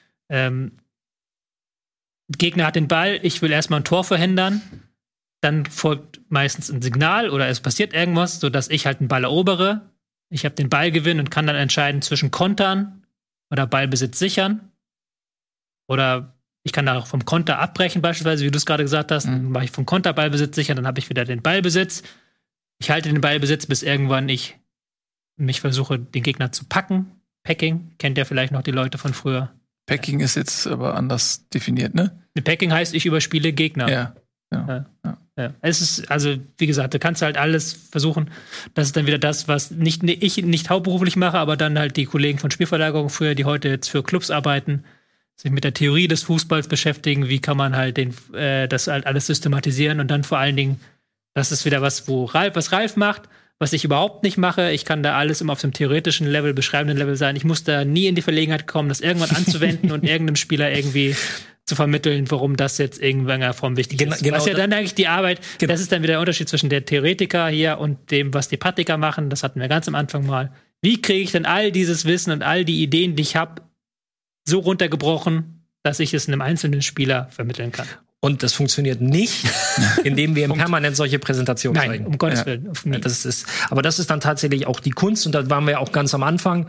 Gegner hat den Ball, ich will erstmal ein Tor verhindern, dann folgt meistens ein Signal oder es passiert irgendwas, sodass ich halt einen Ball erobere. Ich habe den Ballgewinn und kann dann entscheiden zwischen Kontern oder Ballbesitz sichern. Oder ich kann da auch vom Konter abbrechen, beispielsweise, wie du es gerade gesagt hast. Dann mache ich vom Konter Ballbesitz sichern, dann habe ich wieder den Ballbesitz. Ich halte den Ballbesitz, bis irgendwann ich mich versuche, den Gegner zu packen. Packing, kennt ja vielleicht noch die Leute von früher. Packing ist jetzt aber anders definiert, ne? Packing heißt, ich überspiele Gegner. Ja. Es ist, also, wie gesagt, du kannst halt alles versuchen. Das ist dann wieder das, was ich nicht hauptberuflich mache, aber dann halt die Kollegen von Spielverlagerung früher, die heute jetzt für Clubs arbeiten, sich mit der Theorie des Fußballs beschäftigen, wie kann man halt das halt alles systematisieren und dann vor allen Dingen, das ist wieder was Ralf macht, was ich überhaupt nicht mache. Ich kann da alles immer auf dem theoretischen Level, beschreibenden Level sein. Ich muss da nie in die Verlegenheit kommen, das irgendwann anzuwenden und irgendeinem Spieler irgendwie zu vermitteln, warum das jetzt in irgendeiner Form wichtig ist. Genau, was ja dann eigentlich die Arbeit, das ist dann wieder der Unterschied zwischen der Theoretiker hier und dem, was die Praktiker machen. Das hatten wir ganz am Anfang mal. Wie kriege ich denn all dieses Wissen und all die Ideen, die ich habe, so runtergebrochen, dass ich es einem einzelnen Spieler vermitteln kann? Und das funktioniert nicht, indem wir permanent solche Präsentationen zeigen. Um Gottes Willen. Aber das ist dann tatsächlich auch die Kunst. Und da waren wir auch ganz am Anfang.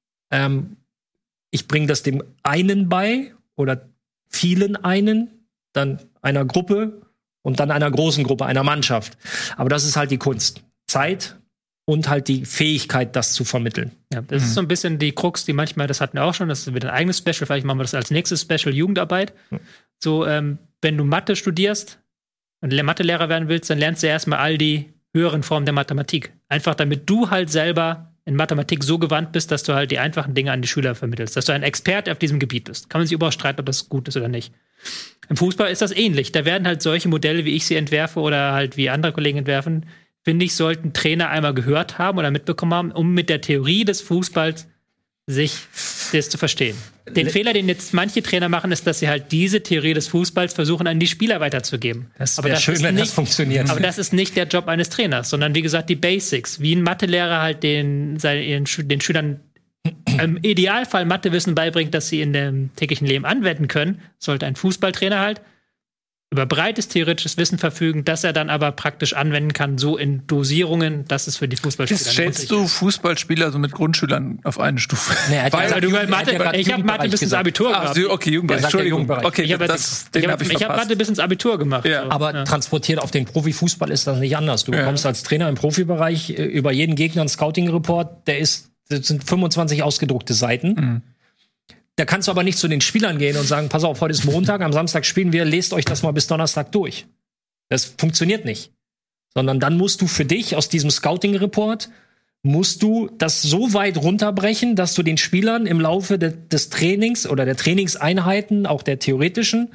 Ich bringe das dem einen bei oder vielen einen, dann einer Gruppe und dann einer großen Gruppe, einer Mannschaft. Aber das ist halt die Kunst. Zeit und halt die Fähigkeit, das zu vermitteln. Ja, das ist so ein bisschen die Krux, die manchmal, das hatten wir auch schon, das ist wieder ein eigenes Special, vielleicht machen wir das als nächstes Special, Jugendarbeit. So, wenn du Mathe studierst und Mathelehrer werden willst, dann lernst du erstmal all die höheren Formen der Mathematik. Einfach damit du halt selber in Mathematik so gewandt bist, dass du halt die einfachen Dinge an die Schüler vermittelst. Dass du ein Experte auf diesem Gebiet bist. Kann man sich überhaupt streiten, ob das gut ist oder nicht. Im Fußball ist das ähnlich. Da werden halt solche Modelle, wie ich sie entwerfe oder halt wie andere Kollegen entwerfen, finde ich, sollten Trainer einmal gehört haben oder mitbekommen haben, um mit der Theorie des Fußballs sich das zu verstehen. Den Fehler, den jetzt manche Trainer machen, ist, dass sie halt diese Theorie des Fußballs versuchen, an die Spieler weiterzugeben. Das wäre schön, wenn das funktioniert. Aber das ist nicht der Job eines Trainers, sondern wie gesagt die Basics. Wie ein Mathelehrer halt den Schülern im Idealfall Mathewissen beibringt, das sie in dem täglichen Leben anwenden können, sollte ein Fußballtrainer halt über breites theoretisches Wissen verfügen, das er dann aber praktisch anwenden kann, so in Dosierungen, dass es für die Fußballspieler stellst du Fußballspieler so mit Grundschülern auf eine Stufe? Nee, ich habe Mathe bis ins Abitur gemacht. Okay, Jugendbereich. Entschuldigung. Okay, ich habe Mathe bis ins Abitur gemacht. Ja. So. Aber transportiert auf den Profifußball ist das nicht anders. Du bekommst als Trainer im Profibereich über jeden Gegner einen Scouting-Report, das sind 25 ausgedruckte Seiten. Da kannst du aber nicht zu den Spielern gehen und sagen, pass auf, heute ist Montag, am Samstag spielen wir, lest euch das mal bis Donnerstag durch. Das funktioniert nicht. Sondern dann musst du für dich aus diesem Scouting-Report, musst du das so weit runterbrechen, dass du den Spielern im Laufe des Trainings oder der Trainingseinheiten, auch der theoretischen,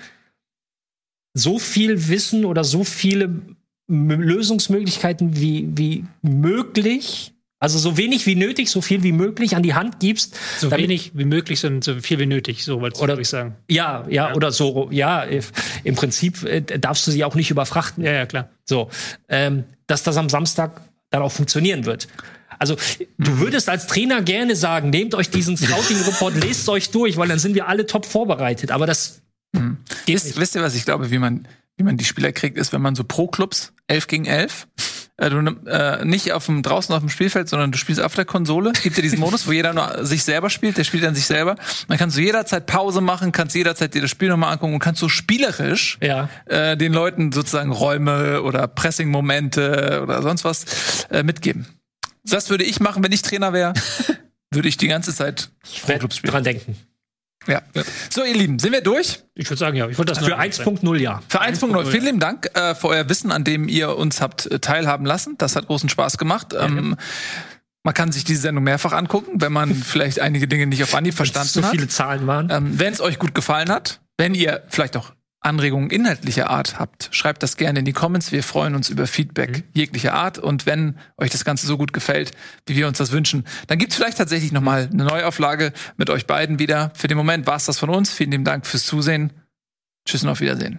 so viel Wissen oder so viele Lösungsmöglichkeiten wie möglich, also so wenig wie nötig, so viel wie möglich an die Hand gibst. So wenig wie möglich und so viel wie nötig, so wolltest du sagen. Ja, oder so, ja, im Prinzip darfst du sie auch nicht überfrachten. Ja, klar. So, dass das am Samstag dann auch funktionieren wird. Also, du würdest als Trainer gerne sagen, nehmt euch diesen Scouting-Report, lest euch durch, weil dann sind wir alle top vorbereitet. Aber das Wisst ihr, was ich glaube, wie man die Spieler kriegt, ist, wenn man so Pro-Clubs 11 gegen 11 nicht draußen auf dem Spielfeld, sondern du spielst auf der Konsole. Es gibt ja diesen Modus, wo jeder nur sich selber spielt, der spielt dann sich selber. Dann kannst du jederzeit Pause machen, kannst jederzeit dir das Spiel nochmal angucken und kannst so spielerisch den Leuten sozusagen Räume oder Pressing-Momente oder sonst was mitgeben. Das würde ich machen, wenn ich Trainer wäre. Würde ich die ganze Zeit Pro-Clubs spielen. Dran denken. Ja. So, ihr Lieben, sind wir durch? Ich würde sagen, ja. Ich das für 1.0 ja. Für 1.0. Vielen lieben Dank für euer Wissen, an dem ihr uns habt teilhaben lassen. Das hat großen Spaß gemacht. Man kann sich diese Sendung mehrfach angucken, wenn man vielleicht einige Dinge nicht auf Anhieb verstanden hat. So viele Zahlen waren. Wenn es euch gut gefallen hat, wenn ihr vielleicht auch Anregungen inhaltlicher Art habt, schreibt das gerne in die Comments. Wir freuen uns über Feedback jeglicher Art. Und wenn euch das Ganze so gut gefällt, wie wir uns das wünschen, dann gibt's vielleicht tatsächlich noch mal eine Neuauflage mit euch beiden wieder. Für den Moment war's das von uns. Vielen lieben Dank fürs Zusehen. Tschüss und auf Wiedersehen.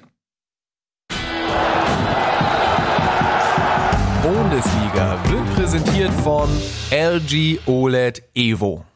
Bundesliga wird präsentiert von LG OLED Evo.